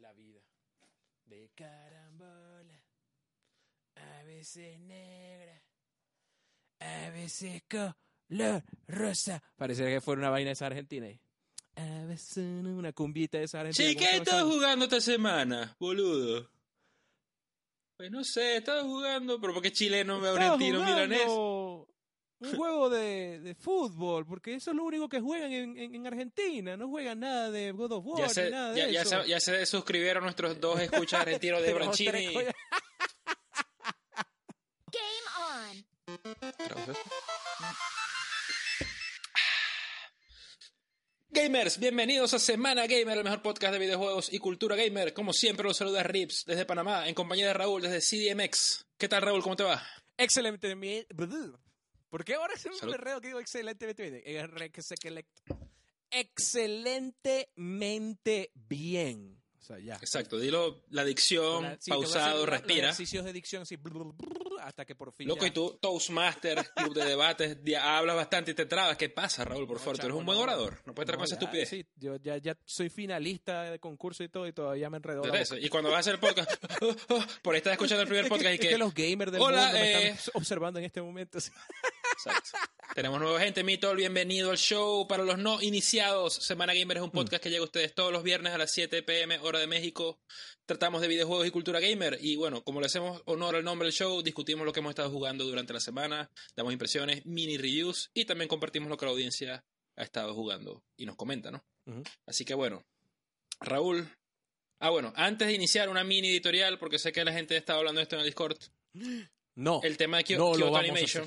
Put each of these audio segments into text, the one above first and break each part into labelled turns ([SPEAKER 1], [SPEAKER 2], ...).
[SPEAKER 1] la vida. De carambola, a veces negra, a veces color rosa. Parece que fuera una vaina de esa Argentina. A veces una cumbita de esa Argentina.
[SPEAKER 2] Sí, ¿qué estás jugando esta semana, boludo? Pues no sé, estaba jugando, pero ¿por qué chileno me argentino milanés?
[SPEAKER 1] Un juego de fútbol, porque eso es lo único que juegan en Argentina. No juegan nada de God of War ni nada de eso.
[SPEAKER 2] Ya se suscribieron nuestros dos escuchas argentinos de Branchini.
[SPEAKER 3] Game on.
[SPEAKER 2] Gamers, bienvenidos a Semana Gamer, el mejor podcast de videojuegos y cultura gamer. Como siempre, los saluda Rips desde Panamá, en compañía de Raúl desde CDMX. ¿Qué tal, Raúl? ¿Cómo te va?
[SPEAKER 1] Excelente. ¿Por qué ahora se me enredo que digo excelentemente? Excelentemente bien. O sea, ya.
[SPEAKER 2] Exacto, dilo, la dicción, pausado, respira.
[SPEAKER 1] Ejercicios de dicción, así, hasta que por fin.
[SPEAKER 2] Loco,
[SPEAKER 1] ya.
[SPEAKER 2] y tú, Toastmaster, club de debates, hablas bastante y te trabas. ¿Qué pasa, Raúl? Por favor, tú eres un buen orador. No puedes estar con esa estupidez.
[SPEAKER 1] Sí, yo ya soy finalista de concurso y todo, y todavía me enredo.
[SPEAKER 2] Y cuando vas a hacer el podcast, por ahí estás escuchando el primer podcast y que...
[SPEAKER 1] Es que los gamers del mundo me están observando en este momento. Sí.
[SPEAKER 2] Exacto. Tenemos nueva gente, Mitol, bienvenido al show. Para los no iniciados, Semana Gamer es un podcast que llega a ustedes todos los viernes a las 7 p.m. hora de México. Tratamos de videojuegos y cultura gamer y bueno, como le hacemos honor al nombre del show, discutimos lo que hemos estado jugando durante la semana, damos impresiones, mini reviews y también compartimos lo que la audiencia ha estado jugando y nos comenta, ¿no? Uh-huh. Así que bueno, Raúl. Antes de iniciar una mini editorial, porque sé que la gente está hablando de esto en el Discord.
[SPEAKER 1] No.
[SPEAKER 2] El tema de Kyoto Animation.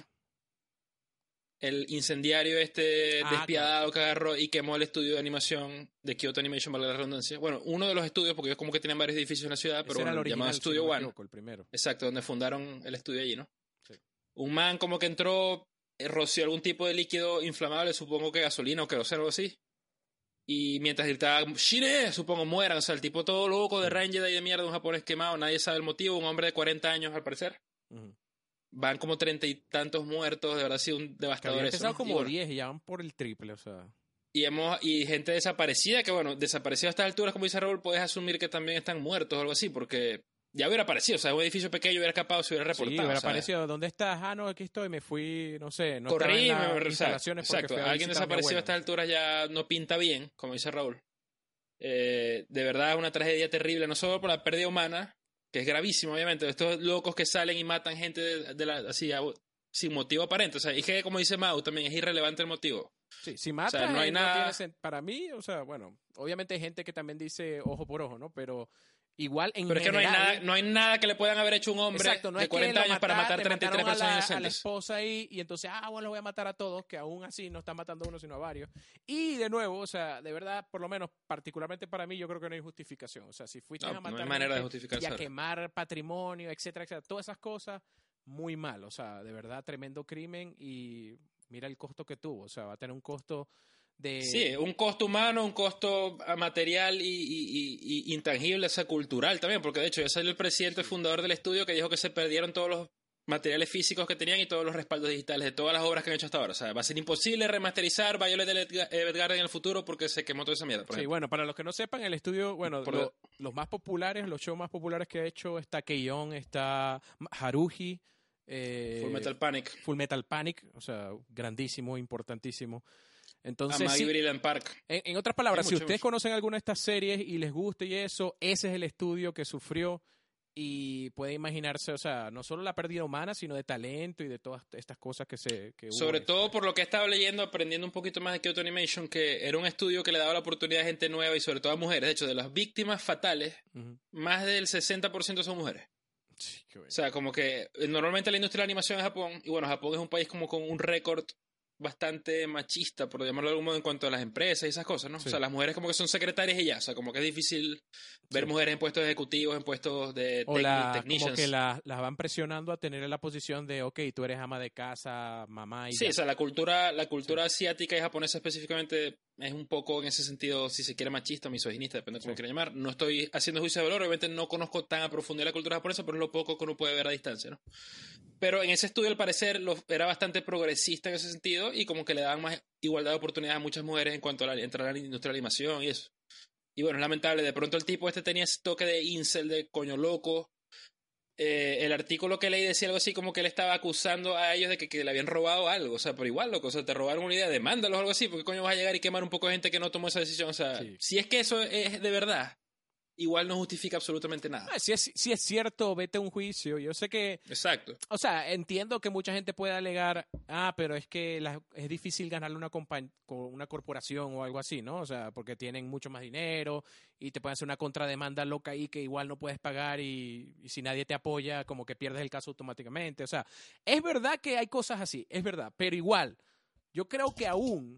[SPEAKER 2] El incendiario despiadado, claro, que agarró y quemó el estudio de animación de Kyoto Animation, valga la redundancia. Bueno, uno de los estudios, porque ellos como que tienen varios edificios en la ciudad, pero bueno, llamado Studio One.
[SPEAKER 1] El primero.
[SPEAKER 2] Exacto, donde fundaron el estudio allí, ¿no?
[SPEAKER 1] Sí.
[SPEAKER 2] Un man como que entró, roció algún tipo de líquido inflamable, supongo que gasolina o queroseno o algo así. Y mientras gritaba, ¡Shire! Supongo mueran. O sea, el tipo todo loco de Ranger de ahí de mierda, un japonés quemado, nadie sabe el motivo, un hombre de 40 años al parecer. Uh-huh. Van como 30 y tantos muertos, de verdad ha sido un devastador eso.
[SPEAKER 1] Empezado como 10 y ya van por el triple, o sea.
[SPEAKER 2] Y gente desaparecida, que bueno, desaparecida a estas alturas, como dice Raúl, puedes asumir que también están muertos o algo así, porque ya hubiera aparecido, o sea, un edificio pequeño hubiera escapado, se hubiera reportado.
[SPEAKER 1] Sí, hubiera aparecido, ¿dónde estás? No, aquí estoy, me fui, no sé, no
[SPEAKER 2] corrí,
[SPEAKER 1] estaba en las instalaciones porque
[SPEAKER 2] exacto, alguien desaparecido a estas alturas ya no pinta bien, como dice Raúl. De verdad es una tragedia terrible, no solo por la pérdida humana, que es gravísimo, obviamente, estos locos que salen y matan gente así, sin motivo aparente. O sea, y que, como dice Mau, también es irrelevante el motivo.
[SPEAKER 1] Sí, si mata,
[SPEAKER 2] o sea, no hay nada...
[SPEAKER 1] para mí, o sea, bueno, obviamente hay gente que también dice ojo por ojo, ¿no? Pero igual en
[SPEAKER 2] Pero
[SPEAKER 1] general...
[SPEAKER 2] es que no hay nada que le puedan haber hecho a un hombre de 40 años para matar 33 personas inocentes.
[SPEAKER 1] A la esposa ahí, y entonces, bueno, los voy a matar a todos, que aún así no están matando a uno, sino a varios. Y de nuevo, o sea, de verdad, por lo menos, particularmente para mí, yo creo que no hay justificación. O sea, si fuiste a matar
[SPEAKER 2] no hay manera de justificarse.
[SPEAKER 1] Y a quemar patrimonio, etcétera, etcétera, todas esas cosas, muy mal. O sea, de verdad, tremendo crimen y mira el costo que tuvo. O sea, va a tener un costo...
[SPEAKER 2] Sí, un costo humano, un costo material y intangible, o sea, cultural también, porque de hecho ya salió el presidente fundador del estudio que dijo que se perdieron todos los materiales físicos que tenían y todos los respaldos digitales de todas las obras que han hecho hasta ahora. O sea, va a ser imposible remasterizar Violet Evergarden en el futuro porque se quemó toda esa mierda.
[SPEAKER 1] Sí, bueno, para los que no sepan, el estudio, bueno, los más populares, los shows más populares que ha hecho está Keion, está Haruhi.
[SPEAKER 2] Full Metal Panic,
[SPEAKER 1] o sea, grandísimo, importantísimo. Entonces,
[SPEAKER 2] Maggie Brilliant Park.
[SPEAKER 1] En otras palabras, si ustedes conocen alguna de estas series y les gusta y eso, ese es el estudio que sufrió y puede imaginarse, o sea, no solo la pérdida humana, sino de talento y de todas estas cosas que hubo.
[SPEAKER 2] Sobre todo por lo que he estado leyendo, aprendiendo un poquito más de Kyoto Animation, que era un estudio que le daba la oportunidad a gente nueva y sobre todo a mujeres. De hecho, de las víctimas fatales, más del 60% son mujeres.
[SPEAKER 1] Sí, qué bueno.
[SPEAKER 2] O sea, como que normalmente la industria de la animación en Japón, y bueno, Japón es un país como con un récord bastante machista, por llamarlo de algún modo, en cuanto a las empresas y esas cosas, ¿no? Sí. O sea, las mujeres como que son secretarias y ya, o sea, como que es difícil ver mujeres en puestos ejecutivos, en puestos de technicians.
[SPEAKER 1] Como que las van presionando a tener la posición de, ok, tú eres ama de casa, mamá y
[SPEAKER 2] sí,
[SPEAKER 1] ya.
[SPEAKER 2] O sea, la cultura asiática y japonesa específicamente es un poco en ese sentido, si se quiere, machista o misoginista, depende de cómo quiera llamar. No estoy haciendo juicio de valor, obviamente no conozco tan a profundidad la cultura japonesa, pero es lo poco que uno puede ver a distancia, ¿no? Pero en ese estudio, al parecer, era bastante progresista en ese sentido y como que le daban más igualdad de oportunidades a muchas mujeres en cuanto a entrar a la industria de la animación y eso. Y bueno, es lamentable. De pronto el tipo tenía ese toque de incel, de coño loco. El artículo que leí decía algo así como que él estaba acusando a ellos de que le habían robado algo. O sea, pero igual, loco, o sea, te robaron una idea, demándalos o algo así, porque coño vas a llegar y quemar un poco de gente que no tomó esa decisión. O sea,
[SPEAKER 1] Sí.
[SPEAKER 2] si es que eso es de verdad, igual no justifica absolutamente nada.
[SPEAKER 1] Si es cierto, vete a un juicio. Yo sé que,
[SPEAKER 2] Exacto.
[SPEAKER 1] o sea, entiendo que mucha gente puede alegar, pero es que es difícil ganarle con una corporación o algo así, ¿no? O sea, porque tienen mucho más dinero y te pueden hacer una contrademanda loca ahí que igual no puedes pagar y si nadie te apoya, como que pierdes el caso automáticamente. O sea, es verdad que hay cosas así, es verdad, pero igual, yo creo que aún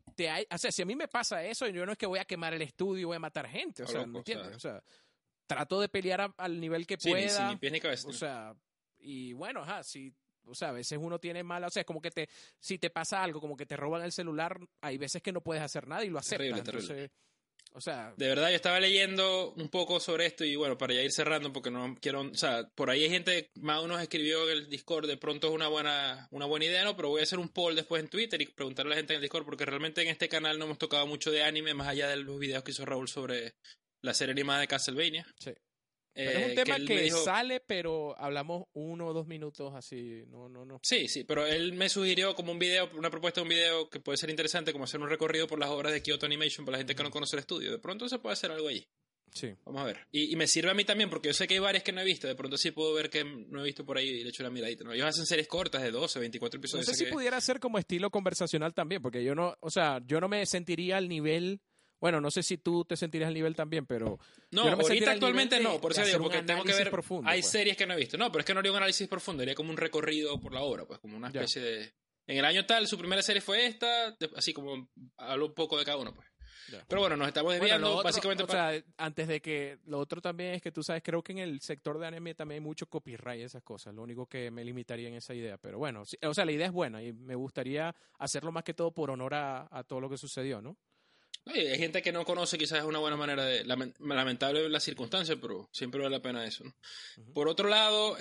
[SPEAKER 1] o sea, si a mí me pasa eso, yo no es que voy a quemar el estudio y voy a matar gente, o sea,
[SPEAKER 2] Loco,
[SPEAKER 1] ¿me entiendes?
[SPEAKER 2] o
[SPEAKER 1] O sea, trato de pelear al nivel que
[SPEAKER 2] Sí,
[SPEAKER 1] pueda.
[SPEAKER 2] ni pies ni cabeza.
[SPEAKER 1] O sea, y bueno, si, o sea, a veces uno tiene mala, o sea, es como que si te pasa algo, como que te roban el celular, hay veces que no puedes hacer nada y lo aceptas.
[SPEAKER 2] Terrible.
[SPEAKER 1] Entonces, o sea,
[SPEAKER 2] De verdad, yo estaba leyendo un poco sobre esto y bueno, para ya ir cerrando, porque no quiero, o sea, por ahí hay gente, más uno escribió en el Discord, de pronto es una buena idea, ¿no? Pero voy a hacer un poll después en Twitter y preguntarle a la gente en el Discord, porque realmente en este canal no hemos tocado mucho de anime, más allá de los videos que hizo Raúl sobre la serie animada de Castlevania.
[SPEAKER 1] sí. Pero es un tema
[SPEAKER 2] él
[SPEAKER 1] que
[SPEAKER 2] me dijo,
[SPEAKER 1] sale, pero hablamos 1 o 2 minutos así, no.
[SPEAKER 2] Sí, pero él me sugirió como un video, una propuesta de un video que puede ser interesante, como hacer un recorrido por las obras de Kyoto Animation para la gente que no conoce el estudio. De pronto se puede hacer algo allí.
[SPEAKER 1] Sí.
[SPEAKER 2] Vamos a ver. Y me sirve a mí también, porque yo sé que hay varias que no he visto. De pronto sí puedo ver que no he visto por ahí y le echo una miradita, ¿no? Ellos hacen series cortas de 12, 24
[SPEAKER 1] No
[SPEAKER 2] episodios.
[SPEAKER 1] sé si pudiera ser como estilo conversacional también, porque yo no, o sea, yo no me sentiría al nivel. Bueno, no sé si tú te sentirías al nivel también, pero...
[SPEAKER 2] No,
[SPEAKER 1] yo me
[SPEAKER 2] ahorita
[SPEAKER 1] sentiría al
[SPEAKER 2] actualmente
[SPEAKER 1] nivel
[SPEAKER 2] no, por eso
[SPEAKER 1] de
[SPEAKER 2] digo,
[SPEAKER 1] hacer un
[SPEAKER 2] porque tengo que
[SPEAKER 1] análisis
[SPEAKER 2] ver,
[SPEAKER 1] profundo,
[SPEAKER 2] hay
[SPEAKER 1] pues.
[SPEAKER 2] series que no he visto. No, pero es que no haría un análisis profundo, haría como un recorrido por la obra, pues como una especie de... En el año tal, su primera serie fue esta, así como hablo un poco de cada uno, pues.
[SPEAKER 1] Ya.
[SPEAKER 2] Pero bueno, nos estamos desviando,
[SPEAKER 1] Bueno, lo otro,
[SPEAKER 2] básicamente...
[SPEAKER 1] o sea, antes de que... Lo otro también es que tú sabes, creo que en el sector de anime también hay mucho copyright y esas cosas. Lo único que me limitaría en esa idea. Pero bueno, sí, o sea, la idea es buena y me gustaría hacerlo más que todo por honor a todo lo que sucedió, ¿no?
[SPEAKER 2] Hay gente que no conoce, quizás es una buena manera de... Lamentable la circunstancia, pero siempre vale la pena eso, ¿no?
[SPEAKER 1] Ujú.
[SPEAKER 2] Por otro lado,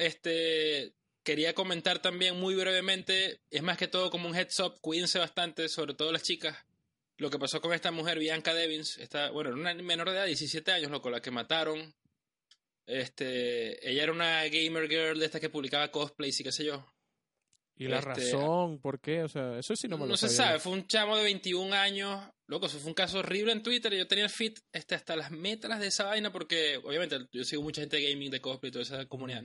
[SPEAKER 2] quería comentar también muy brevemente, es más que todo como un heads up, cuídense bastante, sobre todo las chicas, lo que pasó con esta mujer, Bianca Devins, bueno, era una menor de edad, 17 años, loco, la que mataron. Ella era una gamer girl de estas que publicaba cosplays y qué sé yo.
[SPEAKER 1] Y la razón, ¿por qué? O sea, eso sí no me lo
[SPEAKER 2] No se
[SPEAKER 1] sabía
[SPEAKER 2] sabe,
[SPEAKER 1] yo.
[SPEAKER 2] fue un chamo de 21 años. Loco, eso fue un caso horrible en Twitter. Yo tenía el feed hasta las métalas de esa vaina porque, obviamente, yo sigo mucha gente de gaming, de cosplay y toda esa comunidad, ¿no?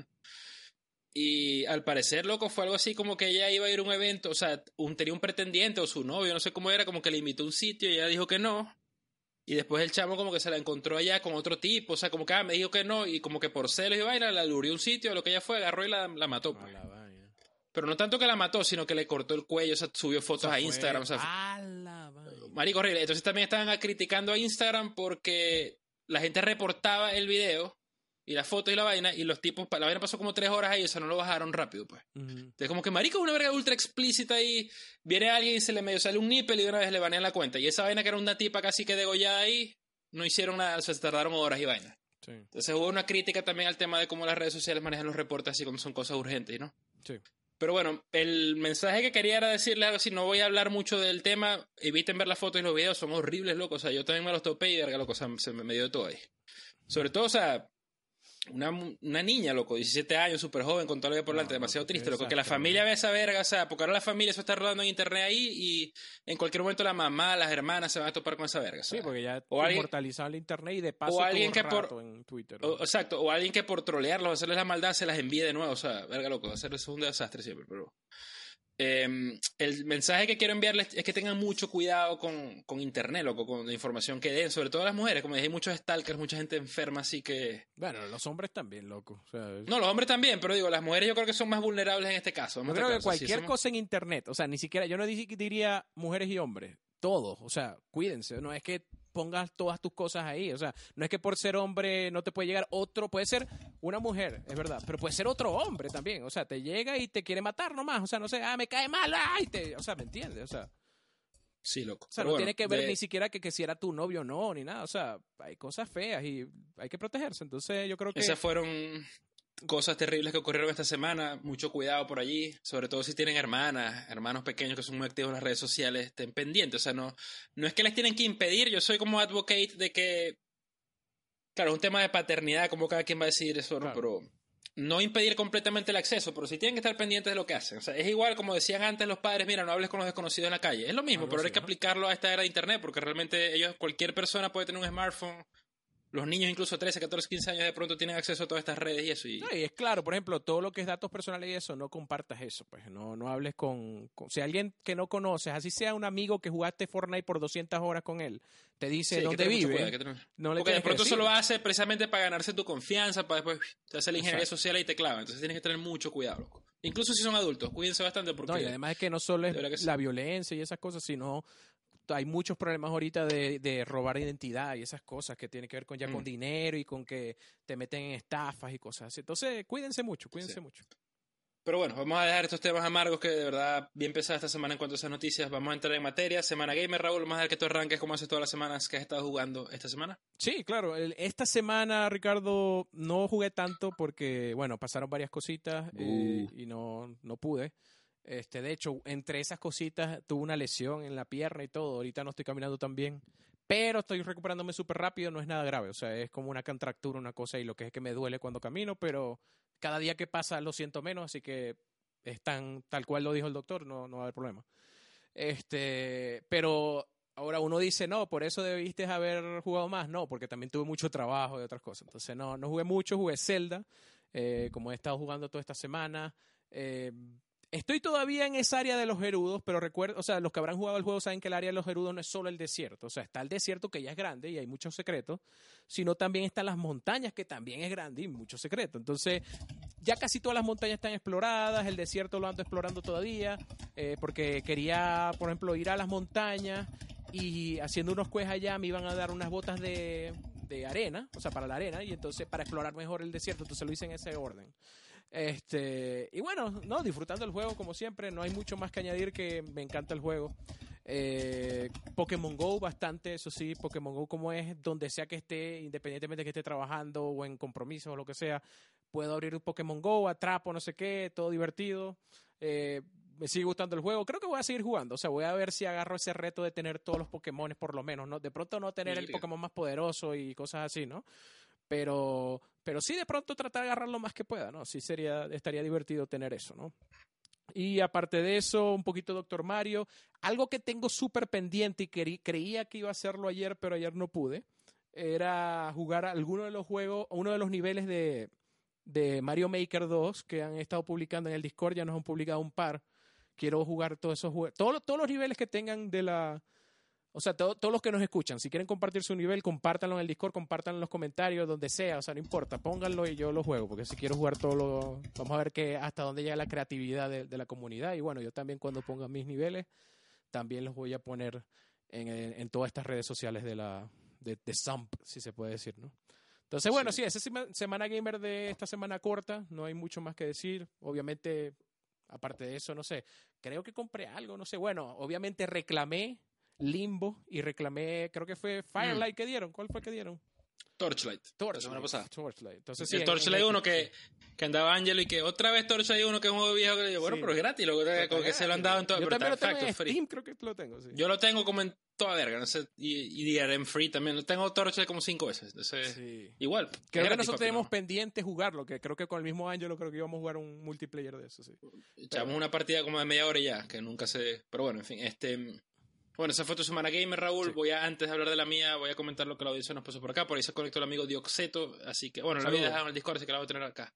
[SPEAKER 2] Y al parecer, loco, fue algo así como que ella iba a ir a un evento, o sea, tenía un pretendiente o su novio, no sé cómo era, como que le invitó a un sitio y ella dijo que no. Y después el chamo como que se la encontró allá con otro tipo, o sea, como que me dijo que no y como que por celos y vaina la lurió a un sitio, lo que ella fue, agarró y la mató, pues.
[SPEAKER 1] A la vaina.
[SPEAKER 2] Pero no tanto que la mató, sino que le cortó el cuello, o sea, subió fotos
[SPEAKER 1] O sea,
[SPEAKER 2] a Instagram, o sea,
[SPEAKER 1] a la vaina.
[SPEAKER 2] marico horrible. Entonces también estaban criticando a Instagram porque la gente reportaba el video y las fotos y la vaina, y los tipos, la vaina pasó como 3 horas ahí, o sea, no lo bajaron rápido, pues.
[SPEAKER 1] Ujú.
[SPEAKER 2] Entonces como que marico es una verga ultra explícita y viene alguien y se le medio sale un nipple y de una vez le banean la cuenta. Y esa vaina que era una tipa casi que degollada ahí, no hicieron nada, o sea, se tardaron horas y vaina.
[SPEAKER 1] Sí,
[SPEAKER 2] Entonces hubo una crítica también al tema de cómo las redes sociales manejan los reportes así cuando son cosas urgentes, ¿no?
[SPEAKER 1] sí.
[SPEAKER 2] Pero bueno, el mensaje que quería era decirle algo así, no voy a hablar mucho del tema, eviten ver las fotos y los videos, son horribles, loco, o sea, yo también me los topé y verga, loco, o sea, se me dio de todo ahí. Sobre todo, o sea, una niña, loco, 17 años, súper joven, con todo lo que por delante,
[SPEAKER 1] No,
[SPEAKER 2] demasiado
[SPEAKER 1] loco, qué
[SPEAKER 2] triste, loco, que la
[SPEAKER 1] desastre,
[SPEAKER 2] familia
[SPEAKER 1] ¿no?
[SPEAKER 2] ve esa verga, o sea, porque ahora la familia eso está rodando en internet ahí y en cualquier momento la mamá, las hermanas se van a topar con esa verga,
[SPEAKER 1] Sí,
[SPEAKER 2] ¿sabes?
[SPEAKER 1] porque ya
[SPEAKER 2] O alguien-
[SPEAKER 1] inmortalizaron el internet y de paso
[SPEAKER 2] o alguien
[SPEAKER 1] tuvo
[SPEAKER 2] que por-
[SPEAKER 1] rato en Twitter. ¿no?
[SPEAKER 2] Exacto, o alguien que por trolearlos, hacerles la maldad, se las envíe de nuevo, o sea, verga, loco, hacerles un desastre siempre, pero... el mensaje que quiero enviarles es que tengan mucho cuidado con internet, loco, con la información que den, sobre todo las mujeres, como dije, hay muchos stalkers, mucha gente enferma, así que...
[SPEAKER 1] Bueno, los hombres también, loco. O sea,
[SPEAKER 2] No, los hombres también, pero digo, las mujeres yo creo que son más vulnerables en este caso.
[SPEAKER 1] yo creo que cualquier cosa en internet, o sea, ni siquiera, yo no diría mujeres y hombres, todos, o sea, cuídense, no es que pongas todas tus cosas ahí, o sea, no es que por ser hombre no te puede llegar otro, puede ser una mujer, es verdad, pero puede ser otro hombre también, o sea, te llega y te quiere matar nomás, o sea, no sé, me cae mal, o sea, ¿me entiendes?
[SPEAKER 2] Sí, loco.
[SPEAKER 1] O sea,
[SPEAKER 2] Pero
[SPEAKER 1] no
[SPEAKER 2] bueno,
[SPEAKER 1] tiene que ver ni siquiera que si era tu novio o no, ni nada, o sea, hay cosas feas y hay que protegerse, entonces yo creo que...
[SPEAKER 2] esas fueron cosas terribles que ocurrieron esta semana. Mucho cuidado por allí, sobre todo si tienen hermanas, hermanos pequeños que son muy activos en las redes sociales, estén pendientes. O sea, no es que les tienen que impedir. Yo soy como advocate de que Claro, es un tema de paternidad, como cada quien va a decidir eso, ¿no?
[SPEAKER 1] Claro.
[SPEAKER 2] Pero no impedir completamente el acceso, pero sí tienen que estar pendientes de lo que hacen. O sea, es igual como decían antes los padres, mira, no hables con los desconocidos en la calle. Es lo mismo,
[SPEAKER 1] Algo
[SPEAKER 2] pero
[SPEAKER 1] así,
[SPEAKER 2] hay que
[SPEAKER 1] ¿no?
[SPEAKER 2] aplicarlo a esta era de internet, porque realmente cualquier persona puede tener un smartphone. Los niños incluso 13, 14, 15 años de pronto tienen acceso a todas estas redes y eso.
[SPEAKER 1] No, y es claro, por ejemplo, todo lo que es datos personales y eso, no compartas eso, pues no hables si alguien que no conoces, así sea un amigo que jugaste Fortnite por 200 horas con él, te dice
[SPEAKER 2] Sí, hay que
[SPEAKER 1] dónde
[SPEAKER 2] tener mucho
[SPEAKER 1] vive,
[SPEAKER 2] cuidado, hay que tener-
[SPEAKER 1] no le
[SPEAKER 2] Porque de
[SPEAKER 1] tienes que
[SPEAKER 2] pronto eso
[SPEAKER 1] decir.
[SPEAKER 2] lo hace precisamente para ganarse tu confianza, para después te hace la ingeniería
[SPEAKER 1] Exacto.
[SPEAKER 2] social y te clava. Entonces tienes que tener mucho cuidado, loco. Incluso si son adultos, cuídense bastante porque...
[SPEAKER 1] No, y además es que no solo
[SPEAKER 2] de
[SPEAKER 1] es
[SPEAKER 2] verdad que sí.
[SPEAKER 1] la violencia y esas cosas, sino hay muchos problemas ahorita de robar identidad y esas cosas que tienen que ver con con dinero y con que te meten en estafas y cosas así. Entonces, cuídense mucho.
[SPEAKER 2] Sí.
[SPEAKER 1] mucho.
[SPEAKER 2] Pero bueno, vamos a dejar estos temas amargos que de verdad bien pesados esta semana en cuanto a esas noticias. Vamos a entrar en materia. Semana Gamer, Raúl, vamos a dejar que tú arranques como haces todas las semanas que has estado jugando esta semana.
[SPEAKER 1] Sí, claro. Esta semana, Ricardo, no jugué tanto porque, bueno, pasaron varias cositas y no pude. De hecho, entre esas cositas tuve una lesión en la pierna y todo. Ahorita no estoy caminando tan bien, pero estoy recuperándome súper rápido. No es nada grave, o sea, es como una contractura, una cosa, y lo que es que me duele cuando camino, pero cada día que pasa lo siento menos, así que es tal cual lo dijo el doctor, no va a haber problema. Pero ahora uno dice, no, por eso debiste haber jugado más. No, porque también tuve mucho trabajo y otras cosas. Entonces no jugué mucho, jugué Zelda, como he estado jugando toda esta semana. Estoy todavía en esa área de los gerudos, pero recuerdo, o sea, los que habrán jugado el juego saben que el área de los gerudos no es solo el desierto. O sea, está el desierto que ya es grande y hay muchos secretos, sino también están las montañas que también es grande y muchos secretos. Entonces, ya casi todas las montañas están exploradas, el desierto lo ando explorando todavía, porque quería, por ejemplo, ir a las montañas y haciendo unos quests allá me iban a dar unas botas de arena, o sea, para la arena, y entonces para explorar mejor el desierto, entonces lo hice en ese orden. Y bueno, no, disfrutando el juego como siempre, no hay mucho más que añadir, que me encanta el juego. Pokémon Go bastante, eso sí, Pokémon Go como es, donde sea que esté, independientemente de que esté trabajando o en compromisos o lo que sea, puedo abrir un Pokémon Go, atrapo, no sé qué, todo divertido. Me sigue gustando el juego, creo que voy a seguir jugando, o sea, voy a ver si agarro ese reto de tener todos los Pokémon por lo menos, ¿no? De pronto no tener el Pokémon más poderoso y cosas así, ¿no? Pero sí de pronto tratar de agarrar lo más que pueda, ¿no? Sí estaría divertido tener eso, ¿no? Y aparte de eso, un poquito Doctor Mario. Algo que tengo súper pendiente y creía que iba a hacerlo ayer, pero ayer no pude, era jugar alguno de los juegos, uno de los niveles de Mario Maker 2 que han estado publicando en el Discord, ya nos han publicado un par. Quiero jugar todos esos juegos, todos los niveles que tengan o sea, todos los que nos escuchan, si quieren compartir su nivel, compártanlo en el Discord, compártanlo en los comentarios, donde sea, o sea, no importa, pónganlo y yo lo juego, porque si quiero jugar vamos a ver hasta dónde llega la creatividad de la comunidad, y bueno, yo también cuando ponga mis niveles, también los voy a poner en todas estas redes sociales de Sump, si se puede decir, ¿no? Entonces, bueno, sí, esa semana gamer de esta semana corta, no hay mucho más que decir, obviamente, aparte de eso, no sé, creo que compré algo, no sé, bueno, obviamente reclamé Limbo y reclamé, creo que fue Firelight que dieron. ¿Cuál fue que dieron?
[SPEAKER 2] Torchlight. La semana pasada.
[SPEAKER 1] Torchlight. Entonces,
[SPEAKER 2] el Torchlight 1 que andaba Ángelo y que otra vez Torchlight 1 que es un juego viejo. Que yo, bueno,
[SPEAKER 1] sí,
[SPEAKER 2] pero es gratis. Como que se lo han dado en todo.
[SPEAKER 1] Yo
[SPEAKER 2] pero
[SPEAKER 1] también lo tengo en
[SPEAKER 2] free.
[SPEAKER 1] Steam, creo que lo tengo. Sí.
[SPEAKER 2] Yo lo tengo como en toda verga. No sé, y DRM free también. Lo tengo Torchlight como 5 veces. Entonces,
[SPEAKER 1] sí.
[SPEAKER 2] Igual.
[SPEAKER 1] Creo que nosotros tenemos pendiente jugarlo. Que creo que con el mismo Ángelo creo que íbamos a jugar un multiplayer de eso. Sí.
[SPEAKER 2] Echamos una partida como de media hora y ya. Que nunca se. Pero bueno, en fin. Bueno, esa fue tu semana gamer, Raúl.
[SPEAKER 1] Sí.
[SPEAKER 2] Antes de hablar de la mía, voy a comentar lo que la audiencia nos pasó por acá. Por ahí se conectó el amigo Dioxeto. Así que, bueno, la había dejado en el Discord, así que la voy a tener acá.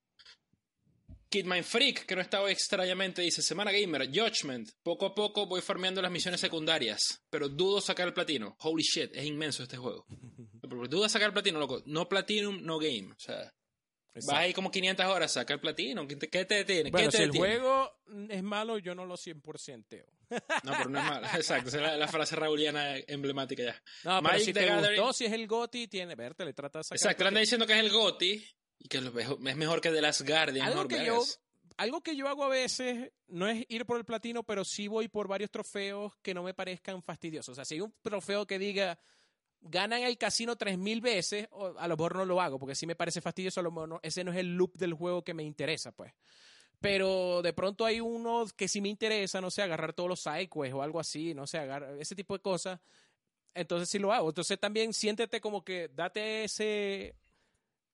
[SPEAKER 2] Kidmine Freak, que no está hoy extrañamente, dice: Semana gamer, Judgment. Poco a poco voy farmeando las misiones secundarias, pero dudo sacar el platino. Holy shit, es inmenso este juego. Dudo sacar el platino, loco. No platinum, no game. O sea, exacto. Vas ahí como 500 horas, saca el platino. ¿Qué te detiene?
[SPEAKER 1] Bueno,
[SPEAKER 2] ¿Qué te
[SPEAKER 1] si
[SPEAKER 2] detiene?
[SPEAKER 1] el juego es malo, yo no lo 100%.
[SPEAKER 2] No, pero no es malo. Exacto, esa es la frase rauliana emblemática ya.
[SPEAKER 1] No, pero si te gustó, si es el GOTY, verte, le trata de sacar.
[SPEAKER 2] Exacto, le anda diciendo que es el GOTY y que es mejor que The Last Guardian.
[SPEAKER 1] Algo que yo hago a veces no es ir por el platino, pero sí voy por varios trofeos que no me parezcan fastidiosos. O sea, si hay un trofeo que diga ganan el casino 3000 veces, a lo mejor no lo hago, porque sí me parece fastidioso, a lo mejor ese no es el loop del juego que me interesa, pues. Pero de pronto hay uno que sí me interesa, no sé, agarrar todos los sidequests o algo así, no sé, ese tipo de cosas. Entonces sí lo hago. Entonces también siéntete como que date ese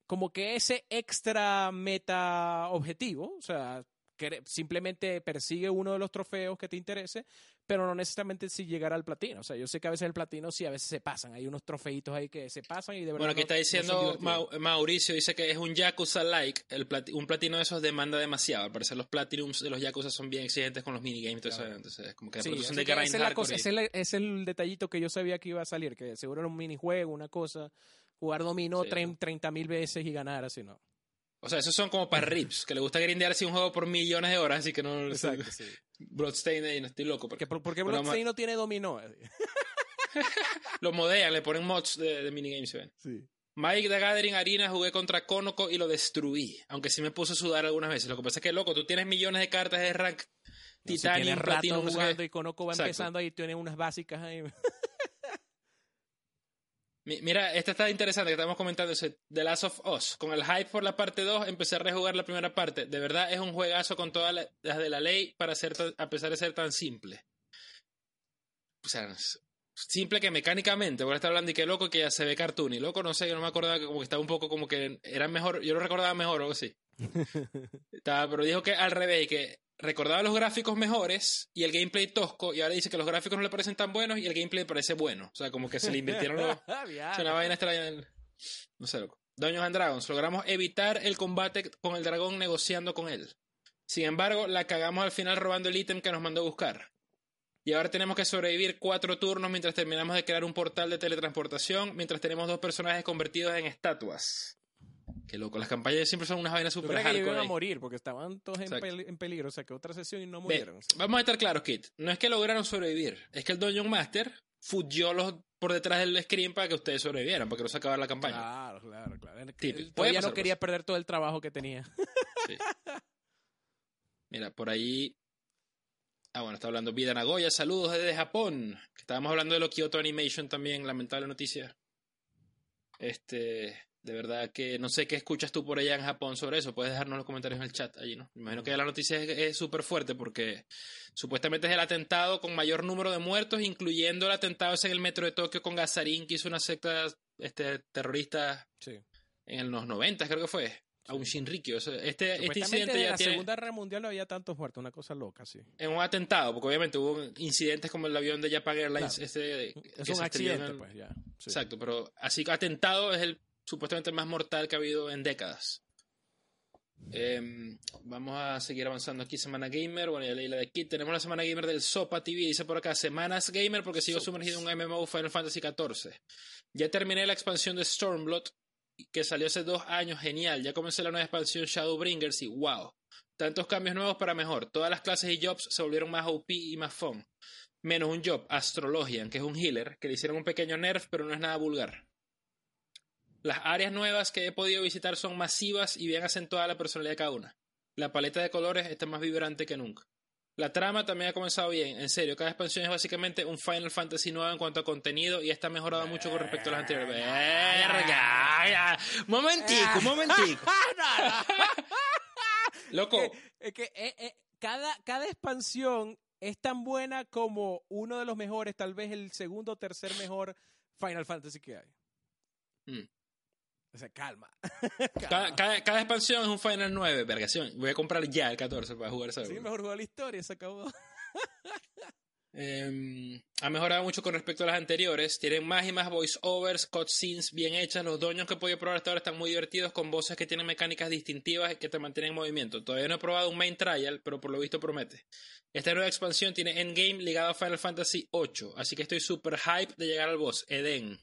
[SPEAKER 1] como que ese extra meta objetivo, o sea, que simplemente persigue uno de los trofeos que te interese, pero no necesariamente si llegar al platino. O sea, yo sé que a veces el platino sí, a veces se pasan. Hay unos trofeitos ahí que se pasan y de verdad
[SPEAKER 2] Bueno, aquí
[SPEAKER 1] no,
[SPEAKER 2] está
[SPEAKER 1] no
[SPEAKER 2] diciendo
[SPEAKER 1] son divertidos.
[SPEAKER 2] Mauricio, dice que es un Yakuza-like. Un platino de esos demanda demasiado. Al parecer los platinums de los Yakuza son bien exigentes con los minigames.
[SPEAKER 1] Claro.
[SPEAKER 2] Entonces, como que de
[SPEAKER 1] Sí,
[SPEAKER 2] pronto son
[SPEAKER 1] así
[SPEAKER 2] de
[SPEAKER 1] que
[SPEAKER 2] grind
[SPEAKER 1] esa es la
[SPEAKER 2] hardcore
[SPEAKER 1] cosa,
[SPEAKER 2] y-
[SPEAKER 1] ese es el detallito que yo sabía que iba a salir, que seguro era un minijuego, una cosa, jugar dominó
[SPEAKER 2] Sí, ¿no?
[SPEAKER 1] 30.000 veces y ganar, así no.
[SPEAKER 2] O sea, esos son como para rips, que le gusta grindear así un juego por millones de horas, así que no...
[SPEAKER 1] Exacto, sí.
[SPEAKER 2] Bloodstained y no estoy loco.
[SPEAKER 1] ¿Por qué
[SPEAKER 2] Bueno,
[SPEAKER 1] Bloodstained no tiene dominó?
[SPEAKER 2] lo modean, le ponen mods de minigames, ¿ven?
[SPEAKER 1] Sí.
[SPEAKER 2] Magic the Gathering Arena jugué contra Konoko y lo destruí, aunque sí me puso a sudar algunas veces. Lo que pasa es que, loco, tú tienes millones de cartas de rank
[SPEAKER 1] Si
[SPEAKER 2] Titanium,
[SPEAKER 1] tienes rato
[SPEAKER 2] Platinum, no sé qué.
[SPEAKER 1] jugando y Konoko va
[SPEAKER 2] Exacto.
[SPEAKER 1] empezando y tiene unas básicas ahí.
[SPEAKER 2] Mira, esta está interesante que estamos comentando, The Last of Us. Con el hype por la parte 2, empecé a rejugar la primera parte. De verdad es un juegazo con todas las de la ley para ser a pesar de ser tan simple. O sea, simple que mecánicamente, voy a estar hablando y que loco que ya se ve cartoon y loco, no sé, yo no me acordaba que como que estaba un poco como que era mejor, yo lo recordaba mejor o algo así. Pero dijo que al revés, que recordaba los gráficos mejores y el gameplay tosco, y ahora dice que los gráficos no le parecen tan buenos y el gameplay parece bueno. O sea, como que se le invirtieron los... Es una vaina extraña. No sé, loco. Dungeons and Dragons. Logramos evitar el combate con el dragón negociando con él. Sin embargo, la cagamos al final robando el ítem que nos mandó a buscar. Y ahora tenemos que sobrevivir 4 turnos mientras terminamos de crear un portal de teletransportación, mientras tenemos 2 personajes convertidos en estatuas. Qué loco, las campañas siempre son unas vainas
[SPEAKER 1] ¿Tú
[SPEAKER 2] super
[SPEAKER 1] crees que
[SPEAKER 2] hardcore.
[SPEAKER 1] iban a
[SPEAKER 2] ahí.
[SPEAKER 1] morir porque estaban todos
[SPEAKER 2] Exacto.
[SPEAKER 1] en peligro? O sea, que otra sesión y no
[SPEAKER 2] Ve,
[SPEAKER 1] murieron.
[SPEAKER 2] vamos a estar claros, Kit. No es que lograron sobrevivir, es que el Dungeon Master fugió los por detrás del screen para que ustedes sobrevivieran, para que no se acabara la campaña.
[SPEAKER 1] Claro. Él
[SPEAKER 2] Típico. Puede
[SPEAKER 1] todavía
[SPEAKER 2] pasar,
[SPEAKER 1] no quería perder todo el trabajo que tenía.
[SPEAKER 2] Sí. Mira, por ahí. Ah, bueno, está hablando Vida Nagoya. Saludos desde Japón. Que estábamos hablando de lo Kyoto Animation también, lamentable noticia. De verdad que no sé qué escuchas tú por allá en Japón sobre eso. Puedes dejarnos los comentarios en el chat allí, ¿no? Me imagino que la noticia es súper fuerte porque supuestamente es el atentado con mayor número de muertos, incluyendo el atentado ese en el metro de Tokio con Gazarin, que hizo una secta terrorista
[SPEAKER 1] Sí.
[SPEAKER 2] en los 90, creo que fue. A un Shinrikyo. Este
[SPEAKER 1] Supuestamente
[SPEAKER 2] incidente
[SPEAKER 1] de
[SPEAKER 2] ya
[SPEAKER 1] la
[SPEAKER 2] tiene...
[SPEAKER 1] Segunda Guerra Mundial no había tantos muertos, una cosa loca, sí.
[SPEAKER 2] En un atentado, porque obviamente hubo incidentes como el avión de Japan Airlines.
[SPEAKER 1] Claro.
[SPEAKER 2] Que
[SPEAKER 1] Es
[SPEAKER 2] se
[SPEAKER 1] un
[SPEAKER 2] estrelló
[SPEAKER 1] accidente,
[SPEAKER 2] en el-
[SPEAKER 1] pues, ya. Sí.
[SPEAKER 2] Exacto, pero así que atentado es el supuestamente el más mortal que ha habido en décadas. Vamos a seguir avanzando aquí. Semana Gamer. Bueno, ya leí la de aquí. Tenemos la Semana Gamer del Sopa TV. Dice por acá, Semanas Gamer porque sigo sumergido en un MMO Final Fantasy XIV. Ya terminé la expansión de Stormblood, que salió hace 2 años. Genial. Ya comencé la nueva expansión Shadowbringers y wow. Tantos cambios nuevos para mejor. Todas las clases y jobs se volvieron más OP y más fun. Menos un job, Astrologian, que es un healer, que le hicieron un pequeño nerf, pero no es nada vulgar. Las áreas nuevas que he podido visitar son masivas y bien acentuada la personalidad de cada una. La paleta de colores está más vibrante que nunca. La trama también ha comenzado bien, en serio, cada expansión es básicamente un Final Fantasy nuevo en cuanto a contenido y está mejorado mucho con respecto a las anteriores. ¡Verga! Momentico. Loco,
[SPEAKER 1] Es que cada expansión es tan buena como uno de los mejores, tal vez el segundo o tercer mejor Final Fantasy que hay.
[SPEAKER 2] Mm.
[SPEAKER 1] O sea, calma.
[SPEAKER 2] cada expansión es un Final 9, vergación. Voy a comprar ya el 14 para jugar esa.
[SPEAKER 1] Sí, mejor juego de la historia, se acabó.
[SPEAKER 2] Ha mejorado mucho con respecto a las anteriores. Tienen más y más voiceovers, cutscenes bien hechas. Los dungeons que he podido probar hasta ahora están muy divertidos, con voces que tienen mecánicas distintivas y que te mantienen en movimiento. Todavía no he probado un main trial, pero por lo visto promete. Esta nueva expansión tiene endgame ligado a Final Fantasy VIII, así que estoy super hype de llegar al boss, Eden.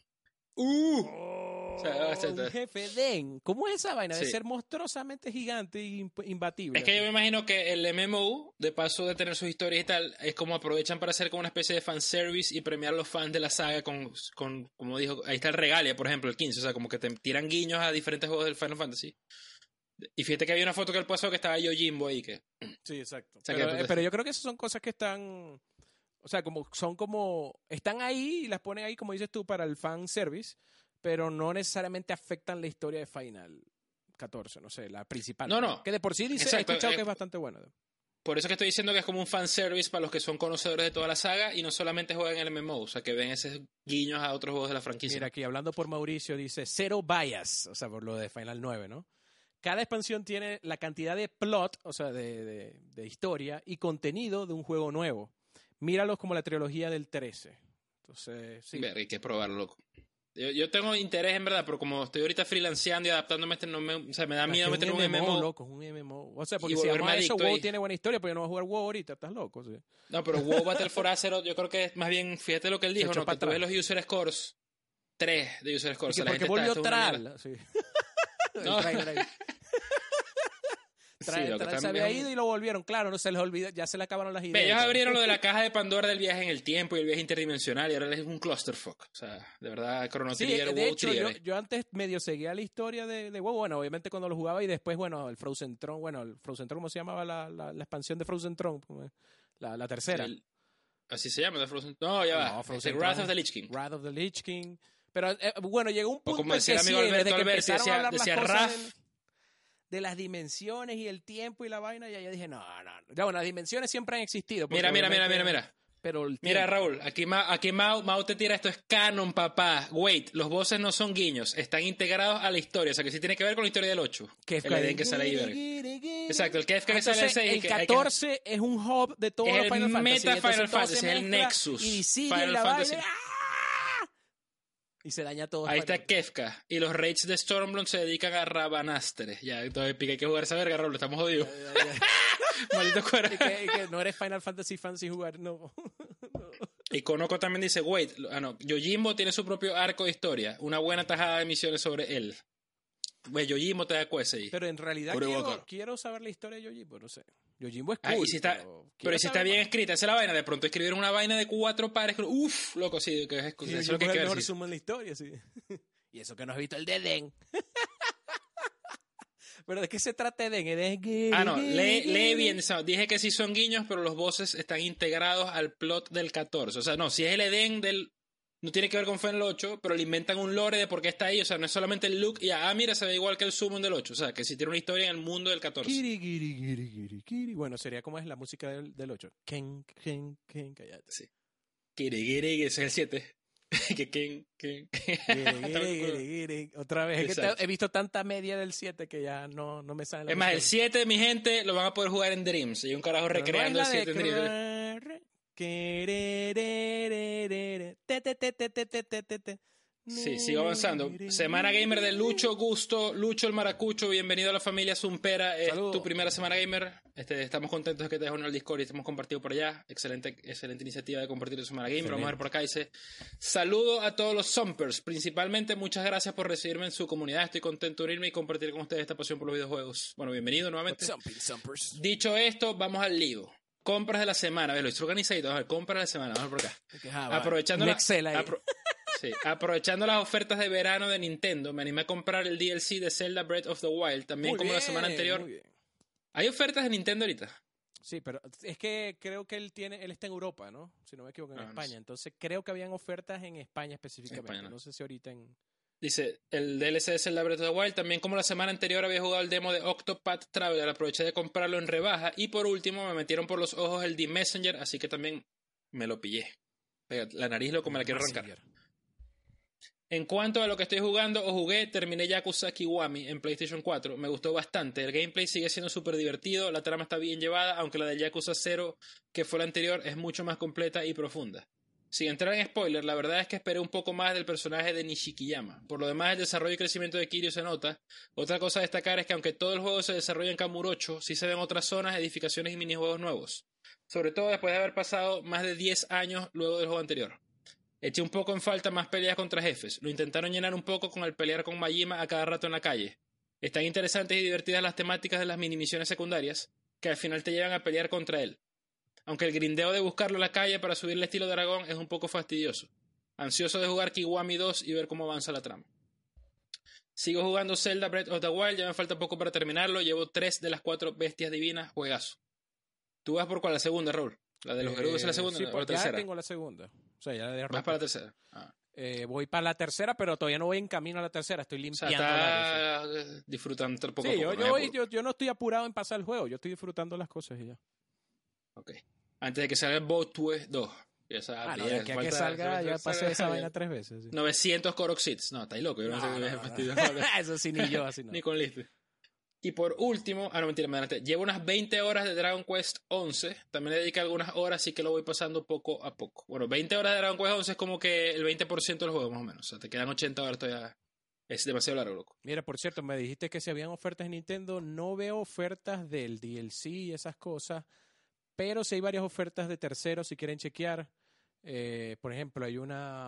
[SPEAKER 1] Un jefe Den. ¿Cómo es esa vaina? De
[SPEAKER 2] Sí.
[SPEAKER 1] ser monstruosamente gigante e imbatible.
[SPEAKER 2] Es que yo me imagino que el MMO, de paso de tener sus historias y tal, es como aprovechan para hacer como una especie de fanservice y premiar a los fans de la saga con como dijo, ahí está el Regalia, por ejemplo, el 15, o sea, como que te tiran guiños a diferentes juegos del Final Fantasy. Y fíjate que había una foto que él pasó que estaba Yojimbo ahí, que...
[SPEAKER 1] Sí, exacto.
[SPEAKER 2] O sea,
[SPEAKER 1] Pero yo creo que esas son cosas que están... O sea, están ahí y las ponen ahí, como dices tú, para el fan service, pero no necesariamente afectan la historia de Final 14, no sé, la principal.
[SPEAKER 2] No.
[SPEAKER 1] Que de por sí he
[SPEAKER 2] Exacto,
[SPEAKER 1] escuchado que es bastante buena.
[SPEAKER 2] Por eso que estoy diciendo que es como un fanservice para los que son conocedores de toda la saga y no solamente juegan el MMO, o sea, que ven esos guiños a otros juegos de la franquicia.
[SPEAKER 1] Mira, aquí hablando por Mauricio, dice cero bias, o sea, por lo de Final 9, ¿no? Cada expansión tiene la cantidad de plot, o sea, de historia y contenido de un juego nuevo. Míralos como la trilogía del 13. Entonces, sí.
[SPEAKER 2] Ver, hay que probarlo, loco. Yo tengo interés en verdad, pero como estoy ahorita freelanceando y adaptándome, o sea, me da miedo meter un MMO.
[SPEAKER 1] Loco, es un MMO. O sea, porque
[SPEAKER 2] y
[SPEAKER 1] si
[SPEAKER 2] volverme
[SPEAKER 1] vamos a eso,
[SPEAKER 2] adicto
[SPEAKER 1] WoW
[SPEAKER 2] ahí.
[SPEAKER 1] tiene buena historia, pero yo no voy a jugar WoW ahorita, estás loco. Sí.
[SPEAKER 2] No, pero WoW Battle for Azeroth, yo creo que es más bien, fíjate lo que él dijo,
[SPEAKER 1] echó
[SPEAKER 2] ¿no?
[SPEAKER 1] para
[SPEAKER 2] Que tú ves
[SPEAKER 1] atrás.
[SPEAKER 2] los user scores, 3 de user scores.
[SPEAKER 1] Y
[SPEAKER 2] O sea,
[SPEAKER 1] que
[SPEAKER 2] la
[SPEAKER 1] porque
[SPEAKER 2] gente
[SPEAKER 1] volvió
[SPEAKER 2] está, esto es una
[SPEAKER 1] Tral.
[SPEAKER 2] mierda.
[SPEAKER 1] Sí.
[SPEAKER 2] No.
[SPEAKER 1] El trailer ahí.
[SPEAKER 2] Sí, lo que
[SPEAKER 1] Tral se
[SPEAKER 2] también-
[SPEAKER 1] había ido y lo volvieron. Claro, no se les olvidó, ya se le acabaron las ideas.
[SPEAKER 2] Ve, ellos abrieron lo de la caja de Pandora del viaje en el tiempo y el viaje interdimensional y ahora es un clusterfuck. O sea, de verdad, Chrono
[SPEAKER 1] Sí,
[SPEAKER 2] Trigger,
[SPEAKER 1] de
[SPEAKER 2] WoW
[SPEAKER 1] hecho,
[SPEAKER 2] Trigger.
[SPEAKER 1] yo antes medio seguía la historia de WoW, bueno, obviamente cuando lo jugaba y después, bueno, el Frozen Throne, ¿cómo se llamaba la expansión de Frozen Throne? La tercera.
[SPEAKER 2] Así se llama, The Frozen. No, ya va.
[SPEAKER 1] No, Frozen
[SPEAKER 2] The Wrath
[SPEAKER 1] Throne.
[SPEAKER 2] of the Lich King.
[SPEAKER 1] Wrath of the Lich King. Pero bueno, llegó un
[SPEAKER 2] O
[SPEAKER 1] punto
[SPEAKER 2] como
[SPEAKER 1] en
[SPEAKER 2] decía
[SPEAKER 1] que
[SPEAKER 2] el amigo
[SPEAKER 1] sí, desde
[SPEAKER 2] Alberto
[SPEAKER 1] que
[SPEAKER 2] Alberti,
[SPEAKER 1] empezaron a hablar
[SPEAKER 2] decía
[SPEAKER 1] las
[SPEAKER 2] Raf.
[SPEAKER 1] cosas de las dimensiones y el tiempo y la vaina, ya yo dije, no. Ya, bueno, las dimensiones siempre han existido. porque
[SPEAKER 2] Mira.
[SPEAKER 1] obviamente- Pero el
[SPEAKER 2] Mira,
[SPEAKER 1] tiempo-
[SPEAKER 2] Raúl, aquí Mau te tira esto, es canon, papá. Wait, los bosses no son guiños, están integrados a la historia. O sea, que sí tiene que ver con la historia del 8.
[SPEAKER 1] Kefka
[SPEAKER 2] el
[SPEAKER 1] de-
[SPEAKER 2] Eden que sale ahí, verga. Exacto, el Kefka que sale en el 6.
[SPEAKER 1] El 14 es un hub de todos
[SPEAKER 2] Es
[SPEAKER 1] los
[SPEAKER 2] el
[SPEAKER 1] Final Fantasy.
[SPEAKER 2] meta
[SPEAKER 1] Entonces
[SPEAKER 2] Final
[SPEAKER 1] todo
[SPEAKER 2] Fantasy,
[SPEAKER 1] se
[SPEAKER 2] es el
[SPEAKER 1] mezcla
[SPEAKER 2] Nexus.
[SPEAKER 1] Y Dissidia
[SPEAKER 2] Final
[SPEAKER 1] y la
[SPEAKER 2] Fantasy.
[SPEAKER 1] vaina, ¡ah! Y se daña todo.
[SPEAKER 2] Ahí está Kefka. Y los raids de Stormblond se dedican a Rabanastre. Ya, entonces hay que jugar esa verga, Raúl, estamos jodidos. Maldito cuero.
[SPEAKER 1] Y que no eres Final Fantasy fan sin jugar, no.
[SPEAKER 2] Y Konoko también dice, wait, Yojimbo tiene su propio arco de historia. Una buena tajada de misiones sobre él. Güey, Yojimbo te da cuece ahí.
[SPEAKER 1] Pero en realidad
[SPEAKER 2] Kuroboka.
[SPEAKER 1] quiero saber la historia de Yojimbo, no sé. Yojimbo es cool,
[SPEAKER 2] Ah, y si está, pero si está bien escrita, esa es la vaina. De pronto escribieron una vaina de 4 pares. Uf, loco, sí, que es eso es lo que hay que ver.
[SPEAKER 1] mejor
[SPEAKER 2] Sí.
[SPEAKER 1] resumen la historia, sí. Y eso que no has visto el de Eden. Pero ¿de qué se trata Eden?
[SPEAKER 2] No, lee bien. Dije que sí son guiños, pero los bosses están integrados al plot del 14. O sea, no, si es el Eden del... No tiene que ver con Final 8, pero le inventan un lore de por qué está ahí. O sea, no es solamente el look y mira, se ve igual que el Summon del 8. O sea, que sí tiene una historia en el mundo del 14.
[SPEAKER 1] Kiri. Bueno, sería como es la música del 8. Ken, cállate.
[SPEAKER 2] Sí. Kiri, ese es el 7.
[SPEAKER 1] Giri. Otra vez. Es que
[SPEAKER 2] Exacto.
[SPEAKER 1] he visto tanta media del 7 que ya no me sale la
[SPEAKER 2] Es más, el
[SPEAKER 1] música.
[SPEAKER 2] 7, mi gente, lo van a poder jugar en Dreams. Y un carajo
[SPEAKER 1] Pero no
[SPEAKER 2] recreando
[SPEAKER 1] es
[SPEAKER 2] el
[SPEAKER 1] la
[SPEAKER 2] 7 en Dreams. Sí, sigo avanzando. Semana Gamer de Lucho Gusto, Lucho el Maracucho, bienvenido a la familia Zumpera. Es
[SPEAKER 1] Saludos.
[SPEAKER 2] tu primera Semana Gamer. Estamos contentos de que te hayas unido al Discord y te hemos compartido por allá. Excelente iniciativa de compartir tu Semana Gamer.
[SPEAKER 1] Excelente.
[SPEAKER 2] Vamos a ver por acá. Dice, saludo a todos los Zumpers. Principalmente, muchas gracias por recibirme en su comunidad. Estoy contento de unirme y compartir con ustedes esta pasión por los videojuegos. Bueno, bienvenido nuevamente. Dicho esto, vamos al lío. Compras de la semana. A ver, lo estoy organizado. A ver, compras de la semana. Vamos por acá. Aprovechando
[SPEAKER 1] Un
[SPEAKER 2] la-
[SPEAKER 1] Excel ahí.
[SPEAKER 2] Sí, aprovechando las ofertas de verano de Nintendo, me animé a comprar el DLC de Zelda Breath of the Wild, también
[SPEAKER 1] Muy
[SPEAKER 2] como la
[SPEAKER 1] bien,
[SPEAKER 2] semana anterior.
[SPEAKER 1] muy bien.
[SPEAKER 2] ¿Hay ofertas de Nintendo ahorita?
[SPEAKER 1] Sí, pero es que creo que él está en Europa, ¿no? Si no me equivoco, en
[SPEAKER 2] No
[SPEAKER 1] España.
[SPEAKER 2] sé.
[SPEAKER 1] Entonces creo que habían ofertas en España específicamente.
[SPEAKER 2] España, no.
[SPEAKER 1] No sé si ahorita en...
[SPEAKER 2] Dice, el DLC de Zelda Breath of the Wild, también como la semana anterior había jugado el demo de Octopath Traveler, aproveché de comprarlo en rebaja y por último me metieron por los ojos el The Messenger, así que también me lo pillé. Pega, la nariz loco me la quiero arrancar. En cuanto a lo que estoy jugando o jugué, terminé Yakuza Kiwami en PlayStation 4. Me gustó bastante. El gameplay sigue siendo súper divertido, la trama está bien llevada, aunque la de Yakuza 0, que fue la anterior, es mucho más completa y profunda. Sin entrar en spoiler, la verdad es que esperé un poco más del personaje de Nishikiyama. Por lo demás, el desarrollo y crecimiento de Kiryu se nota. Otra cosa a destacar es que aunque todo el juego se desarrolla en Kamurocho, sí se ven otras zonas, edificaciones y minijuegos nuevos. Sobre todo después de haber pasado más de 10 años luego del juego anterior. Eché un poco en falta más peleas contra jefes. Lo intentaron llenar un poco con el pelear con Majima a cada rato en la calle. Están interesantes y divertidas las temáticas de las mini misiones secundarias, que al final te llevan a pelear contra él. Aunque el grindeo de buscarlo en la calle para subir el estilo dragón es un poco fastidioso. Ansioso de jugar Kiwami 2 y ver cómo avanza la trama. Sigo jugando Zelda Breath of the Wild, ya me falta poco para terminarlo. Llevo 3 de las 4 bestias divinas, juegazo. ¿Tú vas por cuál? ¿La segunda, Raúl? ¿La de los Gerudos es la segunda
[SPEAKER 1] Sí,
[SPEAKER 2] o la
[SPEAKER 1] pues ya
[SPEAKER 2] tercera?
[SPEAKER 1] tengo la segunda. O sea, ya
[SPEAKER 2] ¿Vas para la tercera?
[SPEAKER 1] voy para la tercera, pero todavía no voy en camino a la tercera. Estoy
[SPEAKER 2] O sea,
[SPEAKER 1] limpiando la
[SPEAKER 2] está disfrutando poco
[SPEAKER 1] Sí,
[SPEAKER 2] a poco.
[SPEAKER 1] yo no estoy apurado en pasar el juego. Yo estoy disfrutando las cosas y ya.
[SPEAKER 2] Ok. Antes de que salga el Boatway 2. Ya sabes,
[SPEAKER 1] No, de aquí a que salga, ya pasé esa vaina 3 veces. Sí.
[SPEAKER 2] 900 Korok Seeds. No, estáis loco. Yo no sé qué es fastidio.
[SPEAKER 1] Eso sí, ni yo, así no.
[SPEAKER 2] Ni con listo. Y por último, no mentira, me adelanté. Llevo unas 20 horas de Dragon Quest 11. También le dediqué algunas horas, así que lo voy pasando poco a poco. Bueno, 20 horas de Dragon Quest 11 es como que el 20% del juego, más o menos. O sea, te quedan 80 horas todavía. Es demasiado largo, loco.
[SPEAKER 1] Mira, por cierto, me dijiste que si habían ofertas en Nintendo, no veo ofertas del DLC y esas cosas, pero sí hay varias ofertas de terceros si quieren chequear. Por ejemplo, hay una...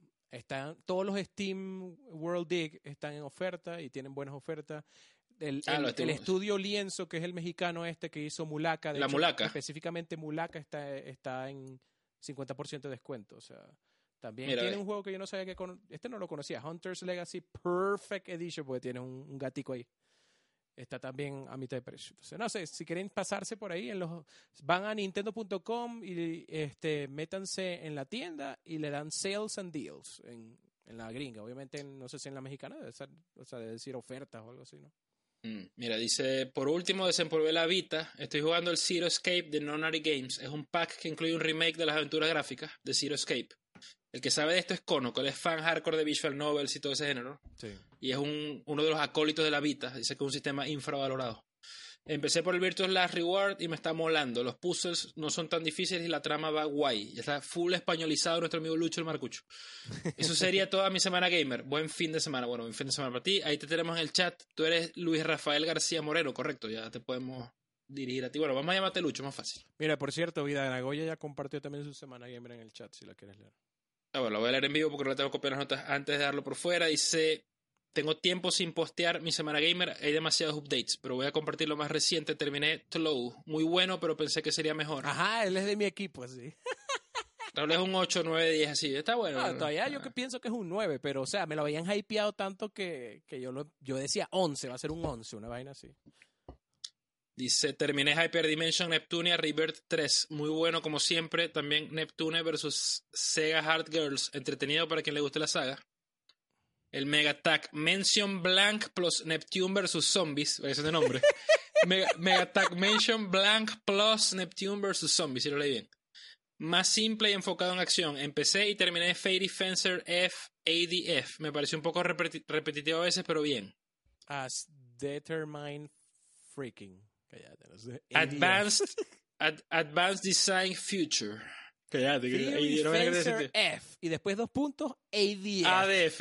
[SPEAKER 1] todos los Steam World Dig están en oferta y tienen buenas ofertas. El estudio Lienzo, que es el mexicano que hizo Mulaka.
[SPEAKER 2] Mulaka.
[SPEAKER 1] Específicamente Mulaka está en 50% de descuento. O sea, también tiene un juego que yo no sabía que... no lo conocía. Hunter's Legacy Perfect Edition, porque tiene un gatico ahí. Está también a mitad de precio. Entonces, no sé, si quieren pasarse por ahí, van a nintendo.com y métanse en la tienda y le dan sales and deals en la gringa. Obviamente, no sé si en la mexicana debe decir ofertas o algo así, ¿no?
[SPEAKER 2] Mira, dice, por último desempolvé la Vita. Estoy jugando el Zero Escape de Nonary Games. Es un pack que incluye un remake de las aventuras gráficas de Zero Escape. El que sabe de esto es Kono, que él es fan hardcore de visual novels y todo ese género.
[SPEAKER 1] Sí.
[SPEAKER 2] Y es uno de los acólitos de la Vita. Dice que es un sistema infravalorado. Empecé por el Virtual Last Reward y me está molando. Los puzzles no son tan difíciles y la trama va guay. Ya está full españolizado nuestro amigo Lucho el Marcucho. Eso sería toda mi semana gamer. Buen fin de semana. Bueno, buen fin de semana para ti. Ahí te tenemos en el chat. Tú eres Luis Rafael García Moreno, correcto. Ya te podemos dirigir a ti. Bueno, vamos a llamarte Lucho, más fácil.
[SPEAKER 1] Mira, por cierto, Vida Nagoya ya compartió también su semana gamer en el chat, si la quieres leer.
[SPEAKER 2] Bueno, lo voy a leer en vivo porque no le tengo que copiar las notas antes de darlo por fuera. Dice... Tengo tiempo sin postear mi semana gamer, hay demasiados updates, pero voy a compartir lo más reciente. Terminé Tlow, muy bueno, pero pensé que sería mejor.
[SPEAKER 1] Ajá, él es de mi equipo, así.
[SPEAKER 2] Raúl es un 8, 9, 10, así, está bueno.
[SPEAKER 1] No, todavía yo que pienso que es un 9, pero o sea, me lo habían hypeado tanto que yo decía 11, va a ser un 11, una vaina así.
[SPEAKER 2] Dice, terminé Hyper Dimension Neptunia Rebirth 3, muy bueno como siempre. También Neptune versus Sega Heart Girls, entretenido para quien le guste la saga. El Mega Attack Mention Blank plus Neptune vs. Zombies. Ese es de nombre. Mega Attack Mention Blank plus Neptune vs. Zombies, si lo leí bien. Más simple y enfocado en acción. Empecé y terminé Fairy Fencer F ADF. Me pareció un poco repetitivo a veces, pero bien.
[SPEAKER 1] As Determine Freaking.
[SPEAKER 2] Advanced Design Future. Cállate,
[SPEAKER 1] Fairy Fencer F. Y después 2 puntos ADF.
[SPEAKER 2] ADF.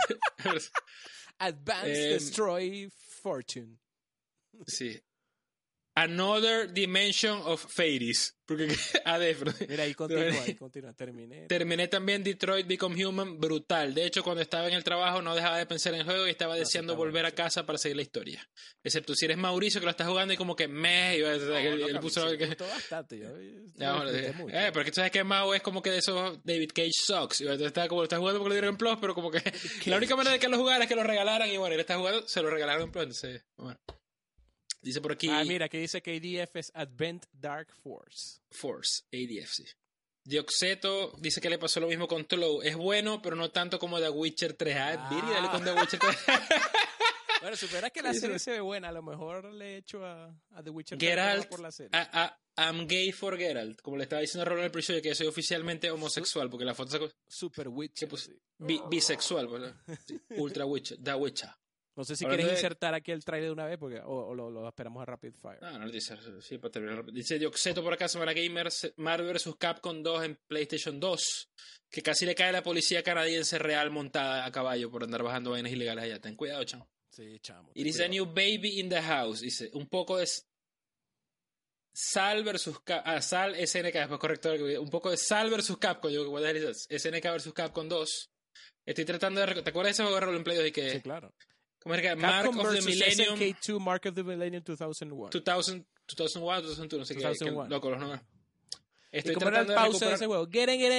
[SPEAKER 1] Advanced Destroy Fortune.
[SPEAKER 2] Sí. Another Dimension of Fairies. Porque ADF.
[SPEAKER 1] Mira, ahí continúa.
[SPEAKER 2] Terminé también Detroit Become Human, brutal. De hecho, cuando estaba en el trabajo no dejaba de pensar en el juego y estaba deseando volver a casa para seguir la historia. Excepto si eres Mauricio que lo estás jugando y como que él puso
[SPEAKER 1] me gustó bastante.
[SPEAKER 2] Porque tú sabes que Mau es como que de esos David Cage Sucks. Y está como lo estás jugando porque lo dieron en Plus, pero como que la única manera de que lo jugara es que lo regalaran y bueno, él está jugando, se lo regalaron en Plus. Entonces, bueno. Dice por aquí...
[SPEAKER 1] mira, que dice que ADF es Advent Dark Force.
[SPEAKER 2] Force, ADF, sí. Dioxeto dice que le pasó lo mismo con Tlow. Es bueno, pero no tanto como The Witcher 3. Viri, dale con The Witcher 3.
[SPEAKER 1] Bueno, supera que la serie se ve buena. A lo mejor le echo a The Witcher 3
[SPEAKER 2] Geralt,
[SPEAKER 1] por la serie.
[SPEAKER 2] I'm gay for Geralt. Como le estaba diciendo a Rolando en el principio, que soy oficialmente homosexual, porque la foto sacó...
[SPEAKER 1] Super Witcher.
[SPEAKER 2] Pues, bisexual, ¿verdad? Sí. Ultra Witcher, The Witcher.
[SPEAKER 1] No sé si quieres insertar aquí el trailer de una vez porque, o lo esperamos a Rapid Fire.
[SPEAKER 2] No dice, sí, para terminar. Dice Dioxeto por acá, Semana Gamer, Marvel vs. Capcom 2 en PlayStation 2, que casi le cae a la policía canadiense real montada a caballo por andar bajando vainas ilegales allá. Ten cuidado, chamo.
[SPEAKER 1] Sí, chamo.
[SPEAKER 2] Y dice, New Baby in the House. Dice, un poco de Sal versus Sal SNK, después correcto, un poco de Sal versus Capcom. Yo voy a decir SNK versus Capcom 2. Estoy tratando de... ¿Te acuerdas de ese juego de rol en Play 2?
[SPEAKER 1] Sí, claro.
[SPEAKER 2] ¿Cómo es que? Mark of the Millennium.
[SPEAKER 1] SNK2, Mark of the Millennium 2001.
[SPEAKER 2] 2001, 2002, no sé qué. Loco, los nombres.
[SPEAKER 1] Estoy tratando de recuperar ese juego.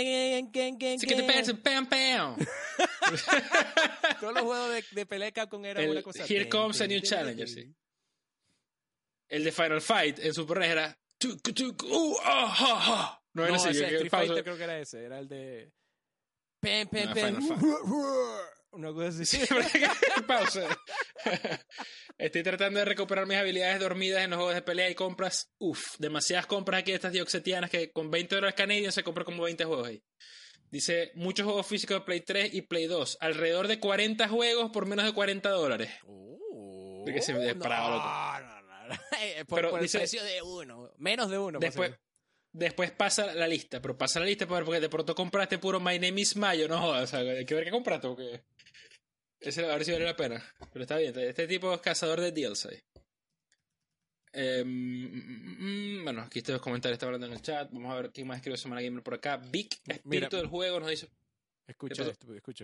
[SPEAKER 2] Pam.
[SPEAKER 1] Todos los juegos de pelea Capcom eran una cosa.
[SPEAKER 2] Here comes a new challenger, sí. El de Final Fight en Super NES era...
[SPEAKER 1] No era ese. Street Fighter creo que era ese. Era el de... Pam. Una cosa así.
[SPEAKER 2] Pausa. Estoy tratando de recuperar mis habilidades dormidas en los juegos de pelea y compras. Demasiadas compras aquí de estas dioxetianas que con $20 canadienses se compra como 20 juegos ahí. Dice, muchos juegos físicos de Play 3 y Play 2. Alrededor de 40 juegos por menos de $40. Porque se me disparaba, loco.
[SPEAKER 1] Por el
[SPEAKER 2] dice,
[SPEAKER 1] precio de uno. Menos de uno.
[SPEAKER 2] Después pasa la lista. Pero pasa la lista porque de pronto compraste puro My Name is Mayo. No jodas. O sea, hay que ver qué compraste porque... Ese a ver si vale la pena. Pero está bien. Este tipo es cazador de deals ahí. Bueno, aquí estoy los comentarios, está hablando en el chat. Vamos a ver quién más escribe Semana Gamer por acá. Vic, espíritu del juego, nos dice.
[SPEAKER 1] Escucha esto, escucha.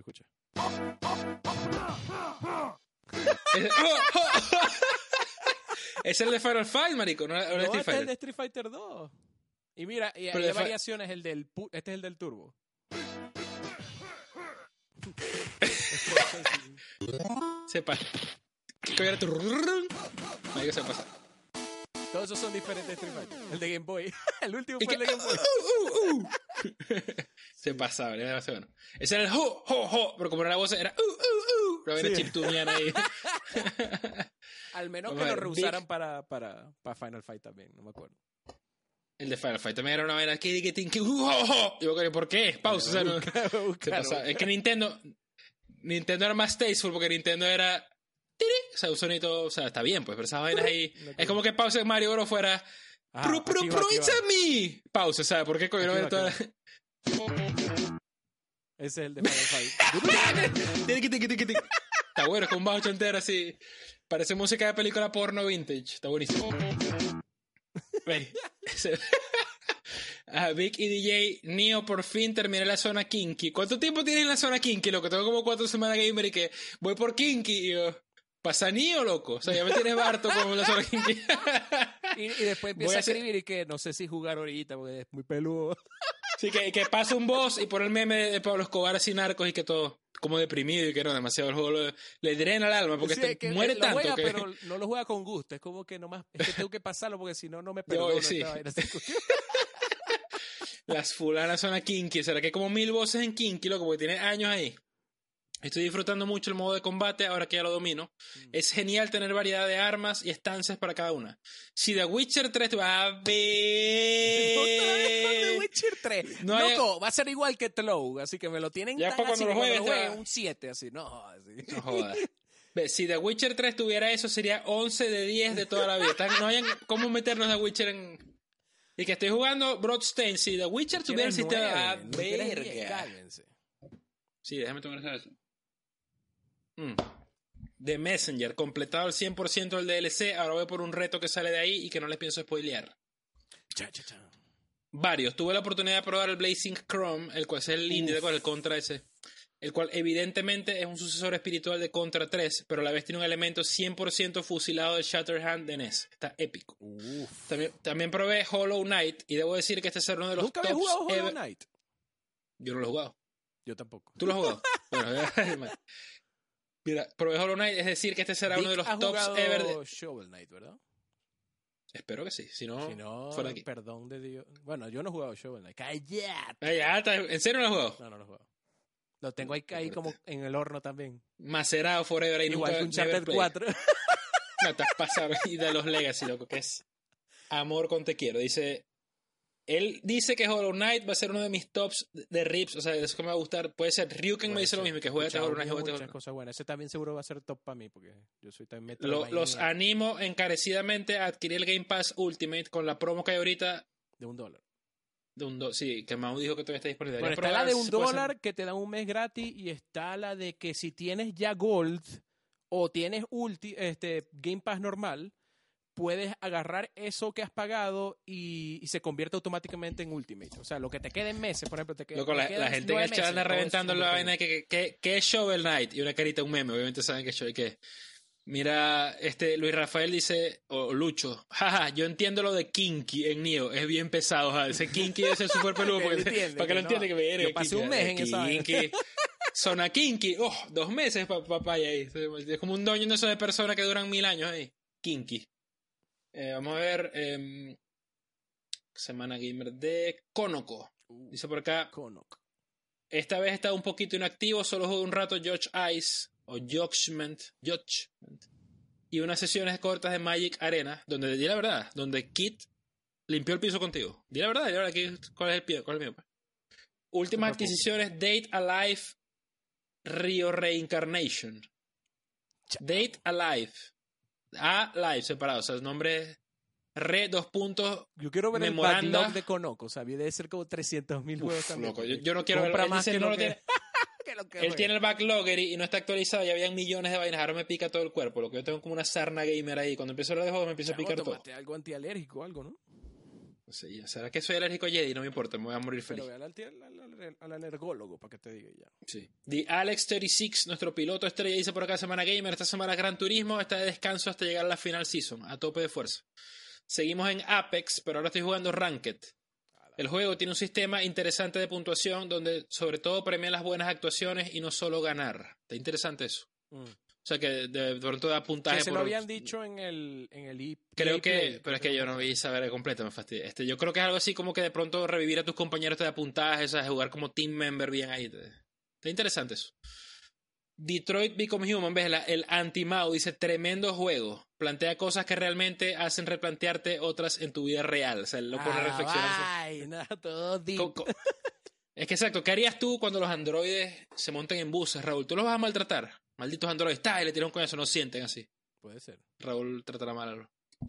[SPEAKER 2] Es el de Final Fight, marico, no
[SPEAKER 1] este es el de Street Fighter 2. Y mira, y hay variaciones, este es el del Turbo.
[SPEAKER 2] Sepa. ¿Qué coño era tu? Marico, se pasa.
[SPEAKER 1] Todos esos son diferentes Street Fighter. El de Game Boy. El último fue el de Game Boy.
[SPEAKER 2] Se pasaba, era demasiado bueno. Ese era el pero como era la voz era pero era chiptuniana ahí.
[SPEAKER 1] Al menos que lo reusaran para Final Fight también, no me acuerdo.
[SPEAKER 2] El de Final Fight también era una vaina que ¿por qué? Pausa, o sea, no, se pasaba. Es que Nintendo era más tasteful porque Nintendo era o sea, un sonido, o sea, está bien, pues, pero esas vainas ahí. Es como que Pausa en Mario Bros fuera. It's a me. Pausa, ¿sabes? ¿Por qué coño no era toda?
[SPEAKER 1] Ese es el de Final Fight.
[SPEAKER 2] Está bueno, con un bajo entero así. Parece música de película porno vintage. Está buenísimo. Vic y DJ Neo, por fin terminé la zona Kinky. ¿Cuánto tiempo tienes en la zona Kinky, loco? Tengo como 4 semanas gamer y que voy por Kinky y yo, ¿pasa Neo, loco? O sea, ya me tienes harto como en la zona Kinky.
[SPEAKER 1] y después empieza a escribir y que no sé si jugar ahorita porque es muy peludo.
[SPEAKER 2] Sí, que pasa un boss y por el meme de Pablo Escobar así narcos y que todo como deprimido y que no, demasiado el juego le drena el alma porque
[SPEAKER 1] sí, que
[SPEAKER 2] muere tanto
[SPEAKER 1] juega,
[SPEAKER 2] que...
[SPEAKER 1] pero no lo juega con gusto, es como que nomás es que tengo que pasarlo porque si no me perdono
[SPEAKER 2] sí.
[SPEAKER 1] esta vaina.
[SPEAKER 2] Las fulanas son a Kinky, será que hay como 1000 voces en Kinky, loco, porque tiene años ahí. Estoy disfrutando mucho el modo de combate ahora que ya lo domino. Es genial tener variedad de armas y estancias para cada una. Si The Witcher 3 te va a ver...
[SPEAKER 1] The Witcher 3. No, loco, va a ser igual que Tlow, así que me lo tienen
[SPEAKER 2] ya
[SPEAKER 1] tan
[SPEAKER 2] para
[SPEAKER 1] así
[SPEAKER 2] cuando lo juegues,
[SPEAKER 1] un 7, así, no. Así.
[SPEAKER 2] No jodas. Si The Witcher 3 tuviera eso, sería 11 de 10 de toda la vida. No hayan cómo meternos The Witcher en... Y que estoy jugando Bloodstained. Si The Witcher tuviera el sistema... verga. Sí, déjame tomar eso. The Messenger, completado el 100% del DLC. Ahora voy por un reto que sale de ahí y que no les pienso spoilear. Varios. Tuve la oportunidad de probar el Blazing Chrome, el cual es el indie de el Contra ese. El cual evidentemente es un sucesor espiritual de Contra 3, pero a la vez tiene un elemento 100% fusilado de Shatterhand de NES. Está épico. También probé Hollow Knight y debo decir que este es uno de los
[SPEAKER 1] ¿Nunca había jugado Hollow Knight?
[SPEAKER 2] Yo no lo he jugado.
[SPEAKER 1] Yo tampoco.
[SPEAKER 2] ¿Tú lo has jugado? Bueno, mira, probé Hollow Knight, es decir que este será uno de los tops ever de...
[SPEAKER 1] Shovel Knight, ¿verdad?
[SPEAKER 2] Espero que sí, si no
[SPEAKER 1] fuera aquí. Perdón de Dios. Bueno, yo no he jugado Shovel Knight.
[SPEAKER 2] ¡Cállate! ¿En serio no lo has jugado?
[SPEAKER 1] No lo he jugado. Lo tengo ahí como en el horno también.
[SPEAKER 2] Macerado forever. Y
[SPEAKER 1] igual que un Uncharted 4.
[SPEAKER 2] No, te has pasado. Y de los Legacy, loco, que es amor con te quiero. Él dice que Hollow Knight va a ser uno de mis tops de rips. O sea, eso que me va a gustar. Puede ser Ryuken, me dice lo mismo, que juega este Hollow Knight.
[SPEAKER 1] Muchas cosas buenas. Ese también seguro va a ser top para mí, porque yo soy también
[SPEAKER 2] los animo encarecidamente a adquirir el Game Pass Ultimate con la promo que hay ahorita.
[SPEAKER 1] De $1.
[SPEAKER 2] Sí, que Mau dijo que todavía está disponible.
[SPEAKER 1] Bueno, está la de $1 que te dan un mes gratis y está la de que si tienes ya Gold o tienes Game Pass normal, puedes agarrar eso que has pagado y se convierte automáticamente en Ultimate. O sea, lo que te queda en meses, por ejemplo, te queda.
[SPEAKER 2] Loco, la gente en el chat anda reventando la vaina de que es Shovel Knight y una carita, un meme. Obviamente saben que es que mira, Luis Rafael dice, o Lucho, jaja, yo entiendo lo de Kinky en Neo, es bien pesado, ja. Ese Kinky es el super peludo, para que lo entienda que me viene.
[SPEAKER 1] Yo pasé un mes en esa
[SPEAKER 2] Kinky. Zona Kinky, 2 meses papaya ahí. Es como un doño de esos de personas que duran 1000 años ahí. Kinky. Vamos a ver. Semana Gamer de Konoko. Dice por acá.
[SPEAKER 1] Konoko.
[SPEAKER 2] Esta vez he estado un poquito inactivo, solo jugué un rato Judgment. y unas sesiones cortas de Magic Arena, donde, di la verdad, donde Kit limpió el piso contigo. Di la verdad, ¿cuál es el pie? ¿Cuál es el mío? Últimas adquisiciones, Date Alive Rio Reincarnation. Date Alive. Alive separado, o sea, el nombre Re 2 puntos.
[SPEAKER 1] Yo quiero ver
[SPEAKER 2] Memoranda.
[SPEAKER 1] el backlog de Konoko, o sea, debe ser como 300.000 juegos también.
[SPEAKER 2] Loco, yo no quiero ver.
[SPEAKER 1] Compra más que
[SPEAKER 2] no
[SPEAKER 1] lo
[SPEAKER 2] lo
[SPEAKER 1] que-
[SPEAKER 2] tiene.
[SPEAKER 1] que lo que
[SPEAKER 2] Él
[SPEAKER 1] juega.
[SPEAKER 2] tiene el backlogger y no está actualizado y habían millones de vainas. Ahora me pica todo el cuerpo. Lo que yo tengo como una sarna gamer ahí. Cuando empiezo a hablar de juegos me empieza a
[SPEAKER 1] Chamo,
[SPEAKER 2] picar todo.
[SPEAKER 1] tómate algo antialérgico, algo, ¿no?
[SPEAKER 2] No sé, ¿será que soy alérgico a Jedi? No me importa, me voy a morir feliz.
[SPEAKER 1] Pero ve al alergólogo para que te diga ya.
[SPEAKER 2] Sí. The Alex36, nuestro piloto estrella, dice por acá Semana Gamer. Esta semana Gran Turismo, está de descanso hasta llegar a la final season, a tope de fuerza. Seguimos en Apex, pero ahora estoy jugando Ranked. El juego tiene un sistema interesante de puntuación donde sobre todo premia las buenas actuaciones y no solo ganar. Está interesante eso. O sea que de pronto da puntaje
[SPEAKER 1] Que se
[SPEAKER 2] por...
[SPEAKER 1] lo habían dicho en el
[SPEAKER 2] Creo
[SPEAKER 1] EA
[SPEAKER 2] que,
[SPEAKER 1] Play,
[SPEAKER 2] pero es que yo no vi esa verga completa, me fastidia. Yo creo que es algo así como que de pronto revivir a tus compañeros te da puntaje, o sea, jugar como team member bien ahí. Está interesante eso. Detroit Become Human, ves, el anti-Mao dice, tremendo juego. Plantea cosas que realmente hacen replantearte otras en tu vida real. O sea, él lo pone a reflexionar.
[SPEAKER 1] Vaina, todo deep.
[SPEAKER 2] Es que exacto, ¿qué harías tú cuando los androides se monten en buses, Raúl? ¿Tú los vas a maltratar? Malditos androides, y le tiran un coñazo, no sienten así.
[SPEAKER 1] Puede ser.
[SPEAKER 2] Raúl tratará mal a los...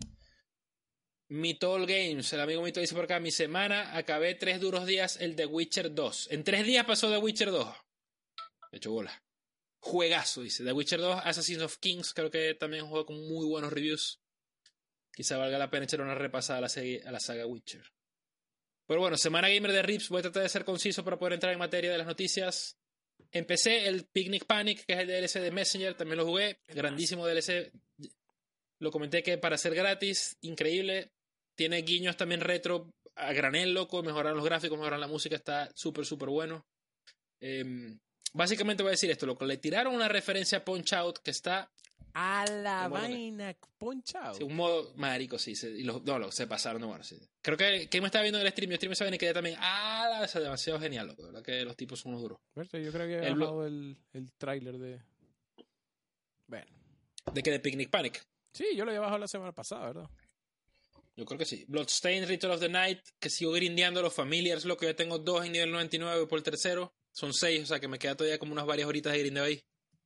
[SPEAKER 2] Mitol Games, el amigo Mito dice por acá, mi semana acabé 3 duros días el The Witcher 2. En 3 días pasó The Witcher 2. De hecho bola. Juegazo, dice. The Witcher 2, Assassins of Kings, creo que también es un juego con muy buenos reviews. Quizá valga la pena echar una repasada a la saga Witcher. Pero bueno, semana gamer de Rips, voy a tratar de ser conciso para poder entrar en materia de las noticias. Empecé el Picnic Panic, que es el DLC de Messenger, también lo jugué. Grandísimo DLC. Lo comenté que para ser gratis, increíble. Tiene guiños también retro a granel, loco. Mejoraron los gráficos, mejoraron la música, está súper, súper bueno. Básicamente voy a decir esto, loco. Le tiraron una referencia a Punch Out que está...
[SPEAKER 1] A la
[SPEAKER 2] ¿Cómo lo
[SPEAKER 1] vaina, ponchado.
[SPEAKER 2] Sí, un modo marico, sí. Se pasaron de bueno. Sí. Creo que me estaba viendo en el stream. Yo stream saben y quedé también. Es demasiado genial, loco. La verdad que los tipos son unos duros.
[SPEAKER 1] Yo creo que he bajado el tráiler de... Bueno.
[SPEAKER 2] ¿De qué? ¿De Picnic Panic?
[SPEAKER 1] Sí, yo lo había bajado la semana pasada, ¿verdad?
[SPEAKER 2] Yo creo que sí. Bloodstained, Ritual of the Night, que sigo grindeando los Familiars, lo que yo tengo 2 en nivel 99 y por el tercero. Son 6, o sea que me queda todavía como unas varias horitas de grindeo ahí.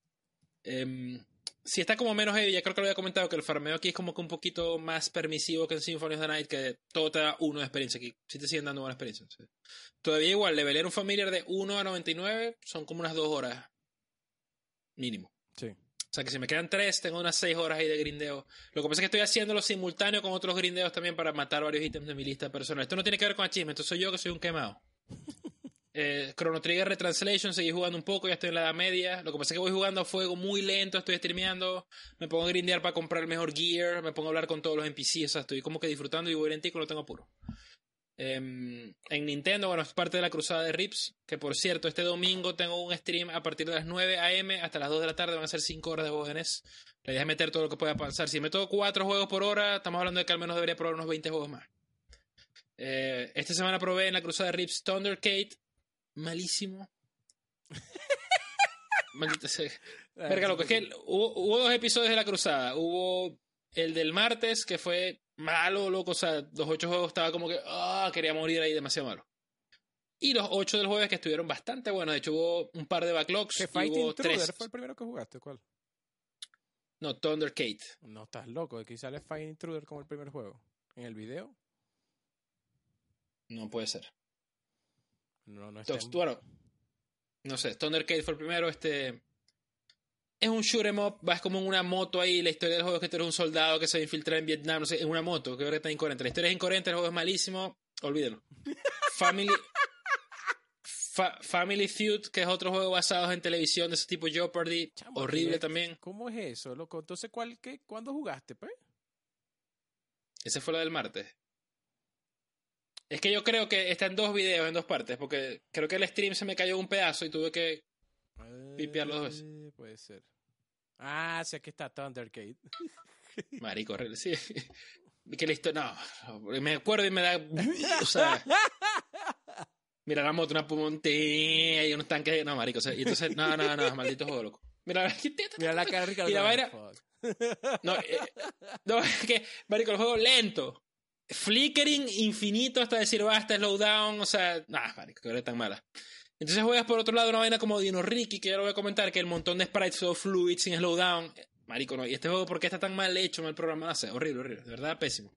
[SPEAKER 2] Si está como menos heavy, ya creo que lo había comentado, que el farmeo aquí es como que un poquito más permisivo que en Symphony of the Night, que todo te da 1 de experiencia. Aquí sí te siguen dando buena experiencia. ¿Sí? Todavía igual, levelear un Familiar de 1 a 99 son como unas 2 horas mínimo.
[SPEAKER 1] Sí.
[SPEAKER 2] O sea que si me quedan 3, tengo unas 6 horas ahí de grindeo. Lo que pasa es que estoy haciéndolo simultáneo con otros grindeos también para matar varios ítems de mi lista personal. Esto no tiene que ver con achievement, esto soy yo que soy un quemado. Chrono Trigger Retranslation, seguí jugando un poco, ya estoy en la edad media. Lo que pasa es que voy jugando a fuego muy lento, estoy streameando, me pongo a grindear para comprar el mejor gear, me pongo a hablar con todos los NPCs, o sea, estoy como que disfrutando y voy lentico, no tengo apuro. En Nintendo, bueno, es parte de la cruzada de Rips, que por cierto, este domingo tengo un stream a partir de las 9 AM hasta las 2 de la tarde, van a ser 5 horas de juegos de NES. La idea es meter todo lo que pueda avanzar. Si meto 4 juegos por hora, estamos hablando de que al menos debería probar unos 20 juegos más. Esta semana probé en la cruzada de Rips Thundercade. Malísimo. Maldita sea. Verga, loco, es que hubo 2 episodios de la cruzada. Hubo el del martes, que fue malo, loco. O sea, los 8 juegos estaba como que quería morir ahí, demasiado malo. Y los 8 del jueves que estuvieron bastante buenos. De hecho, hubo un par de backlogs.
[SPEAKER 1] ¿Que
[SPEAKER 2] Y
[SPEAKER 1] Fight
[SPEAKER 2] hubo
[SPEAKER 1] Intruder
[SPEAKER 2] 3.
[SPEAKER 1] fue el primero que jugaste? ¿Cuál?
[SPEAKER 2] No, Thundercade.
[SPEAKER 1] No, estás loco. De que sale Fight Intruder como el primer juego. ¿En el video?
[SPEAKER 2] No puede ser.
[SPEAKER 1] No está en...
[SPEAKER 2] Bueno, no sé, Thundercade fue el primero. Es un shoot 'em up, vas como en una moto ahí. La historia del juego es que tú eres un soldado que se infiltra en Vietnam, no sé, en una moto, que ahora está incoherente. La historia es incoherente, el juego es malísimo, olvídenlo. Family Feud, que es otro juego basado en televisión de ese tipo, Jeopardy,
[SPEAKER 1] Chamo,
[SPEAKER 2] horrible también.
[SPEAKER 1] ¿Cómo es eso, loco? Entonces, ¿cuándo jugaste, pues?
[SPEAKER 2] Ese fue lo del martes. Es que yo creo que está en 2 videos, en 2 partes, porque creo que el stream se me cayó un pedazo y tuve que pipear los 2.
[SPEAKER 1] Puede ser. Sí, aquí está Thundercade.
[SPEAKER 2] Marico, horrible, sí. Que listo, no, me acuerdo y me da, o sea, mira la moto, una montaña y unos tanques, no, marico, o sea, y entonces, no, maldito juego, loco. Mira,
[SPEAKER 1] Mira la cara de Ricardo.
[SPEAKER 2] Y la vaina-
[SPEAKER 1] Fuck.
[SPEAKER 2] no, es que, marico, el juego lento. Flickering infinito hasta decir basta, slowdown, o sea, marico, que hora tan mala. Entonces juegas por otro lado una vaina como Dino Riki, que ya lo voy a comentar, que el montón de sprites todo fluid, sin slowdown. Marico, no. ¿Y este juego por qué está tan mal hecho, mal programado? O sea, horrible, horrible. De verdad, pésimo.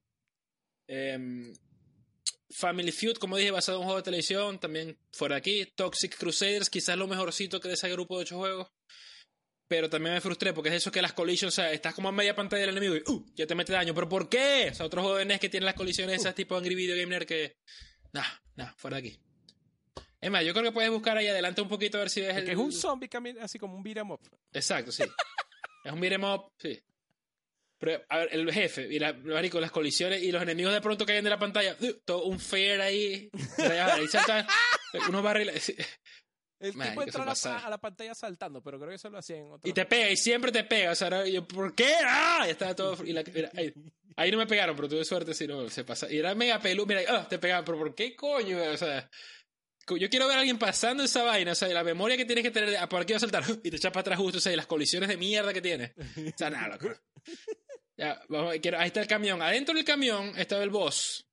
[SPEAKER 2] Family Feud, como dije, basado en un juego de televisión, también fuera de aquí. Toxic Crusaders, quizás lo mejorcito que de ese grupo de 8 juegos. Pero también me frustré porque es eso que las colisiones, o sea, estás como a media pantalla del enemigo y ya te mete daño. ¿Pero por qué? O sea, otros juegos de NES que tienen las colisiones esas tipo Angry Video Game Nerd que... fuera de aquí. Es más, yo creo que puedes buscar ahí adelante un poquito a ver si ves el...
[SPEAKER 1] Que es un zombie así como un beat 'em up.
[SPEAKER 2] Exacto, sí. Es un beat'em up, sí. Pero, a ver, el jefe y marico, las colisiones y los enemigos de pronto caen de la pantalla. Todo un fair ahí. Ahí saltan unos barriles.
[SPEAKER 1] El
[SPEAKER 2] Man,
[SPEAKER 1] tipo
[SPEAKER 2] ¿qué
[SPEAKER 1] entró
[SPEAKER 2] se pasa?
[SPEAKER 1] a la pantalla saltando, pero creo que eso lo hacía en otro.
[SPEAKER 2] Y te pega, y siempre te pega. O sea, yo, ¿por qué? Ya estaba todo. Mira, ahí no me pegaron, pero tuve suerte si no se pasa. Y era mega peludo. Mira, te pegaban, pero ¿por qué coño? O sea, yo quiero ver a alguien pasando esa vaina. O sea, la memoria que tienes que tener. ¿Por aquí va a saltar? Y te echas para atrás justo. O sea, y las colisiones de mierda que tiene. O sea, nada, loco. Ya, ahí está el camión. Adentro del camión estaba el boss.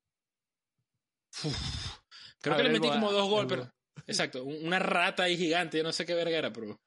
[SPEAKER 2] Creo que le metí como 2 golpes. Exacto, una rata ahí gigante. Yo no sé qué verga era, pero.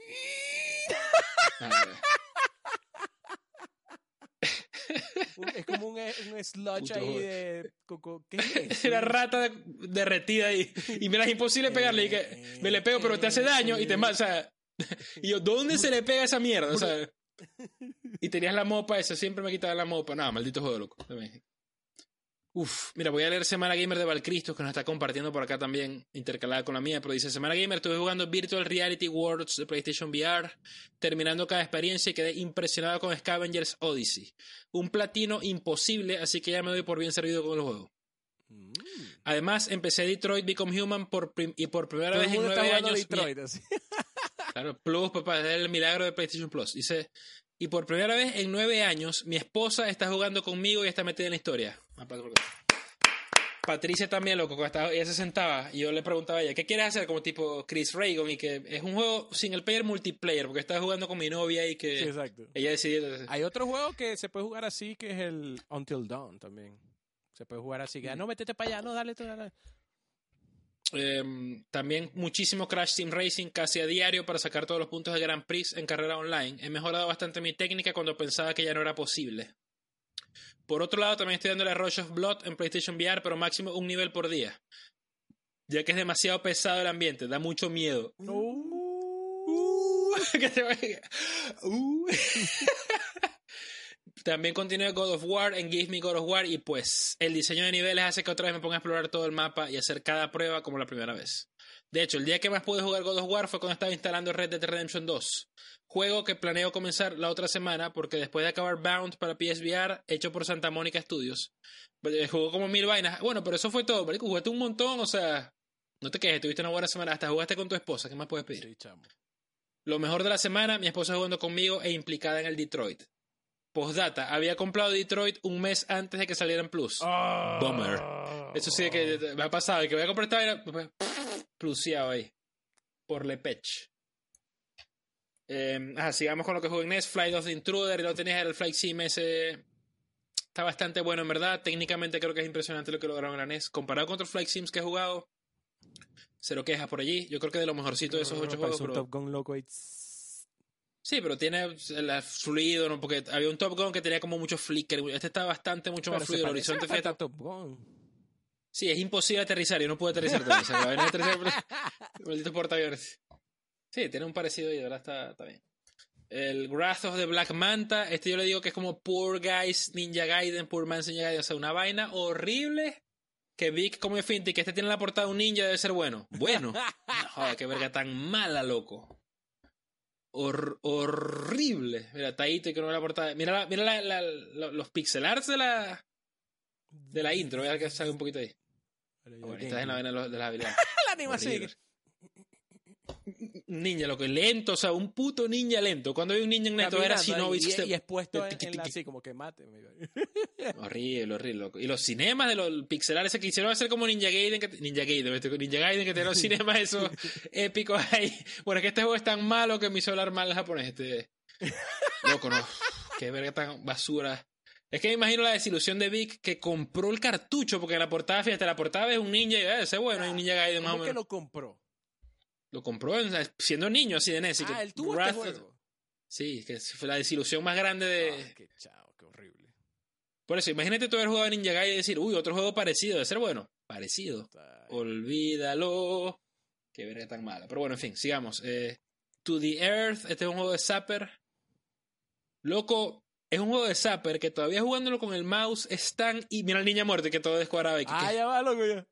[SPEAKER 1] Es como un sludge ahí de coco. ¿Qué es eso?
[SPEAKER 2] Era rata derretida ahí. Y mira, es imposible pegarle. Y que me le pego, pero te hace daño y te mata. O sea, y yo, ¿dónde se le pega esa mierda? O sea, y tenías la mopa esa, siempre me quitaba la mopa. No, maldito juego, loco. Mira, voy a leer Semana Gamer de Valcristos, que nos está compartiendo por acá también, intercalada con la mía, pero dice: Semana Gamer, estuve jugando Virtual Reality Worlds de PlayStation VR, terminando cada experiencia y quedé impresionado con Scavengers Odyssey. Un platino imposible, así que ya me doy por bien servido con el juego. Además, empecé Detroit Become Human por primera vez en 9 años.
[SPEAKER 1] Detroit, así.
[SPEAKER 2] Claro, Plus, papá, es el milagro de PlayStation Plus. Dice: y por primera vez en 9 años, mi esposa está jugando conmigo y está metida en la historia. Patricia también, loco, ella se sentaba y yo le preguntaba a ella, ¿qué quieres hacer? Como tipo Chris Reagan, y que es un juego single player multiplayer, porque estaba jugando con mi novia y que
[SPEAKER 1] Sí, exacto.
[SPEAKER 2] ella decidió...
[SPEAKER 1] Hay otro juego que se puede jugar así, que es el Until Dawn también. Se puede jugar así, que no, métete para allá, no, dale.
[SPEAKER 2] También muchísimo Crash Team Racing casi a diario para sacar todos los puntos de Grand Prix en carrera online. He mejorado bastante mi técnica cuando pensaba que ya no era posible. Por otro lado, también estoy dándole a Rush of Blood en PlayStation VR, pero máximo 1 nivel por día, ya que es demasiado pesado el ambiente, da mucho miedo. También continué God of War en Give Me God of War y pues el diseño de niveles hace que otra vez me ponga a explorar todo el mapa y hacer cada prueba como la primera vez. De hecho, el día que más pude jugar God of War fue cuando estaba instalando Red Dead Redemption 2, juego que planeo comenzar la otra semana porque después de acabar Bound para PSVR, hecho por Santa Mónica Studios, jugó como 1000 vainas. Bueno, pero eso fue todo, marico, jugaste un montón, o sea, no te quejes, tuviste una buena semana, hasta jugaste con tu esposa, ¿qué más puedes pedir?
[SPEAKER 1] Sí, chamo.
[SPEAKER 2] Lo mejor de la semana, mi esposa jugando conmigo e implicada en el Detroit. Postdata, había comprado Detroit un mes antes de que saliera en Plus. Bummer. Eso sí que me ha pasado, que voy a comprar esta vaina, pluseado ahí. Por Lepech. Sigamos con lo que jugué en NES. Flight of the Intruder, y lo tenías, el Flight Sim ese. Está bastante bueno, en verdad. Técnicamente creo que es impresionante lo que lograron en la NES. Comparado con otros Flight Sims que he jugado, cero quejas por allí. Yo creo que de lo mejorcito de esos 8 juegos.
[SPEAKER 1] Un Top Gun loco y...
[SPEAKER 2] Sí, pero tiene el fluido, ¿no? Porque había un Top Gun que tenía como mucho flicker. Este está mucho más fluido. El horizonte, fíjate.
[SPEAKER 1] Top Gun.
[SPEAKER 2] Sí, es imposible aterrizar. Yo no puedo aterrizar. Maldito portaaviones. Sí, tiene un parecido y de verdad está bien. El Wrath of the Black Manta. Este yo le digo que es como Poor Guys Ninja Gaiden, Poor Man's Ninja Gaiden. O sea, una vaina horrible. Que Vic come finta y que este tiene la portada de un ninja, debe ser bueno. Bueno. No, joder, qué verga tan mala, loco. Horrible. Mira, Taito y que no ve la portada. Mira los pixel arts de la intro. Voy a ver que sale un poquito ahí. Bueno, estás en la vaina de las habilidades.
[SPEAKER 1] La animación.
[SPEAKER 2] ninja, lo que lento, o sea, un puto ninja lento. Cuando hay un ninja en neto era
[SPEAKER 1] Caminando
[SPEAKER 2] Shinobi.
[SPEAKER 1] ahí, y expuesto en la así, como que mate.
[SPEAKER 2] Horrible, horrible, loco. Y los cinemas de los pixelares se quisieron hacer como Ninja Gaiden, que tiene los cinemas esos épicos ahí. Bueno, es que este juego es tan malo que me hizo hablar mal el japonés. Loco, no. Qué verga tan basura. Es que me imagino la desilusión de Vic que compró el cartucho, porque en la portada, fíjate, la portada es un ninja y ese bueno, hay un Ninja Gaiden más o
[SPEAKER 1] ¿Cómo que
[SPEAKER 2] menos.
[SPEAKER 1] lo compró?
[SPEAKER 2] Lo compró siendo niño, así de NES.
[SPEAKER 1] Él tuvo este juego.
[SPEAKER 2] Sí, que fue la desilusión más grande de...
[SPEAKER 1] Qué chao, qué horrible.
[SPEAKER 2] Por eso, imagínate tú haber jugado a Ninja Gaiden y decir, uy, otro juego parecido, debe ser bueno. Parecido. Olvídalo. Qué verga tan mala. Pero bueno, en fin, sigamos. To the Earth, este es un juego de Zapper. Loco, es un juego de Zapper que todavía jugándolo con el mouse es tan... Y mira al niña muerte que todo descuadrado.
[SPEAKER 1] Ya va, loco, ya.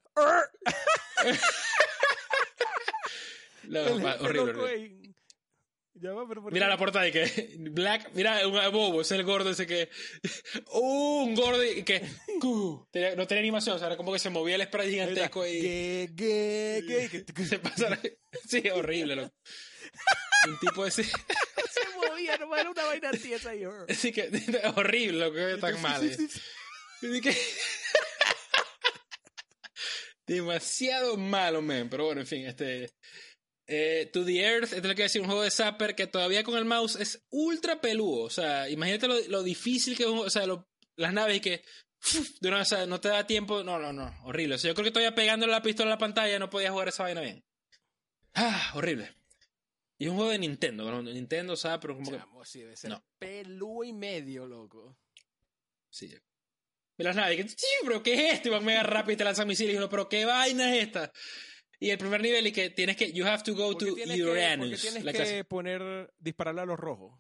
[SPEAKER 2] No, horrible.
[SPEAKER 1] Ya va, pero
[SPEAKER 2] mira la portada y que Black, mira un bobo, es el gordo ese que un gordo y que no tenía animación, o sea, era como que se movía el spray gigantesco y se pasara. Sí, horrible, loco. Un tipo ese
[SPEAKER 1] se movía, no era una vaina tiesa ahí.
[SPEAKER 2] Así que horrible, lo que es tan mal. Demasiado malo, man. Pero bueno, en fin, To the Earth, este es lo que decir, un juego de Zapper que todavía con el mouse es ultra peludo. O sea, imagínate lo difícil que es, o sea, las naves y que o sea, no te da tiempo. No, horrible. O sea, yo creo que todavía pegándole la pistola a la pantalla no podía jugar esa vaina bien. Horrible. Y es un juego de Nintendo, ¿no? Nintendo, ¿sabes? Pero como
[SPEAKER 1] Chamo, sí, debe ser peludo y medio, loco.
[SPEAKER 2] Sí. Y las naves, pero ¿qué es esto? Y van mega rápido y te lanzan misiles y uno, pero ¿qué vaina es esta? Y el primer nivel y que tienes que... You have to go to Uranus.
[SPEAKER 1] Porque tienes que dispararle a los rojos.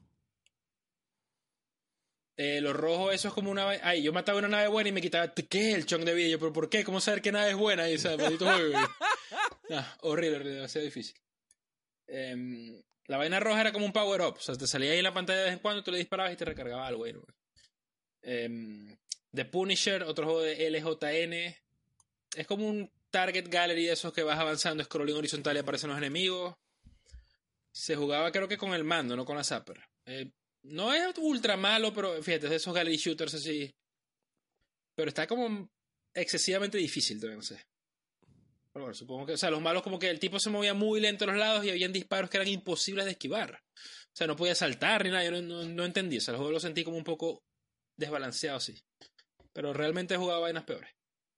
[SPEAKER 2] Los rojos, eso es como una... Ay, yo mataba una nave buena y me quitaba... ¿Qué? El chunk de vida. Yo, ¿pero por qué? ¿Cómo saber qué nave es buena? Y, o sea, maldito juego. Horrible, demasiado difícil. La vaina roja era como un power-up. O sea, te salía ahí en la pantalla de vez en cuando, tú le disparabas y te recargaba algo. The Punisher, otro juego de LJN. Es como un target gallery de esos que vas avanzando, scrolling horizontal y aparecen los enemigos. Se jugaba creo que con el mando, no con la Zapper. No es ultra malo, pero fíjate, es de esos gallery shooters así. Pero está como excesivamente difícil también, no sé. Pero bueno, supongo que, o sea, los malos como que el tipo se movía muy lento a los lados y habían disparos que eran imposibles de esquivar. O sea, no podía saltar ni nada, yo no entendí. O sea, el juego lo sentí como un poco desbalanceado así. Pero realmente he jugado vainas peores.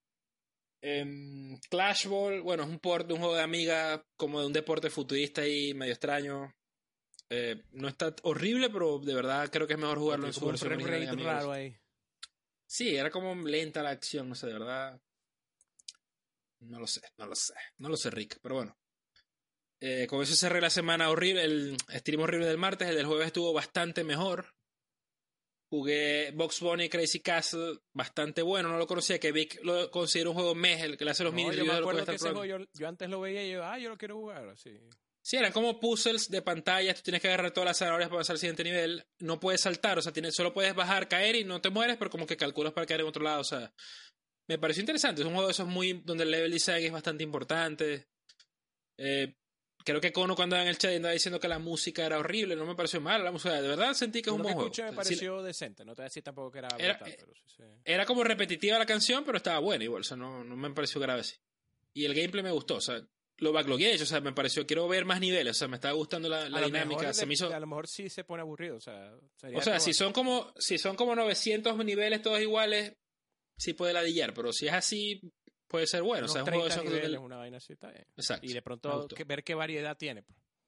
[SPEAKER 2] Clash Ball, bueno, es un port de un juego de Amiga, como de un deporte futurista y medio extraño. No está horrible, pero de verdad creo que es mejor jugarlo en su versión original.
[SPEAKER 1] Raro ahí.
[SPEAKER 2] Sí, era como lenta la acción, no sé, de verdad. No lo sé, Rick, pero bueno. Con eso cerré la semana horrible, el stream horrible del martes, el del jueves estuvo bastante mejor. Jugué Box Bunny Crazy Castle, bastante bueno, no lo conocía, que Vic lo considera un juego meh, el que le hace los mini
[SPEAKER 1] yo me
[SPEAKER 2] de lo
[SPEAKER 1] acuerdo
[SPEAKER 2] que
[SPEAKER 1] que ese juego yo antes lo veía y yo lo quiero jugar, así.
[SPEAKER 2] Sí, eran como puzzles de pantalla, tú tienes que agarrar todas las zanahorias para pasar al siguiente nivel, no puedes saltar, o sea, solo puedes bajar, caer y no te mueres, pero como que calculas para caer en otro lado, o sea, me pareció interesante, es un juego de esos donde el level design es bastante importante. Creo que Kono cuando en el chat andaba diciendo que la música era horrible, no me pareció mal la música, de verdad sentí que es un buen juego.
[SPEAKER 1] Me pareció decente, no te voy a decir tampoco que era brutal, pero sí.
[SPEAKER 2] Era como repetitiva la canción, pero estaba buena igual, o sea, no me pareció grave así. Y el gameplay me gustó, o sea, lo backlogué, o sea, me pareció, quiero ver más niveles, o sea, me estaba gustando la dinámica,
[SPEAKER 1] a lo mejor sí se pone aburrido, o sea,
[SPEAKER 2] si son como 900 niveles todos iguales, sí puede ladillar, pero si es así, puede ser bueno. O sea, es un juego de esos
[SPEAKER 1] niveles, una vaina así, está bien.
[SPEAKER 2] Exacto.
[SPEAKER 1] Y de pronto ver qué variedad tiene.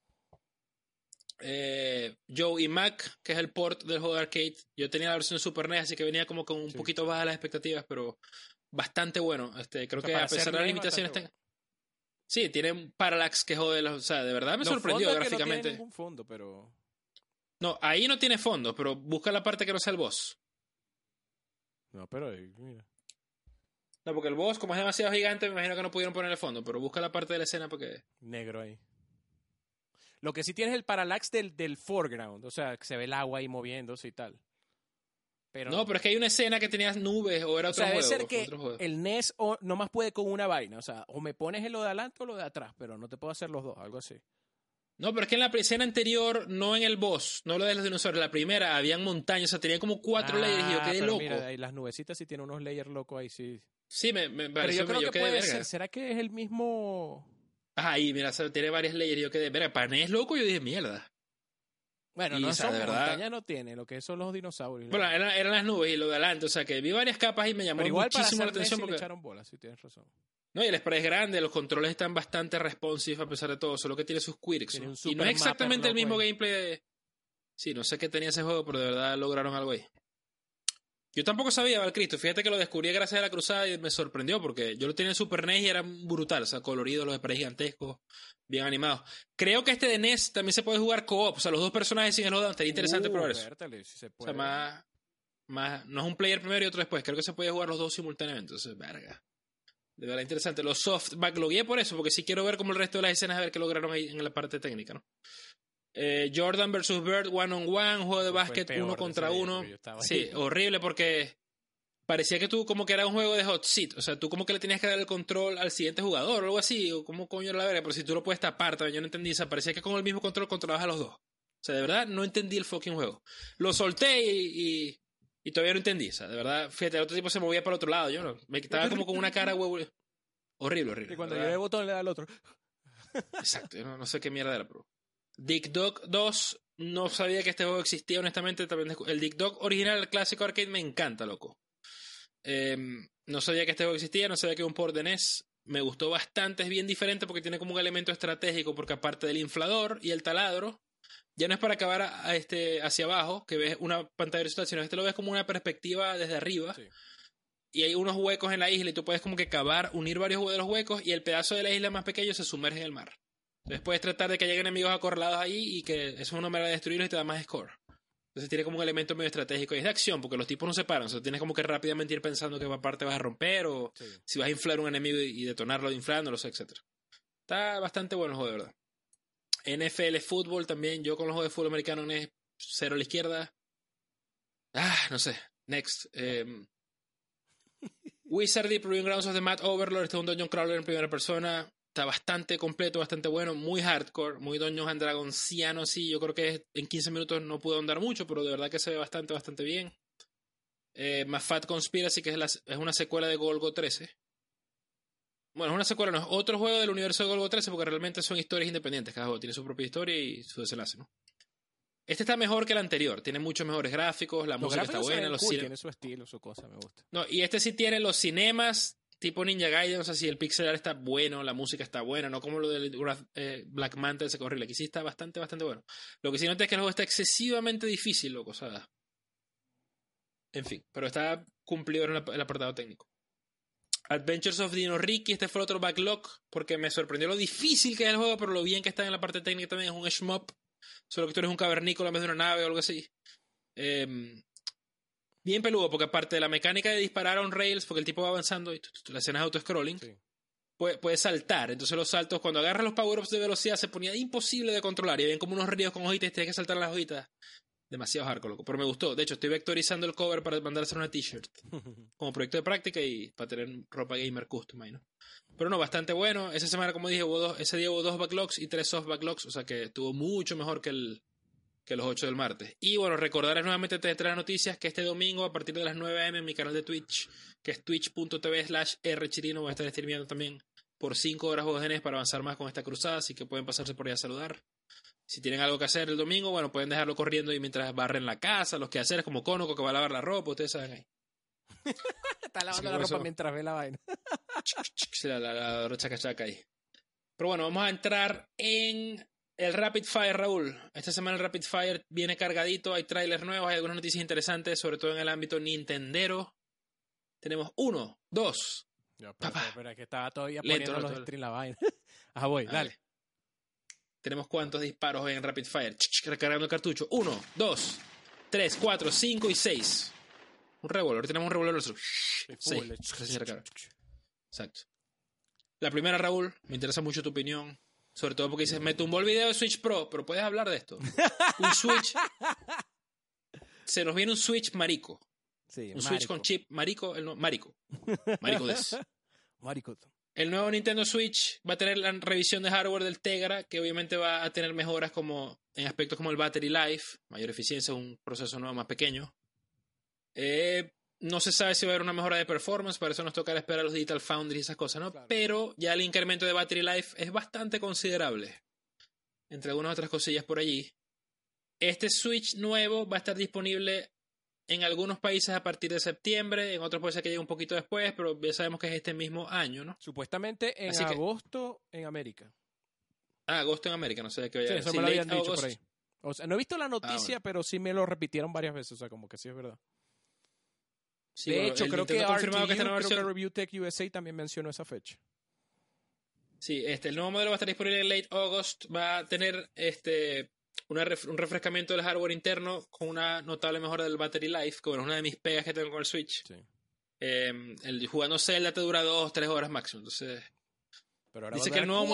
[SPEAKER 2] Joe y Mac, que es el port del juego de arcade. Yo tenía la versión Super NES, así que venía como con un poquito bajas las expectativas, pero bastante bueno. Creo que a pesar de las limitaciones... Sí, tiene Parallax que jode. O sea, de verdad me sorprendió gráficamente.
[SPEAKER 1] No tiene ningún fondo, pero...
[SPEAKER 2] No, ahí no tiene fondo, pero busca la parte que no sea el boss.
[SPEAKER 1] No, pero mira.
[SPEAKER 2] No, porque el boss, como es demasiado gigante, me imagino que no pudieron ponerle fondo, pero busca la parte de la escena porque...
[SPEAKER 1] Negro ahí. Lo que sí tiene es el parallax del foreground, o sea, que se ve el agua ahí moviéndose y tal. Pero
[SPEAKER 2] no, pero es que hay una escena que tenía nubes o era otro juego.
[SPEAKER 1] O sea, debe ser que el NES nomás puede con una vaina, o sea, o me pones en lo de adelante o lo de atrás, pero no te puedo hacer los dos, algo así.
[SPEAKER 2] No, pero es que en la escena anterior, no en el boss, no lo de los dinosaurios, la primera, habían montañas, o sea, tenía como 4 layers y yo quedé
[SPEAKER 1] pero
[SPEAKER 2] loco.
[SPEAKER 1] Mira, ahí las nubecitas sí tienen unos layers locos ahí, sí.
[SPEAKER 2] Sí, me
[SPEAKER 1] Pero
[SPEAKER 2] pareció
[SPEAKER 1] yo creo
[SPEAKER 2] yo
[SPEAKER 1] que
[SPEAKER 2] quedé
[SPEAKER 1] puede
[SPEAKER 2] verga.
[SPEAKER 1] ser. ¿Será que es el mismo?
[SPEAKER 2] Ajá, y mira, o sea, tiene varias layers y yo quedé verga. Pané es loco, yo dije, mierda.
[SPEAKER 1] Bueno,
[SPEAKER 2] Y,
[SPEAKER 1] no
[SPEAKER 2] o sea,
[SPEAKER 1] son
[SPEAKER 2] de verdad-
[SPEAKER 1] montañas, no tiene, lo que son los dinosaurios.
[SPEAKER 2] Bueno, eran las nubes y lo de adelante, o sea, que vi varias capas y me llamó
[SPEAKER 1] pero igual para
[SPEAKER 2] muchísimo
[SPEAKER 1] hacer
[SPEAKER 2] la atención
[SPEAKER 1] NES sí le
[SPEAKER 2] porque...
[SPEAKER 1] echaron bolas, sí tienes razón.
[SPEAKER 2] No, y el spray es grande, los controles están bastante responsive a pesar de todo, solo que tiene sus quirks.
[SPEAKER 1] Tiene
[SPEAKER 2] ¿no?
[SPEAKER 1] un
[SPEAKER 2] Y no es
[SPEAKER 1] super
[SPEAKER 2] exactamente el
[SPEAKER 1] mapper
[SPEAKER 2] mismo
[SPEAKER 1] loco ahí.
[SPEAKER 2] gameplay de... Sí, no sé qué tenía ese juego, pero de verdad lograron algo ahí. Yo tampoco sabía, Valcristo, fíjate que lo descubrí gracias a la cruzada y me sorprendió porque yo lo tenía en Super NES y era brutal, o sea, colorido, los sprays gigantescos, bien animados. Creo que este de NES también se puede jugar co-op, o sea, los dos personajes sin el loadout, estaría interesante probar eso.
[SPEAKER 1] Vértale, si se
[SPEAKER 2] O
[SPEAKER 1] puede.
[SPEAKER 2] sea, no es un player primero y otro después, creo que se puede jugar los dos simultáneamente, entonces, verga. De verdad interesante. Los soft backlogué por eso, porque sí quiero ver como el resto de las escenas, a ver qué lograron ahí en la parte técnica, ¿no? Jordan vs. Bird, one on one, juego de
[SPEAKER 1] Eso fue
[SPEAKER 2] básquet
[SPEAKER 1] peor
[SPEAKER 2] uno
[SPEAKER 1] de
[SPEAKER 2] contra
[SPEAKER 1] ese día,
[SPEAKER 2] uno.
[SPEAKER 1] porque yo estaba
[SPEAKER 2] Sí,
[SPEAKER 1] ahí.
[SPEAKER 2] horrible porque parecía que tú como que era un juego de hot seat, o sea, tú como que le tenías que dar el control al siguiente jugador o algo así, o como coño era la verga, pero si tú lo puedes tapar, también yo no entendí, o sea, parecía que con el mismo control controlabas a los dos. O sea, de verdad no entendí el fucking juego. Lo solté y todavía no entendí, o sea, de verdad, fíjate, el otro tipo se movía para el otro lado, yo no, me quedaba como con una cara huevo. Horrible.
[SPEAKER 1] Y cuando
[SPEAKER 2] de
[SPEAKER 1] yo le
[SPEAKER 2] verdad.
[SPEAKER 1] botón le da al otro.
[SPEAKER 2] Exacto, yo no sé qué mierda era, pero... Dick Dog 2, no sabía que este juego existía, honestamente. También el Dick Dog original, el clásico arcade, me encanta, loco. No sabía que este juego existía, no sabía que era un port de NES. Me gustó bastante, es bien diferente porque tiene como un elemento estratégico, porque aparte del inflador y el taladro, ya no es para acabar hacia abajo, que ves una pantalla horizontal, sino que este lo ves como una perspectiva desde arriba.
[SPEAKER 1] Sí.
[SPEAKER 2] Y hay unos huecos en la isla y tú puedes como que cavar, unir varios de los huecos y el pedazo de la isla más pequeño se sumerge en el mar. Entonces puedes tratar de que lleguen enemigos acorralados ahí y que eso es una manera de destruirlos y te da más score. Entonces tiene como un elemento medio estratégico y es de acción porque los tipos no se paran. O sea, tienes como que rápidamente ir pensando qué parte vas a romper o
[SPEAKER 1] Sí.
[SPEAKER 2] si vas a inflar un enemigo y detonarlo inflándolo, etc. Está bastante bueno el juego, de verdad. NFL Fútbol también. Yo con los juegos de fútbol americano es 0 a la izquierda. No sé. Next. Wizardry Proving Grounds of the Mad Overlord. Este es un Dungeon Crawler en primera persona. Está bastante completo, bastante bueno, muy hardcore, muy Dungeons and Dragonsiano, sí. Yo creo que en 15 minutos no puedo andar mucho, pero de verdad que se ve bastante bien. Mafat Conspiracy, que es una secuela de Golgo 13. Bueno, es una secuela, no es otro juego del universo de Golgo 13, porque realmente son historias independientes. Cada juego tiene su propia historia y su desenlace, ¿no? Este está mejor que el anterior, tiene muchos mejores gráficos, la
[SPEAKER 1] Los
[SPEAKER 2] música está
[SPEAKER 1] gráficos se
[SPEAKER 2] buena,
[SPEAKER 1] ven
[SPEAKER 2] los
[SPEAKER 1] cool,
[SPEAKER 2] cine...
[SPEAKER 1] tiene su estilo, su cosa, me gusta.
[SPEAKER 2] No, y este sí tiene los cinemas tipo Ninja Gaiden, o sea, si el pixel art está bueno, la música está buena, no como lo del Black Manta, ese horrible. Aquí sí está bastante bueno. Lo que sí noté es que el juego está excesivamente difícil, loco, o sea... En fin, pero está cumplido en el apartado técnico. Adventures of Dino Riki, este fue el otro backlog, porque me sorprendió lo difícil que es el juego, pero lo bien que está en la parte técnica también. Es un shmup, solo que tú eres un cavernícola en vez de una nave o algo así. Bien peludo, porque aparte de la mecánica de disparar on rails, porque el tipo va avanzando y la escena es auto-scrolling,
[SPEAKER 1] Sí.
[SPEAKER 2] puede saltar. Entonces los saltos, cuando agarras los power-ups de velocidad, se ponía imposible de controlar. Y había como unos ríos con hojitas y tienes que saltar las hojitas. Demasiado hardcore, loco. Pero me gustó. De hecho, estoy vectorizando el cover para mandar a hacer una t-shirt. Como proyecto de práctica y para tener ropa gamer custom ahí, ¿no? Pero no, bastante bueno. Esa semana, como dije, ese día hubo 2 backlogs y 3 soft backlogs. O sea que estuvo mucho mejor que los 8 del martes. Y bueno, recordarles nuevamente de las noticias que este domingo a partir de las 9 a.m. en mi canal de Twitch, que es twitch.tv/rchirino, voy a estar streameando también por 5 horas juegos de NES para avanzar más con esta cruzada, así que pueden pasarse por ahí a saludar. Si tienen algo que hacer el domingo, bueno, pueden dejarlo corriendo y mientras barren la casa, los quehaceres como Conoco que va a lavar la ropa, ustedes saben ahí.
[SPEAKER 1] Está lavando
[SPEAKER 2] Sí,
[SPEAKER 1] la
[SPEAKER 2] por
[SPEAKER 1] ropa
[SPEAKER 2] eso.
[SPEAKER 1] mientras ve la vaina.
[SPEAKER 2] La chaca ahí. Pero bueno, vamos a entrar en el Rapid Fire, Raúl. Esta semana el Rapid Fire viene cargadito, hay trailers nuevos, hay algunas noticias interesantes, sobre todo en el ámbito nintendero. Tenemos 1, 2.
[SPEAKER 1] No,
[SPEAKER 2] Papá.
[SPEAKER 1] pero que estaba todavía
[SPEAKER 2] Lento,
[SPEAKER 1] poniendo
[SPEAKER 2] lento.
[SPEAKER 1] los streams la vaina. Ajá, voy, dale.
[SPEAKER 2] Tenemos cuántos disparos en Rapid Fire. Recargando el cartucho. 1, 2, 3, 4, 5 y 6. Un revólver. Tenemos un revólver.
[SPEAKER 1] Sí,
[SPEAKER 2] Sí,
[SPEAKER 1] full.
[SPEAKER 2] se recarga. Exacto. La primera, Raúl, me interesa mucho tu opinión. Sobre todo porque dices, me tumbó el video de Switch Pro, pero puedes hablar de esto. Un Switch. Se nos viene un Switch marico.
[SPEAKER 1] Sí,
[SPEAKER 2] Un Switch con chip marico. Marico des.
[SPEAKER 1] Marico.
[SPEAKER 2] El nuevo Nintendo Switch va a tener la revisión de hardware del Tegra, que obviamente va a tener mejoras como en aspectos como el battery life, mayor eficiencia, un proceso nuevo más pequeño. No se sabe si va a haber una mejora de performance, para eso nos tocará esperar a los Digital Foundry y esas cosas, ¿no? Claro. Pero ya el incremento de battery life es bastante considerable, entre algunas otras cosillas por allí. Este Switch nuevo va a estar disponible en algunos países a partir de septiembre, en otros puede ser que llegue un poquito después, pero ya sabemos que es este mismo año, ¿no?
[SPEAKER 1] Supuestamente en agosto en América.
[SPEAKER 2] Agosto en América, no sé de qué vaya a ver.
[SPEAKER 1] Eso me lo habían dicho por ahí. O sea, no he visto la noticia, bueno, pero sí me lo repitieron varias veces, o sea, como que sí es verdad. Sí, de hecho, creo que confirmado que creo que Review Tech USA también mencionó esa fecha.
[SPEAKER 2] Sí, el nuevo modelo va a estar disponible en late August, va a tener un refrescamiento del hardware interno con una notable mejora del battery life, que bueno, es una de mis pegas que tengo con el Switch. Sí. El jugando Zelda te dura 2-3 horas máximo, entonces pero ahora dice que el nuevo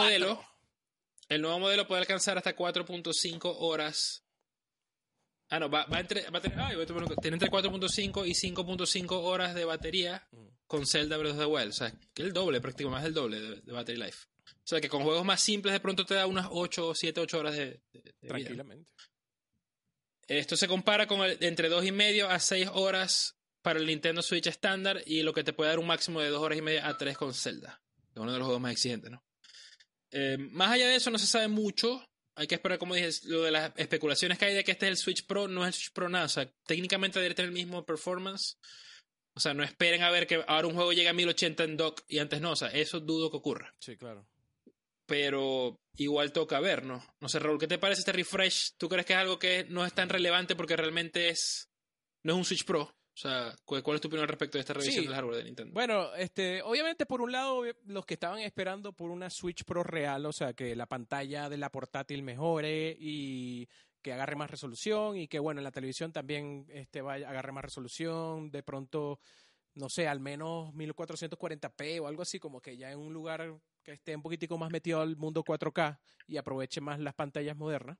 [SPEAKER 2] modelo puede alcanzar hasta 4.5 horas. Ah, no, tiene entre 4.5 y 5.5 horas de batería con Zelda Breath of the Wild, o sea, que el doble, prácticamente más del doble de battery life. O sea, que con juegos más simples de pronto te da unas 8 horas de
[SPEAKER 1] tranquilamente.
[SPEAKER 2] Vida. Esto se compara con entre 2.5 a 6 horas para el Nintendo Switch estándar y lo que te puede dar un máximo de 2 horas y media a 3 con Zelda. Es uno de los juegos más exigentes, ¿no? Más allá de eso no se sabe mucho. Hay que esperar, como dije, lo de las especulaciones que hay de que este es el Switch Pro. No es el Switch Pro nada. O sea, técnicamente debería tener el mismo performance. O sea, no esperen a ver que ahora un juego llegue a 1080 en dock y antes no. O sea, eso dudo que ocurra.
[SPEAKER 1] Sí, claro.
[SPEAKER 2] Pero igual toca ver, ¿no? No sé, Raúl, ¿qué te parece este refresh? ¿Tú crees que es algo que no es tan relevante porque realmente no es un Switch Pro? O sea, ¿cuál es tu opinión al respecto de esta revisión del hardware de Nintendo?
[SPEAKER 1] Bueno, obviamente por un lado, los que estaban esperando por una Switch Pro real, o sea, que la pantalla de la portátil mejore y que agarre más resolución y que, bueno, en la televisión también agarre más resolución, de pronto, no sé, al menos 1440p o algo así, como que ya en un lugar que esté un poquitico más metido al mundo 4K y aproveche más las pantallas modernas.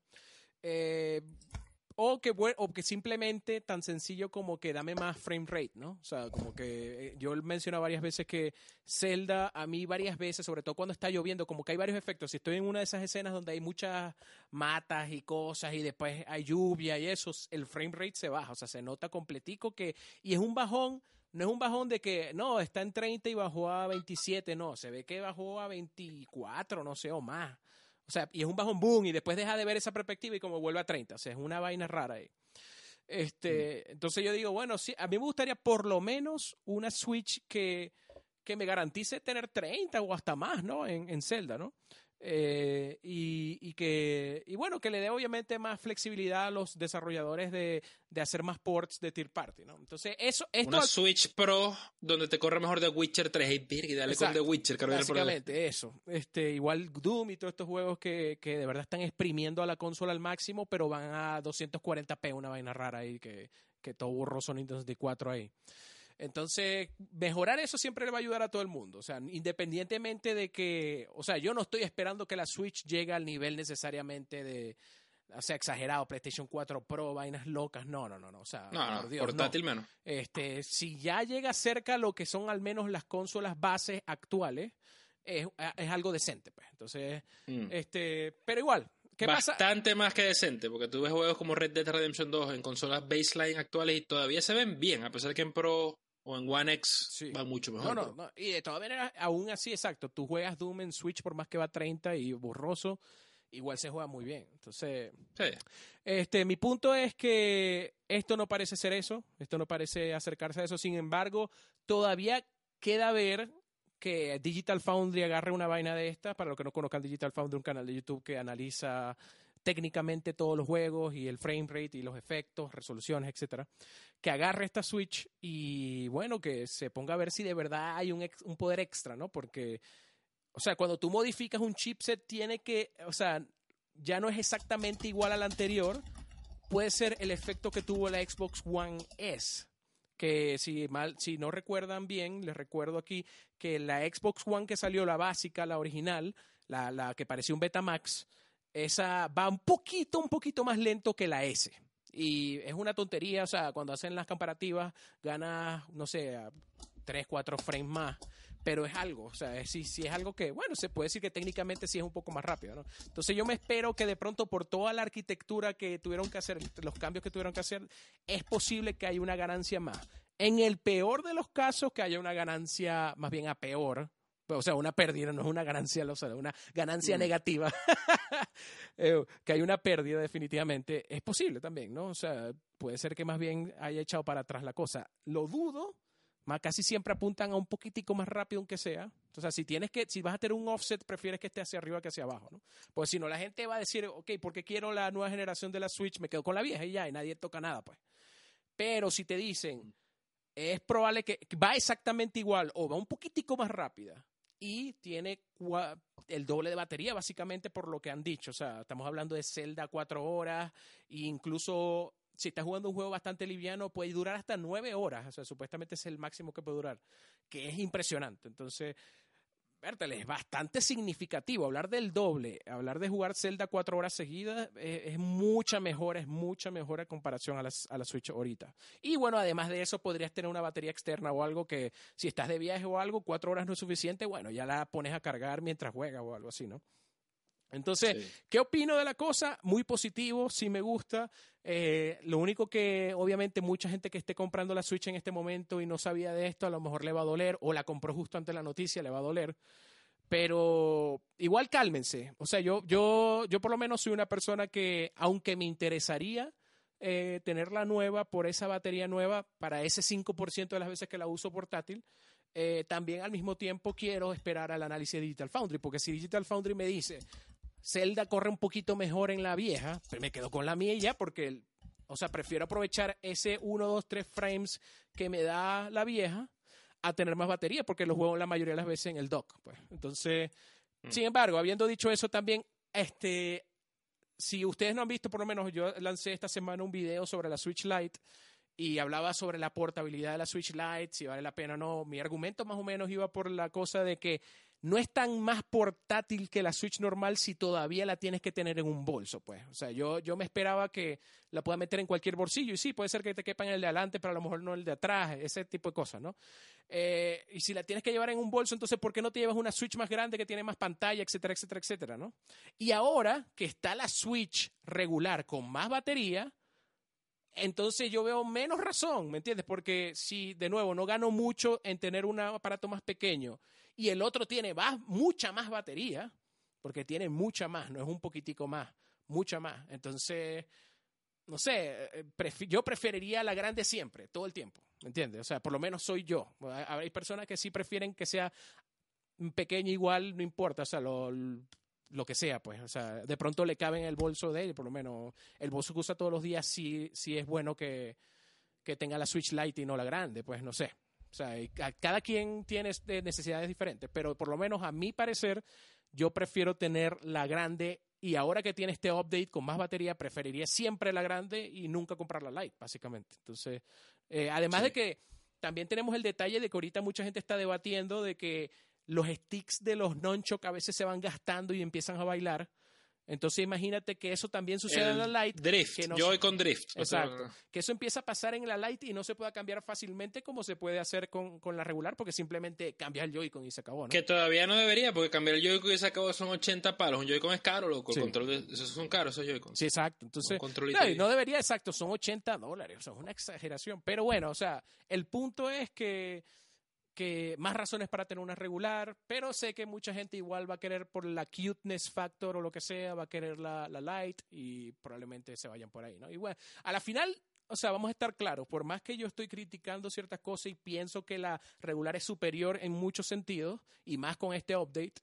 [SPEAKER 1] O que simplemente tan sencillo como que dame más frame rate, ¿no? O sea, como que yo he mencionado varias veces que Zelda, a mí varias veces, sobre todo cuando está lloviendo, como que hay varios efectos. Si estoy en una de esas escenas donde hay muchas matas y cosas y después hay lluvia y eso, el frame rate se baja, o sea, se nota completico y es un bajón. No es un bajón de que, no, está en 30 y bajó a 27, no, se ve que bajó a 24, no sé, o más. O sea, y es un bajón boom y después deja de ver esa perspectiva y como vuelve a 30. O sea, es una vaina rara ahí. Entonces yo digo, bueno, sí, a mí me gustaría por lo menos una Switch que me garantice tener 30 o hasta más, ¿no? En Zelda, ¿no? Y bueno, que le dé obviamente más flexibilidad a los desarrolladores de hacer más ports de third party, ¿no? Entonces,
[SPEAKER 2] una Switch Pro donde te corre mejor The Witcher 3 y dale con The Witcher.
[SPEAKER 1] Básicamente eso. Igual Doom y todos estos juegos que de verdad están exprimiendo a la consola al máximo, pero van a 240p, una vaina rara ahí que todo borroso Nintendo 64 ahí. Entonces, mejorar eso siempre le va a ayudar a todo el mundo. O sea, independientemente de que... O sea, yo no estoy esperando que la Switch llegue al nivel necesariamente de... O sea, exagerado, PlayStation 4 Pro, vainas locas. No. O sea, por Dios,
[SPEAKER 2] portátil menos.
[SPEAKER 1] Si ya llega cerca a lo que son al menos las consolas bases actuales, es algo decente, pues. Entonces, pero igual...
[SPEAKER 2] Bastante más que decente, porque tú ves juegos como Red Dead Redemption 2 en consolas baseline actuales y todavía se ven bien, a pesar que en Pro o en One X va mucho mejor.
[SPEAKER 1] No. Y de todas maneras, aún así, exacto, tú juegas Doom en Switch por más que va a 30 y borroso, igual se juega muy bien. Entonces, mi punto es que esto no parece ser eso, esto no parece acercarse a eso, sin embargo, todavía queda ver que Digital Foundry agarre una vaina de esta. Para los que no conozcan Digital Foundry, un canal de YouTube que analiza técnicamente todos los juegos y el frame rate y los efectos, resoluciones, etcétera, que agarre esta Switch y bueno, que se ponga a ver si de verdad hay un poder extra, ¿no? Porque, o sea, cuando tú modificas un chipset tiene que, o sea, ya no es exactamente igual al anterior, puede ser el efecto que tuvo la Xbox One S, que si no recuerdan bien, les recuerdo aquí que la Xbox One que salió, la básica, la original, la que parecía un Betamax, esa va un poquito más lento que la S. Y es una tontería, o sea, cuando hacen las comparativas, ganas, no sé, 3, 4 frames más. pero es algo, o sea, sí es algo que, bueno, se puede decir que técnicamente sí es un poco más rápido, ¿no? Entonces yo me espero que de pronto por toda la arquitectura que tuvieron que hacer, los cambios que tuvieron que hacer, es posible que haya una ganancia más. En el peor de los casos, que haya una ganancia más bien a peor, o sea, una pérdida, no es una ganancia, o sea, una ganancia negativa, que hay una pérdida definitivamente, es posible también, ¿no? O sea, puede ser que más bien haya echado para atrás la cosa. Lo dudo, más casi siempre apuntan a un poquitico más rápido aunque sea. O sea, si vas a tener un offset, prefieres que esté hacia arriba que hacia abajo, ¿no? Pues si no, la gente va a decir, ok, porque quiero la nueva generación de la Switch, me quedo con la vieja y ya, y nadie toca nada, pues. Pero si te dicen, es probable que va exactamente igual o va un poquitico más rápida, y tiene el doble de batería, básicamente, por lo que han dicho. O sea, estamos hablando de Zelda 4 horas, e incluso si estás jugando un juego bastante liviano, puede durar hasta 9 horas. O sea, supuestamente es el máximo que puede durar, que es impresionante. Entonces, Bertale, es bastante significativo. Hablar del doble, hablar de jugar Zelda 4 horas seguidas, es mucha mejor a comparación a la Switch ahorita. Y bueno, además de eso, podrías tener una batería externa o algo que, si estás de viaje o algo, 4 horas no es suficiente, bueno, ya la pones a cargar mientras juegas o algo así, ¿no? Entonces, sí. ¿Qué opino de la cosa? Muy positivo, sí me gusta. Lo único que, obviamente, mucha gente que esté comprando la Switch en este momento y no sabía de esto, a lo mejor le va a doler, o la compró justo antes de la noticia, le va a doler. Pero igual cálmense. O sea, yo por lo menos soy una persona que, aunque me interesaría tener la nueva por esa batería nueva, para ese 5% de las veces que la uso portátil, también al mismo tiempo quiero esperar al análisis de Digital Foundry, porque si Digital Foundry me dice Zelda corre un poquito mejor en la vieja, pues me quedo con la mía y ya, porque, o sea, prefiero aprovechar ese 1, 2, 3 frames que me da la vieja a tener más batería, porque los juego la mayoría de las veces en el dock, pues. Entonces, sin embargo, habiendo dicho eso también, si ustedes no han visto, por lo menos yo lancé esta semana un video sobre la Switch Lite y hablaba sobre la portabilidad de la Switch Lite, si vale la pena o no. Mi argumento más o menos iba por la cosa de que no es tan más portátil que la Switch normal si todavía la tienes que tener en un bolso, pues. O sea, yo me esperaba que la pueda meter en cualquier bolsillo, y sí, puede ser que te quepa en el de adelante, pero a lo mejor no el de atrás, ese tipo de cosas, ¿no? Y si la tienes que llevar en un bolso, entonces, ¿por qué no te llevas una Switch más grande que tiene más pantalla, etcétera, etcétera, etcétera, ¿no? Y ahora que está la Switch regular con más batería, entonces yo veo menos razón, ¿me entiendes? Porque si, de nuevo, no gano mucho en tener un aparato más pequeño y el otro tiene mucha más batería, porque tiene mucha más, no es un poquitico más, mucha más. Entonces, no sé, yo preferiría la grande siempre, todo el tiempo, ¿me entiendes? O sea, por lo menos soy yo. Hay personas que sí prefieren que sea pequeño igual, no importa, o sea, lo que sea, pues, o sea, de pronto le cabe en el bolso de él, por lo menos el bolso que usa todos los días sí es bueno que tenga la Switch Lite y no la grande, pues, no sé. O sea, cada quien tiene necesidades diferentes, pero por lo menos a mi parecer, yo prefiero tener la grande, y ahora que tiene este update con más batería, preferiría siempre la grande y nunca comprar la Lite, básicamente. Entonces, además de que también tenemos el detalle de que ahorita mucha gente está debatiendo de que los sticks de los nunchuck a veces se van gastando y empiezan a bailar. Entonces imagínate que eso también sucede en la Lite.
[SPEAKER 2] Drift,
[SPEAKER 1] que no
[SPEAKER 2] Joy-Con Drift.
[SPEAKER 1] Exacto. O sea, que eso empieza a pasar en la Lite y no se pueda cambiar fácilmente como se puede hacer con la regular, porque simplemente cambias el Joy-Con y se acabó, ¿no?
[SPEAKER 2] Que todavía no debería, porque cambiar el Joy-Con y se acabó son 80 palos. Un Joy-Con es caro, loco.
[SPEAKER 1] Sí.
[SPEAKER 2] El control esos son caros, esos Joy-Con.
[SPEAKER 1] Sí, exacto. Entonces, no debería, exacto, son $80. O sea, es una exageración. Pero bueno, o sea, el punto es que más razones para tener una regular, pero sé que mucha gente igual va a querer, por la cuteness factor o lo que sea, va a querer la Lite y probablemente se vayan por ahí, ¿no? Y bueno, a la final, o sea, vamos a estar claros, por más que yo estoy criticando ciertas cosas y pienso que la regular es superior en muchos sentidos, y más con este update,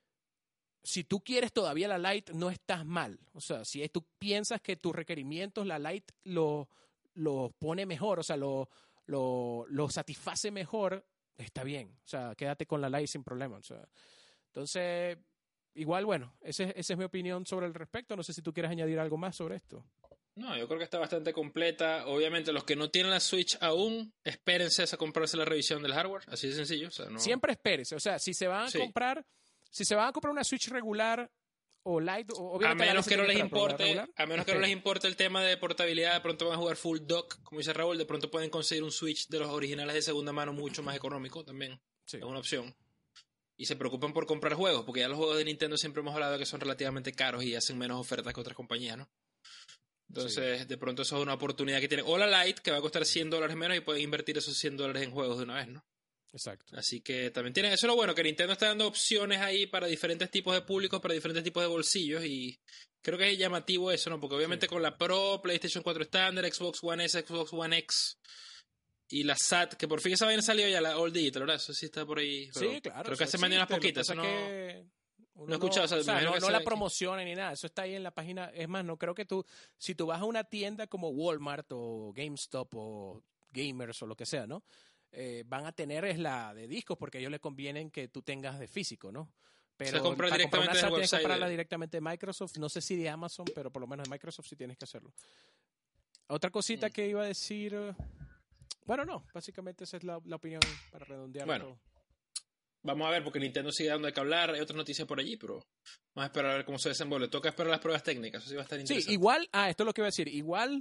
[SPEAKER 1] si tú quieres todavía la Lite, no estás mal. O sea, si tú piensas que tus requerimientos, la Lite lo pone mejor, o sea, lo satisface mejor, está bien, o sea, quédate con la Lite sin problema. O sea, entonces, igual, bueno, esa es mi opinión sobre el respecto. No sé si tú quieres añadir algo más sobre esto.
[SPEAKER 2] No, yo creo que está bastante completa. Obviamente, los que no tienen la Switch aún, espérense a comprarse la revisión del hardware, así de sencillo. O sea, no...
[SPEAKER 1] Siempre espérense, o sea, si se van a comprar una Switch regular o Lite,
[SPEAKER 2] a menos que no les importe el tema de portabilidad, de pronto van a jugar full dock, como dice Raúl, de pronto pueden conseguir un Switch de los originales de segunda mano mucho más económico también. Sí. Es una opción. y se preocupan por comprar juegos, porque ya los juegos de Nintendo siempre hemos hablado de que son relativamente caros y hacen menos ofertas que otras compañías, ¿no? Entonces, de pronto eso es una oportunidad que tienen. O la Lite, que va a costar $100 menos y pueden invertir esos $100 en juegos de una vez, ¿no?
[SPEAKER 1] Exacto.
[SPEAKER 2] Así que también tienen, eso es lo bueno, que Nintendo está dando opciones ahí para diferentes tipos de públicos, para diferentes tipos de bolsillos, y creo que es llamativo eso, ¿no? Porque obviamente con la Pro, PlayStation 4 estándar, Xbox One S, Xbox One X y la SAT, que por fin esa vaina salió ya, la All Digital, ¿verdad? Eso sí está por ahí.
[SPEAKER 1] Sí, claro.
[SPEAKER 2] Creo que hace mañana unas poquitas, eso no...
[SPEAKER 1] No
[SPEAKER 2] he escuchado,
[SPEAKER 1] o sea,
[SPEAKER 2] me imagino
[SPEAKER 1] no
[SPEAKER 2] que
[SPEAKER 1] la
[SPEAKER 2] sea-
[SPEAKER 1] promocionan ni nada, eso está ahí en la página. Es más, no creo que si tú vas a una tienda como Walmart o GameStop o Gamers o lo que sea, ¿no? Van a tener es la de discos porque a ellos les convienen que tú tengas de físico, ¿no? Pero
[SPEAKER 2] comprar
[SPEAKER 1] para comprar
[SPEAKER 2] directamente
[SPEAKER 1] una
[SPEAKER 2] del
[SPEAKER 1] SAT tienes que
[SPEAKER 2] website
[SPEAKER 1] comprarla
[SPEAKER 2] de-
[SPEAKER 1] directamente de Microsoft, no sé si de Amazon, pero por lo menos de Microsoft sí tienes que hacerlo. Otra cosita que iba a decir, bueno, no, básicamente esa es la opinión para redondear
[SPEAKER 2] Bueno.
[SPEAKER 1] todo.
[SPEAKER 2] Vamos a ver, porque Nintendo sigue dando de qué hablar, hay otras noticias por allí, pero vamos a esperar a ver cómo se desenvuelve. Toca esperar las pruebas técnicas, eso sí va a estar
[SPEAKER 1] Sí,
[SPEAKER 2] interesante.
[SPEAKER 1] igual, esto es lo que iba a decir, igual,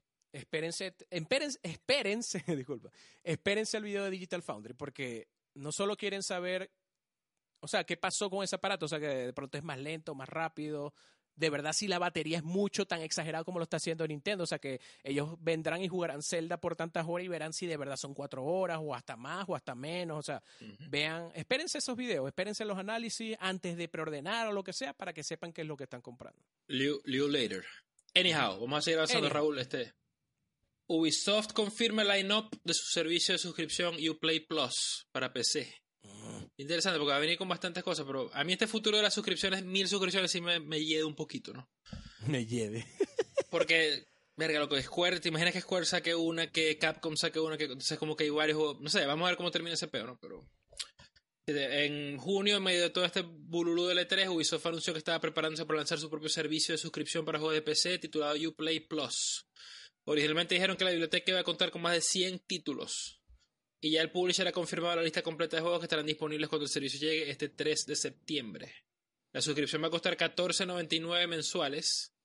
[SPEAKER 1] espérense, disculpa, espérense el video de Digital Foundry, porque no solo quieren saber, o sea, qué pasó con ese aparato, o sea, que de pronto es más lento, más rápido, de verdad si la batería es mucho tan exagerado como lo está haciendo Nintendo, o sea, que ellos vendrán y jugarán Zelda por tantas horas y verán si de verdad son 4 horas o hasta más o hasta menos, o sea, vean, espérense esos videos, espérense los análisis antes de preordenar o lo que sea para que sepan qué es lo que están comprando.
[SPEAKER 2] Liu later. Anyhow, vamos a seguir avanzando,
[SPEAKER 1] Anyhow.
[SPEAKER 2] Raúl. Ubisoft confirma el line-up de su servicio de suscripción Uplay Plus para PC. Interesante, porque va a venir con bastantes cosas, pero a mí este futuro de las suscripciones, 1000 suscripciones, sí me hiede un poquito, ¿no?
[SPEAKER 1] Me lleve.
[SPEAKER 2] Porque, verga, lo que Square, te imaginas que Square saque una, que Capcom saque una, que entonces como que hay varios juegos, no sé, vamos a ver cómo termina ese peo, ¿no? Pero en junio, en medio de todo este bululú del E3, Ubisoft anunció que estaba preparándose para lanzar su propio servicio de suscripción para juegos de PC titulado Uplay Plus. Originalmente dijeron que la biblioteca iba a contar con más de 100 títulos. Y ya el publisher ha confirmado la lista completa de juegos que estarán disponibles cuando el servicio llegue este 3 de septiembre. La suscripción va a costar $14.99 mensuales.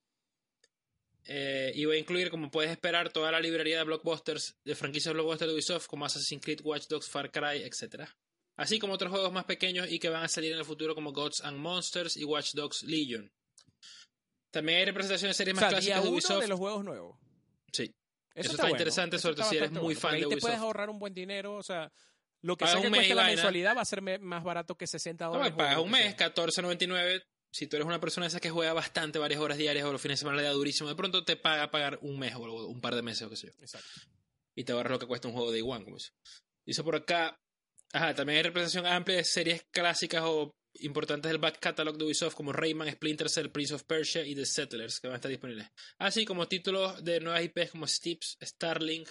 [SPEAKER 2] Y va a incluir, como puedes esperar, toda la librería de blockbusters, de franquicias blockbusters de Ubisoft, como Assassin's Creed, Watch Dogs, Far Cry, etc. Así como otros juegos más pequeños y que van a salir en el futuro, como Gods and Monsters y Watch Dogs Legion. También hay representaciones de series más clásicas
[SPEAKER 1] día
[SPEAKER 2] de
[SPEAKER 1] uno
[SPEAKER 2] Ubisoft.
[SPEAKER 1] de los juegos nuevos.
[SPEAKER 2] Sí.
[SPEAKER 1] Eso
[SPEAKER 2] está
[SPEAKER 1] bueno.
[SPEAKER 2] interesante,
[SPEAKER 1] Eso
[SPEAKER 2] sobre todo
[SPEAKER 1] está
[SPEAKER 2] si eres
[SPEAKER 1] bastante
[SPEAKER 2] muy
[SPEAKER 1] bueno,
[SPEAKER 2] fan
[SPEAKER 1] porque
[SPEAKER 2] de
[SPEAKER 1] ahí te
[SPEAKER 2] Ubisoft.
[SPEAKER 1] puedes ahorrar un buen dinero, o sea, lo que
[SPEAKER 2] Pagas
[SPEAKER 1] sea que
[SPEAKER 2] un mes
[SPEAKER 1] cueste
[SPEAKER 2] y
[SPEAKER 1] la
[SPEAKER 2] vaina.
[SPEAKER 1] mensualidad va a ser más barato que $60.
[SPEAKER 2] No, me pagas
[SPEAKER 1] o
[SPEAKER 2] un
[SPEAKER 1] lo que
[SPEAKER 2] mes,
[SPEAKER 1] sea.
[SPEAKER 2] $14.99. Si tú eres una persona esa que juega bastante, varias horas diarias o los fines de semana le da durísimo, de pronto te paga pagar un mes o algo, un par de meses o qué sé yo.
[SPEAKER 1] Exacto.
[SPEAKER 2] Y te ahorras lo que cuesta un juego de One, como eso. Dice por acá, también hay representación amplia de series clásicas o importantes del back catalog de Ubisoft como Rayman, Splinter Cell, Prince of Persia y The Settlers, que van a estar disponibles. Así como títulos de nuevas IPs como Steeps, Starlink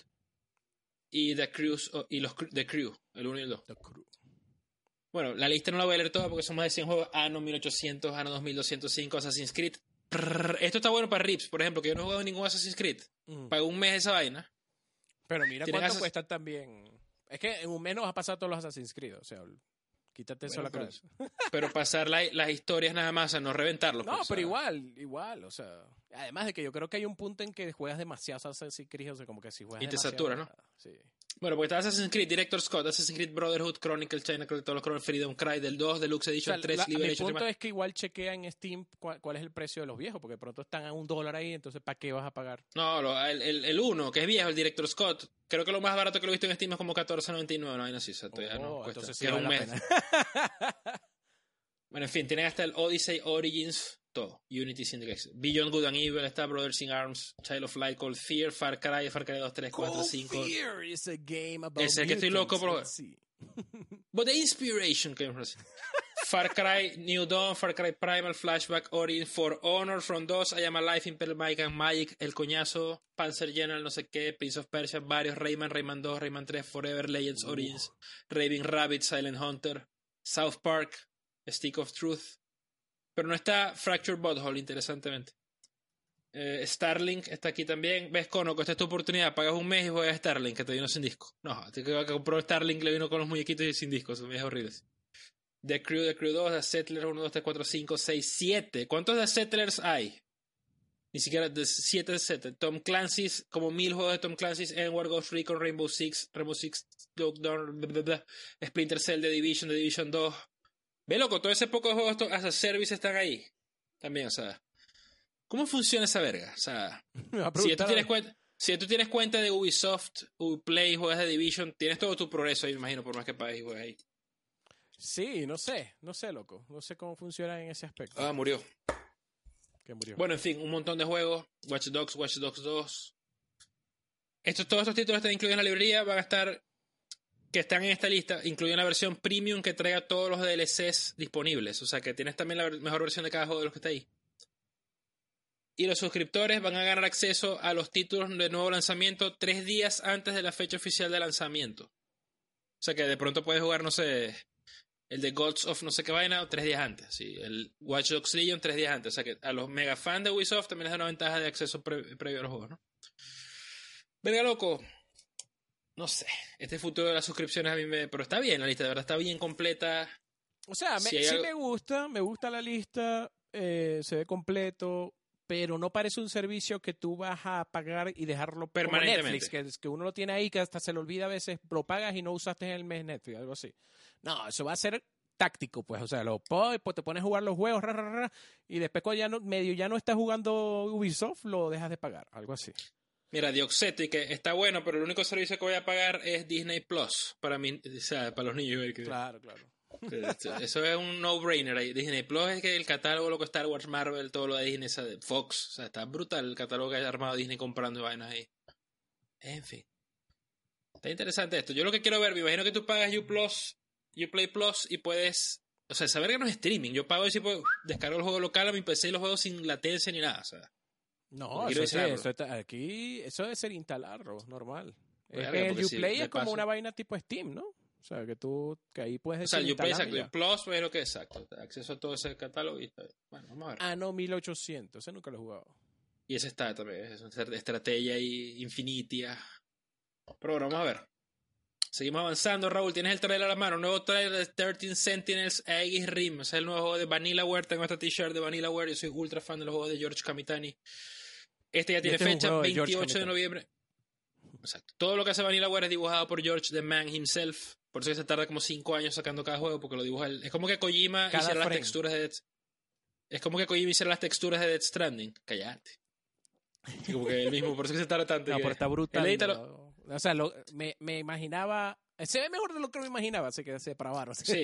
[SPEAKER 2] y The Crew, el 1 y el 2.
[SPEAKER 1] The Crew.
[SPEAKER 2] Bueno, la lista no la voy a leer toda porque son más de 100 juegos. Anno 1800, Anno 2205, Assassin's Creed. Esto está bueno para Rips, por ejemplo, que yo no he jugado ningún Assassin's Creed. Pagué un mes esa vaina.
[SPEAKER 1] Pero mira
[SPEAKER 2] Tienen
[SPEAKER 1] cuánto
[SPEAKER 2] Assassin-
[SPEAKER 1] cuestan también. Es que en un mes no vas a pasar todos los Assassin's Creed, o sea, quítate eso a la
[SPEAKER 2] Bueno,
[SPEAKER 1] cabeza.
[SPEAKER 2] Pero pasar las historias nada más, o sea, no reventarlos.
[SPEAKER 1] No,
[SPEAKER 2] pues,
[SPEAKER 1] pero
[SPEAKER 2] o sea,
[SPEAKER 1] igual, o sea, además de que yo creo que hay un punto en que juegas demasiado Assassin's Creed, o sea, como que si juegas
[SPEAKER 2] Y te
[SPEAKER 1] demasiado,
[SPEAKER 2] satura, ¿no?
[SPEAKER 1] Sí.
[SPEAKER 2] Bueno, porque está Assassin's Creed, Director Scott, Assassin's Creed Brotherhood, Chronicle, China Chronicles, Freedom Cry, del 2, Deluxe
[SPEAKER 1] O
[SPEAKER 2] Edition
[SPEAKER 1] sea,
[SPEAKER 2] 3,
[SPEAKER 1] mi
[SPEAKER 2] Liberation
[SPEAKER 1] punto
[SPEAKER 2] Remastered.
[SPEAKER 1] es que igual chequea en Steam cuál es el precio de los viejos, porque de pronto están a $1 ahí, entonces ¿para qué vas a pagar?
[SPEAKER 2] No, el 1, que es viejo, el Director Scott. Creo que lo más barato que lo he visto en Steam es como $14.99, no, ahí no, sí, o sea, todavía no cuesta.
[SPEAKER 1] Entonces
[SPEAKER 2] Sí,
[SPEAKER 1] sí
[SPEAKER 2] es
[SPEAKER 1] vale
[SPEAKER 2] un
[SPEAKER 1] la
[SPEAKER 2] mes.
[SPEAKER 1] pena.
[SPEAKER 2] Bueno, en fin, tienen hasta el Odyssey Origins, todo. Unity Syndicate. Beyond Good and Evil, está Brothers in Arms, Child of Light, Cold Fear, Far Cry 2, 3, 4, 5.
[SPEAKER 1] Cold Fear is a game about
[SPEAKER 2] Ese que estoy loco por
[SPEAKER 1] mutants.
[SPEAKER 2] jugar.
[SPEAKER 1] Sí.
[SPEAKER 2] But the inspiration came from Far Cry New Dawn, Far Cry Primal, Flashback, Origins, For Honor, From 2, I Am Alive, Imperial Might and Magic, El Coñazo, Panzer General, no sé qué, Prince of Persia, varios, Rayman, Rayman 2, Rayman 3, Forever, Legends, Origins, Raving Rabbit, Silent Hunter, South Park, Stick of Truth. Pero no está Fractured Butthole, interesantemente. Starlink está aquí también. ¿Ves, Cono? Esta es tu oportunidad. Pagas un mes y juegas a Starlink, que te vino sin disco. No, te que compró Starlink, le vino con los muñequitos y sin disco. Son viejos horribles. The Crew 2, The Settlers 1, 2, 3, 4, 5, 6, 7. ¿Cuántos The Settlers hay? Ni siquiera 7 de Settlers. Tom Clancy's, como 1000 juegos de Tom Clancy's, Edward Ghost Recon, Rainbow Six, Dog Dawn, Splinter Cell, The Division 2. Ve, loco, todo ese poco de juegos as a service están ahí. También, o sea. ¿Cómo funciona esa verga? O sea,
[SPEAKER 1] Me va a
[SPEAKER 2] si tú
[SPEAKER 1] preguntar,
[SPEAKER 2] tienes cuenta de Ubisoft, Uplay, juegas de Division, tienes todo tu progreso ahí, me imagino, por más que pagues y juegues ahí.
[SPEAKER 1] sí, no sé, loco. No sé cómo funciona en ese aspecto.
[SPEAKER 2] Ah, murió.
[SPEAKER 1] Que murió.
[SPEAKER 2] Bueno, en fin, un montón de juegos. Watch Dogs 2. Todos estos títulos están incluidos en la librería, van a estar, que están en esta lista, incluye una versión premium que traiga todos los DLCs disponibles. O sea, que tienes también la mejor versión de cada juego de los que está ahí. Y los suscriptores van a ganar acceso a los títulos de nuevo lanzamiento 3 días antes de la fecha oficial de lanzamiento. O sea que de pronto puedes jugar, no sé, el de Gods of no sé qué vaina 3 días antes. ¿Sí? El Watch Dogs Legion 3 días antes. O sea que a los mega fans de Ubisoft también les da una ventaja de acceso previo a los juegos, ¿no? Verga, loco. No sé. Este futuro de las suscripciones a mí me... Pero está bien la lista, de verdad. Está bien completa.
[SPEAKER 1] O sea,
[SPEAKER 2] Si hay
[SPEAKER 1] sí
[SPEAKER 2] algo-
[SPEAKER 1] me gusta la lista, se ve completo, pero no parece un servicio que tú vas a pagar y dejarlo como
[SPEAKER 2] Permanentemente.
[SPEAKER 1] Netflix, que uno lo tiene ahí, que hasta se le olvida a veces, lo pagas y no usaste en el mes Netflix, algo así. No, eso va a ser táctico, pues, o sea, pues te pones a jugar los juegos, y después cuando ya no estás jugando Ubisoft, lo dejas de pagar, algo así.
[SPEAKER 2] Mira, Dioxeto, y que está bueno, pero el único servicio que voy a pagar es Disney Plus. Para mí, o sea, para los niños.
[SPEAKER 1] Claro.
[SPEAKER 2] Eso es un no-brainer ahí. Disney Plus es que el catálogo, lo que Star Wars, Marvel, todo lo de Disney, Fox. O sea, está brutal el catálogo que haya armado Disney comprando vainas ahí. En fin. Está interesante esto. Yo lo que quiero ver, me imagino que tú pagas Uplay Plus y puedes... O sea, saber que no es streaming. Yo pago y si puedo descargo el juego local a mi PC y los juegos sin latencia ni nada. O sea,
[SPEAKER 1] No,
[SPEAKER 2] quiero
[SPEAKER 1] eso
[SPEAKER 2] visitarlo.
[SPEAKER 1] aquí, eso debe ser instalarlo, normal. Es
[SPEAKER 2] Verga,
[SPEAKER 1] que el
[SPEAKER 2] porque si
[SPEAKER 1] Uplay
[SPEAKER 2] de
[SPEAKER 1] es como
[SPEAKER 2] paso-
[SPEAKER 1] una vaina tipo Steam, ¿no? O sea, que ahí puedes
[SPEAKER 2] O sea,
[SPEAKER 1] decir
[SPEAKER 2] el Uplay,
[SPEAKER 1] instalarlo
[SPEAKER 2] exacto.
[SPEAKER 1] y
[SPEAKER 2] El
[SPEAKER 1] ya.
[SPEAKER 2] Plus pues, es lo que es exacto. Acceso a todo ese catálogo y está bien. Bueno, vamos a ver.
[SPEAKER 1] Ah, no, 1800, ese nunca lo he jugado.
[SPEAKER 2] Y ese está también. Es una estrategia y infinitia. Pero bueno, vamos a ver. Seguimos avanzando, Raúl. Tienes el trailer a la mano. Nuevo trailer de 13 Sentinels Aegis Rim. Ese es el nuevo juego de Vanillaware. Tengo esta t-shirt de Vanillaware. Yo soy ultra fan de los juegos de George Kamitani. Este ya tiene
[SPEAKER 1] este es un
[SPEAKER 2] fecha,
[SPEAKER 1] juego de George
[SPEAKER 2] 28 de
[SPEAKER 1] Kamitani.
[SPEAKER 2] noviembre. Exacto. Todo lo que hace Vanillaware es dibujado por George the Man himself. Por eso que se tarda como 5 años sacando cada juego, porque lo dibuja él. Es como que Kojima
[SPEAKER 1] Cada
[SPEAKER 2] hiciera las
[SPEAKER 1] frame.
[SPEAKER 2] texturas de Es como que Kojima hiciera las texturas de Death Stranding. Cállate. Y como que él mismo, por eso que se tarda tanto.
[SPEAKER 1] No,
[SPEAKER 2] y
[SPEAKER 1] pero
[SPEAKER 2] que-
[SPEAKER 1] está brutal.
[SPEAKER 2] él edita
[SPEAKER 1] ¿no? O sea, me imaginaba... Se ve mejor de lo que me imaginaba, así que se depravaron.
[SPEAKER 2] Sí.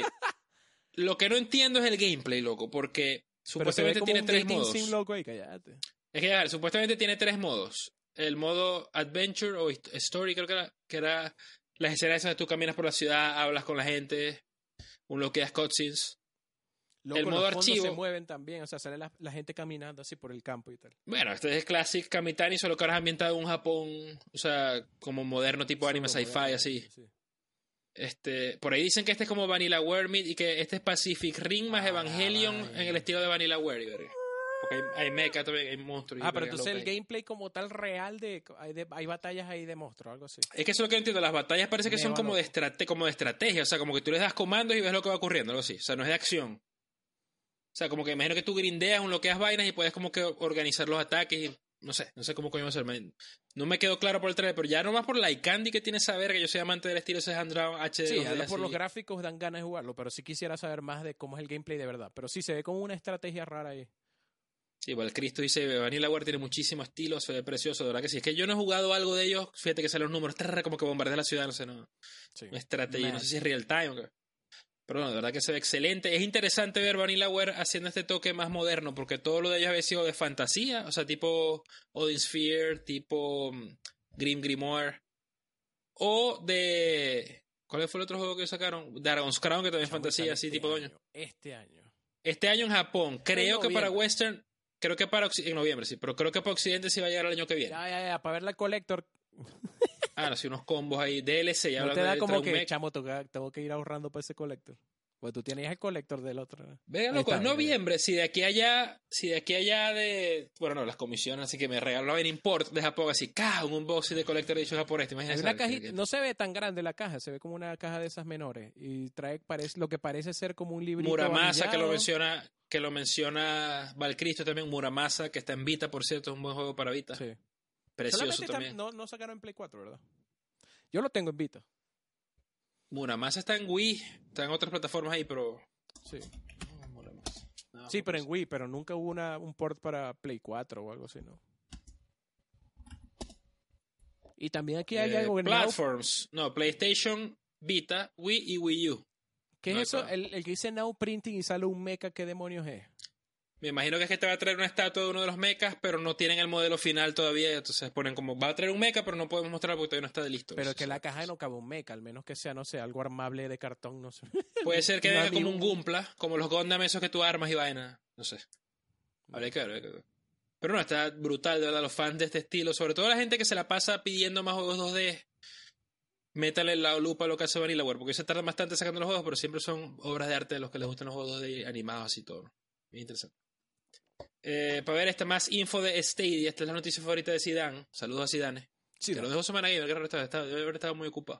[SPEAKER 2] Lo que no entiendo es el gameplay, loco, porque
[SPEAKER 1] Pero se ve
[SPEAKER 2] supuestamente
[SPEAKER 1] como
[SPEAKER 2] tiene
[SPEAKER 1] un
[SPEAKER 2] 3
[SPEAKER 1] dating
[SPEAKER 2] modos.
[SPEAKER 1] sim loco ahí, cállate.
[SPEAKER 2] Es que ya, supuestamente tiene 3 modos. El modo Adventure o Story, creo que era las escenas donde tú caminas por la ciudad, hablas con la gente, unlockeas cutscenes.
[SPEAKER 1] Loco,
[SPEAKER 2] El modo
[SPEAKER 1] los fondos
[SPEAKER 2] archivo.
[SPEAKER 1] se mueven también, o sea, sale la gente caminando así por el campo y tal.
[SPEAKER 2] Bueno, este es Classic Kamitani, solo que ahora es ambientado en un Japón, o sea, como moderno, tipo anime
[SPEAKER 1] Solo
[SPEAKER 2] sci-fi,
[SPEAKER 1] moderno,
[SPEAKER 2] así.
[SPEAKER 1] sí.
[SPEAKER 2] Por ahí dicen que este es como Vanillaware Meat y que este es Pacific Ring más
[SPEAKER 1] Ah,
[SPEAKER 2] Evangelion
[SPEAKER 1] vaina.
[SPEAKER 2] en el estilo de Vanillaware, y verga. Porque hay mecha también, hay monstruos. y
[SPEAKER 1] Ah, pero
[SPEAKER 2] vergas
[SPEAKER 1] entonces el
[SPEAKER 2] locas ahí.
[SPEAKER 1] gameplay como tal real hay batallas ahí de monstruos, algo así.
[SPEAKER 2] Es que eso es lo que no entiendo. Las batallas parece que
[SPEAKER 1] Me
[SPEAKER 2] son
[SPEAKER 1] va
[SPEAKER 2] como
[SPEAKER 1] loco.
[SPEAKER 2] como de estrategia. O sea, como que tú les das comandos y ves lo que va ocurriendo, algo así. O sea, no es de acción. O sea, como que imagino que tú grindeas, unlockeas vainas y puedes como que organizar los ataques y no sé cómo coño va a ser. No me quedó claro por el trailer, pero ya nomás por la candy que tiene saber que yo soy amante del estilo ese hand-drawn HD.
[SPEAKER 1] Sí,
[SPEAKER 2] 2D,
[SPEAKER 1] ahora por
[SPEAKER 2] así.
[SPEAKER 1] los gráficos dan ganas de jugarlo, pero sí quisiera saber más de cómo es el gameplay de verdad. Pero sí, se ve como una estrategia rara ahí.
[SPEAKER 2] Sí, igual Cristo dice, Vanillaware tiene muchísimo estilo, se ve precioso, de verdad que sí. Es que yo no he jugado algo de ellos, fíjate que salen los números, como que bombardea la ciudad, no sé, no.
[SPEAKER 1] Sí.
[SPEAKER 2] Una estrategia, no
[SPEAKER 1] Man.
[SPEAKER 2] sé si es real time o qué. Pero bueno, de verdad que se ve excelente. Es interesante ver Vanillaware haciendo este toque más moderno, porque todo lo de ellos había sido de fantasía, o sea, tipo Odin Sphere, tipo Grim Grimoire, o de... ¿Cuál fue el otro juego que sacaron? Dragon's Crown, que también es
[SPEAKER 1] Chamo,
[SPEAKER 2] fantasía,
[SPEAKER 1] sale
[SPEAKER 2] así
[SPEAKER 1] este
[SPEAKER 2] tipo doño.
[SPEAKER 1] año, Este año.
[SPEAKER 2] Este año en Japón, creo que para
[SPEAKER 1] noviembre.
[SPEAKER 2] Western, creo que para en noviembre, sí, pero creo que para Occidente sí va a llegar el año que viene.
[SPEAKER 1] Ya, para ver la Collector.
[SPEAKER 2] Ah, no, sí, unos combos ahí, DLC, ya
[SPEAKER 1] No te
[SPEAKER 2] hablando
[SPEAKER 1] da
[SPEAKER 2] de
[SPEAKER 1] como
[SPEAKER 2] trae un
[SPEAKER 1] que,
[SPEAKER 2] mech.
[SPEAKER 1] chamo, tengo que ir ahorrando para ese Collector. Pues tú tienes el Collector del otro.
[SPEAKER 2] Venga,
[SPEAKER 1] Ahí
[SPEAKER 2] loco,
[SPEAKER 1] está,
[SPEAKER 2] es noviembre, si de aquí a allá, bueno, no, las comisiones, así que me regaló en import de Japón, así, un unboxing de Collector Edition japonés, ¿te
[SPEAKER 1] Hay
[SPEAKER 2] imaginas?
[SPEAKER 1] una cajita, no se ve tan grande la caja, se ve como una caja de esas menores y trae lo que parece ser como un librito
[SPEAKER 2] Muramasa,
[SPEAKER 1] anillado.
[SPEAKER 2] que lo menciona Valcristo también, Muramasa, que está en Vita, por cierto, es un buen juego para Vita.
[SPEAKER 1] Sí.
[SPEAKER 2] Precioso
[SPEAKER 1] Solamente
[SPEAKER 2] también.
[SPEAKER 1] no sacaron en Play 4, ¿verdad? Yo lo tengo en Vita.
[SPEAKER 2] Muramasa está en Wii, está en otras plataformas ahí, pero
[SPEAKER 1] Sí.
[SPEAKER 2] No, mola más. No,
[SPEAKER 1] Sí,
[SPEAKER 2] no
[SPEAKER 1] pero
[SPEAKER 2] sé.
[SPEAKER 1] en Wii, pero nunca hubo un port para Play 4 o algo así, ¿no? Y también aquí hay algo en Now.
[SPEAKER 2] Platforms. No, PlayStation, Vita, Wii y Wii U.
[SPEAKER 1] ¿Qué
[SPEAKER 2] No
[SPEAKER 1] es eso?
[SPEAKER 2] hay para-
[SPEAKER 1] El que dice Now Printing y sale un mecha, ¿qué demonios es?
[SPEAKER 2] Me imagino que es que te va a traer una estatua de uno de los mechas, pero no tienen el modelo final todavía. Entonces ponen como, va a traer un mecha, pero no podemos mostrarlo porque todavía no está listo.
[SPEAKER 1] Pero
[SPEAKER 2] O
[SPEAKER 1] es que
[SPEAKER 2] sea,
[SPEAKER 1] la caja no cabe un mecha, al menos que sea, no sé, algo armable de cartón, no sé.
[SPEAKER 2] puede ser que
[SPEAKER 1] Un
[SPEAKER 2] venga como un
[SPEAKER 1] amiibo.
[SPEAKER 2] Gumpla, como los Gundam esos que tú armas y vaina. No sé. Habría que ver, habría que ver. Pero no, está brutal, de verdad, los fans de este estilo. Sobre todo la gente que se la pasa pidiendo más juegos 2D. Métale la lupa a lo que hace Vanillaware, porque se tarda bastante sacando los juegos, pero siempre son obras de arte de los que les gustan los juegos 2D animados y todo. Bien interesante. Para ver esta más info de Stadia, esta es la noticia favorita de Zidane. Saludos a Zidane.
[SPEAKER 1] Sí,
[SPEAKER 2] Que lo dejó Semana Gamer, que raro estaba, debe haber estado muy ocupado.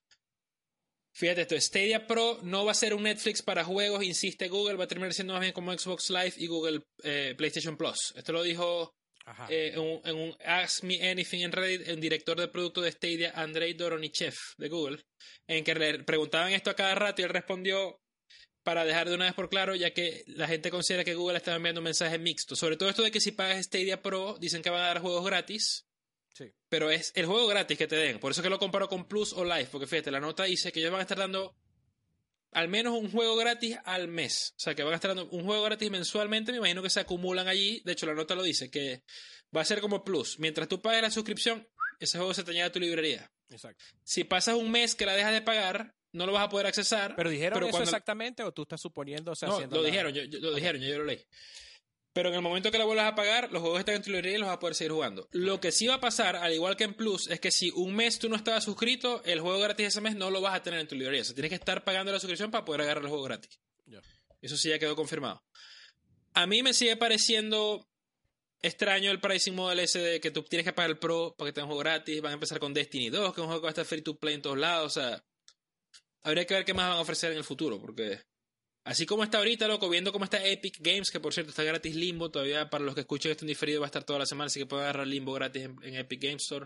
[SPEAKER 2] Fíjate esto, Stadia Pro no va a ser un Netflix para juegos, insiste Google, va a terminar siendo más bien como Xbox Live y Google PlayStation Plus. Esto lo dijo
[SPEAKER 1] Ajá.
[SPEAKER 2] en un Ask Me Anything en Reddit, el director de producto de Stadia, Andrei Doronichev, de Google, en que le preguntaban esto a cada rato y él respondió para dejar de una vez por claro, ya que la gente considera que Google está enviando un mensaje mixto. Sobre todo esto de que si pagas Stadia Pro, dicen que van a dar juegos gratis.
[SPEAKER 1] Sí.
[SPEAKER 2] Pero es el juego gratis que te den. Por eso que lo comparo con Plus o Live. Porque fíjate, la nota dice que ellos van a estar dando al menos un juego gratis al mes. O sea, que van a estar dando un juego gratis mensualmente. Me imagino que se acumulan allí. De hecho, la nota lo dice, que va a ser como Plus. Mientras tú pagues la suscripción, ese juego se te añade a tu librería.
[SPEAKER 1] Exacto.
[SPEAKER 2] Si pasas un mes que la dejas de pagar, no lo vas a poder accesar.
[SPEAKER 1] ¿Pero dijeron eso
[SPEAKER 2] cuando...
[SPEAKER 1] exactamente o tú estás suponiendo? O sea,
[SPEAKER 2] No,
[SPEAKER 1] haciendo
[SPEAKER 2] lo
[SPEAKER 1] la-
[SPEAKER 2] dijeron, lo dijeron, yo lo leí. Pero en el momento que la vuelvas a pagar, los juegos están en tu librería y los vas a poder seguir jugando. Lo que sí va a pasar, al igual que en Plus, es que si un mes tú no estabas suscrito, el juego gratis ese mes no lo vas a tener en tu librería. O sea, tienes que estar pagando la suscripción para poder agarrar el juego gratis.
[SPEAKER 1] Ya.
[SPEAKER 2] Eso sí ya quedó confirmado. A mí me sigue pareciendo extraño el pricing model ese de que tú tienes que pagar el Pro para que tengas un juego gratis. Van a empezar con Destiny 2, que es un juego que va a estar free to play en todos lados. O sea, habría que ver qué más van a ofrecer en el futuro, porque... Así como está ahorita, loco, viendo cómo está Epic Games, que por cierto está gratis Limbo, todavía para los que escuchen esto en diferido va a estar toda la semana, así que pueden agarrar Limbo gratis en Epic Games Store.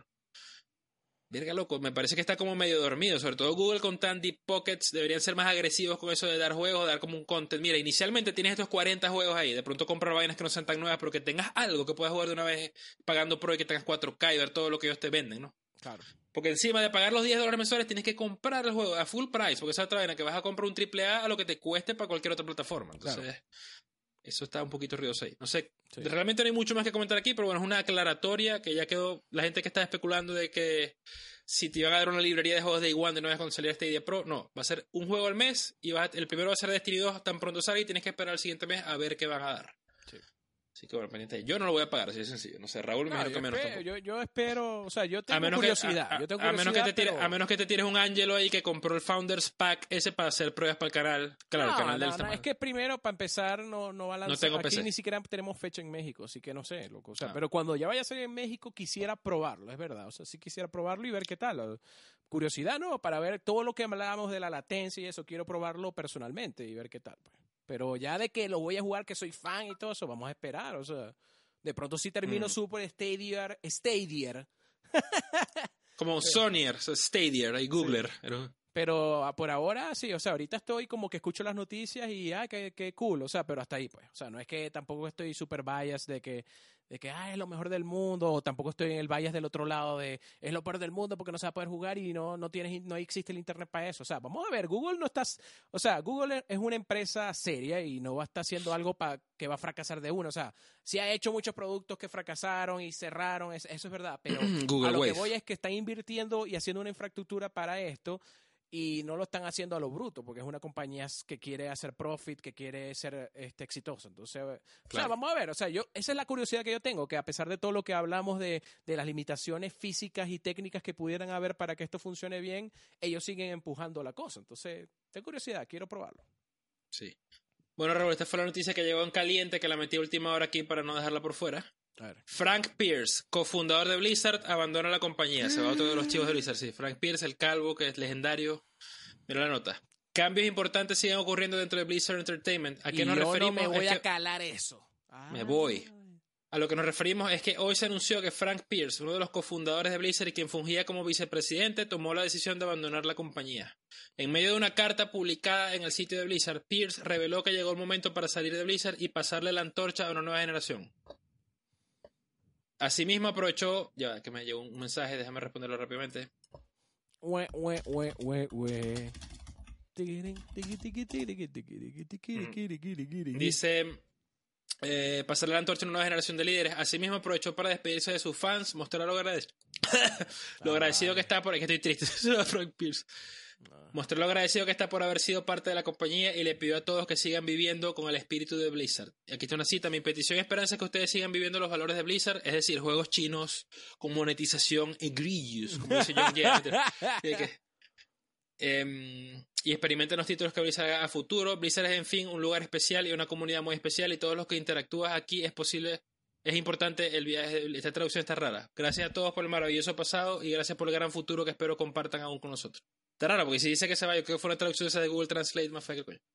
[SPEAKER 2] Verga, loco, me parece que está como medio dormido, sobre todo Google con tan deep pockets, deberían ser más agresivos con eso de dar juegos, dar como un content. Mira, inicialmente tienes estos 40 juegos ahí, de pronto comprar vainas que no sean tan nuevas, pero que tengas algo que puedas jugar de una vez pagando Pro y que tengas 4K y ver todo lo que ellos te venden, ¿no?
[SPEAKER 1] Claro.
[SPEAKER 2] Porque encima de pagar los $10 mensuales tienes que comprar el juego a full price, porque esa es otra vaina, que vas a comprar un AAA a lo que te cueste para cualquier otra plataforma. Entonces,
[SPEAKER 1] Claro.
[SPEAKER 2] eso está un poquito ruidoso ahí. No sé,
[SPEAKER 1] Sí.
[SPEAKER 2] realmente no hay mucho más que comentar aquí, pero bueno, es una aclaratoria que ya quedó. La gente que está especulando de que si te iban a dar una librería de juegos de One de una vez cuando saliera Stadia Pro, no, va a ser un juego al mes y el primero va a ser Destiny 2 tan pronto salga y tienes que esperar el siguiente mes a ver qué van a dar.
[SPEAKER 1] Sí.
[SPEAKER 2] Así que bueno, pendiente ahí. Yo no lo voy a pagar, así de sencillo. No sé, Raúl me
[SPEAKER 1] No,
[SPEAKER 2] imagino que menos tampoco.
[SPEAKER 1] yo espero, o sea, yo
[SPEAKER 2] A
[SPEAKER 1] tengo
[SPEAKER 2] menos,
[SPEAKER 1] curiosidad. Yo tengo
[SPEAKER 2] a menos que
[SPEAKER 1] curiosidad, pero-
[SPEAKER 2] a menos que te tires un Ángelo ahí que compró el Founders Pack ese para hacer pruebas para el canal. Claro, el canal del
[SPEAKER 1] no,
[SPEAKER 2] tamaño.
[SPEAKER 1] es que primero, para empezar, no va a lanzar.
[SPEAKER 2] tengo
[SPEAKER 1] Aquí
[SPEAKER 2] PC.
[SPEAKER 1] ni siquiera tenemos fecha en México, así que no sé, loco. O sea,
[SPEAKER 2] Ah.
[SPEAKER 1] pero cuando ya vaya a salir en México, quisiera probarlo, es verdad. O sea, sí quisiera probarlo y ver qué tal. Curiosidad, ¿no? Para ver todo lo que hablábamos de la latencia y eso, quiero probarlo personalmente y ver qué tal. Pues. Pero ya de que lo voy a jugar, que soy fan y todo eso, vamos a esperar. O sea, de pronto sí termino Super Stadia.
[SPEAKER 2] Como Sonyer, Stadia, y Googler.
[SPEAKER 1] Pero por ahora sí, o sea, ahorita estoy como que escucho las noticias y qué cool, o sea, pero hasta ahí pues. O sea, no es que tampoco estoy super bias de que es lo mejor del mundo, o tampoco estoy en el bias del otro lado de es lo peor del mundo porque no se va a poder jugar y no existe el internet para eso. O sea, vamos a ver, Google no está, o sea, Google es una empresa seria y no va a estar haciendo algo que va a fracasar de uno. O sea, sí ha hecho muchos productos que fracasaron y cerraron, eso es verdad, pero
[SPEAKER 2] Google
[SPEAKER 1] a lo
[SPEAKER 2] Wave.
[SPEAKER 1] que voy es que están invirtiendo y haciendo una infraestructura para esto. Y no lo están haciendo a lo bruto, porque es una compañía que quiere hacer profit, que quiere ser exitosa. Entonces, o sea, vamos a ver. O sea, esa es la curiosidad que yo tengo, que a pesar de todo lo que hablamos de las limitaciones físicas y técnicas que pudieran haber para que esto funcione bien, ellos siguen empujando la cosa. Entonces, tengo curiosidad, quiero probarlo.
[SPEAKER 2] Sí. Bueno, Raúl, esta fue la noticia que llegó en caliente, que la metí a última hora aquí para no dejarla por fuera.
[SPEAKER 1] A ver.
[SPEAKER 2] Frank Pierce, cofundador de Blizzard, abandona la compañía. Se va a otro de los chivos de Blizzard. Sí, Frank Pierce, el calvo, que es legendario. Mira la nota. Cambios importantes siguen ocurriendo dentro de Blizzard Entertainment. ¿A qué nos referimos?
[SPEAKER 1] No me voy
[SPEAKER 2] Es
[SPEAKER 1] a
[SPEAKER 2] que
[SPEAKER 1] calar eso.
[SPEAKER 2] me voy. A lo que nos referimos es que hoy se anunció que Frank Pierce, uno de los cofundadores de Blizzard y quien fungía como vicepresidente, tomó la decisión de abandonar la compañía. En medio de una carta publicada en el sitio de Blizzard, Pierce reveló que llegó el momento para salir de Blizzard y pasarle la antorcha a una nueva generación. Asimismo aprovechó... Ya, que me llegó un mensaje, déjame responderlo rápidamente. Dice... pasarle la antorcha a una nueva generación de líderes. Asimismo aprovechó para despedirse de sus fans, mostrar lo agradecido que está por... Es que estoy triste. Frank Pierce. Mostró lo agradecido que está por haber sido parte de la compañía y le pidió a todos que sigan viviendo con el espíritu de Blizzard. Aquí está una cita. Mi petición y esperanza es que ustedes sigan viviendo los valores de Blizzard, es decir, juegos chinos con monetización egregious, como dice John Jeter. Y experimenten los títulos que Blizzard haga a futuro. Blizzard es, en fin, un lugar especial y una comunidad muy especial, y todos los que interactúas aquí es posible. Es importante el viaje. Esta traducción está rara. Gracias a todos por el maravilloso pasado y gracias por el gran futuro que espero compartan aún con nosotros. Está rara porque si dice que se va, yo creo que fue una traducción esa de Google Translate más fea que coño.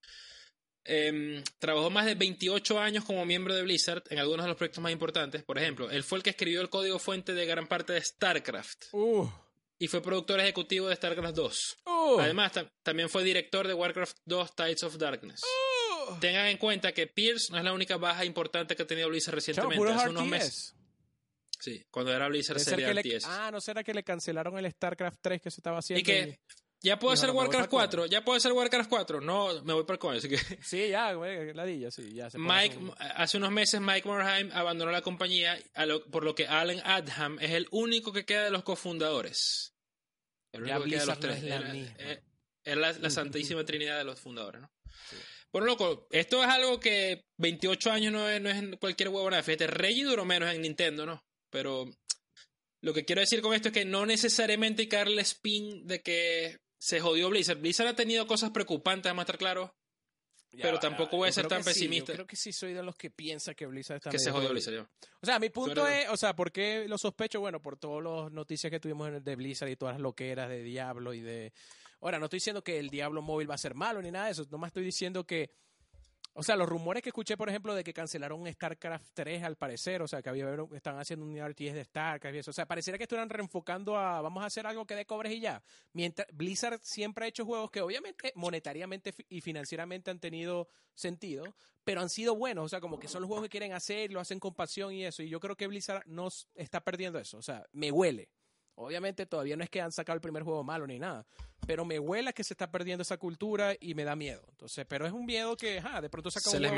[SPEAKER 2] Trabajó más de 28 años como miembro de Blizzard en algunos de los proyectos más importantes. Por ejemplo, él fue el que escribió el código fuente de gran parte de StarCraft. Y fue productor ejecutivo de StarCraft 2. Además, también fue director de Warcraft 2 Tides of Darkness. Tengan en cuenta que Pierce no es la única baja importante que ha tenido Blizzard recientemente. Hace unos meses. Sí, cuando era Blizzard sería RTS.
[SPEAKER 1] ¿No será que le cancelaron el StarCraft 3 que se estaba haciendo?
[SPEAKER 2] Y que ya puede ser Warcraft 4. Ya puede ser Warcraft 4. No, me voy para el coño. Así que...
[SPEAKER 1] Sí, ya, güey, ladilla, sí. Ya
[SPEAKER 2] hace unos meses Mike Morhaime abandonó la compañía, por lo que Alan Adham es el único que queda de los cofundadores. El único que queda de los tres. Es la santísima trinidad de los fundadores, ¿no? Sí. Bueno, loco, esto es algo que 28 años no es cualquier huevona. Fíjate, Reggie duró menos en Nintendo, ¿no? Pero lo que quiero decir con esto es que no necesariamente hay que darle spin de que se jodió Blizzard. Blizzard ha tenido cosas preocupantes, vamos a estar claros. Pero tampoco voy a ser tan pesimista.
[SPEAKER 1] Yo creo que sí soy de los que piensa que Blizzard está
[SPEAKER 2] que se jodió Blizzard, yo.
[SPEAKER 1] O sea, mi punto es, o sea, ¿por qué lo sospecho? Bueno, por todas las noticias que tuvimos de Blizzard y todas las loqueras de Diablo y de... Ahora, no estoy diciendo que el Diablo móvil va a ser malo ni nada de eso. Nomás estoy diciendo que... O sea, los rumores que escuché, por ejemplo, de que cancelaron StarCraft 3 al parecer, o sea, que estaban haciendo un RTS de StarCraft y eso. O sea, pareciera que estuvieran reenfocando a vamos a hacer algo que dé cobres y ya. Mientras Blizzard siempre ha hecho juegos que obviamente monetariamente y financieramente han tenido sentido, pero han sido buenos. O sea, como que son los juegos que quieren hacer, lo hacen con pasión y eso. Y yo creo que Blizzard no está perdiendo eso. O sea, me huele. Obviamente todavía no es que han sacado el primer juego malo ni nada, pero me huele que se está perdiendo esa cultura y me da miedo. Entonces, pero es un miedo que, de pronto saca un juego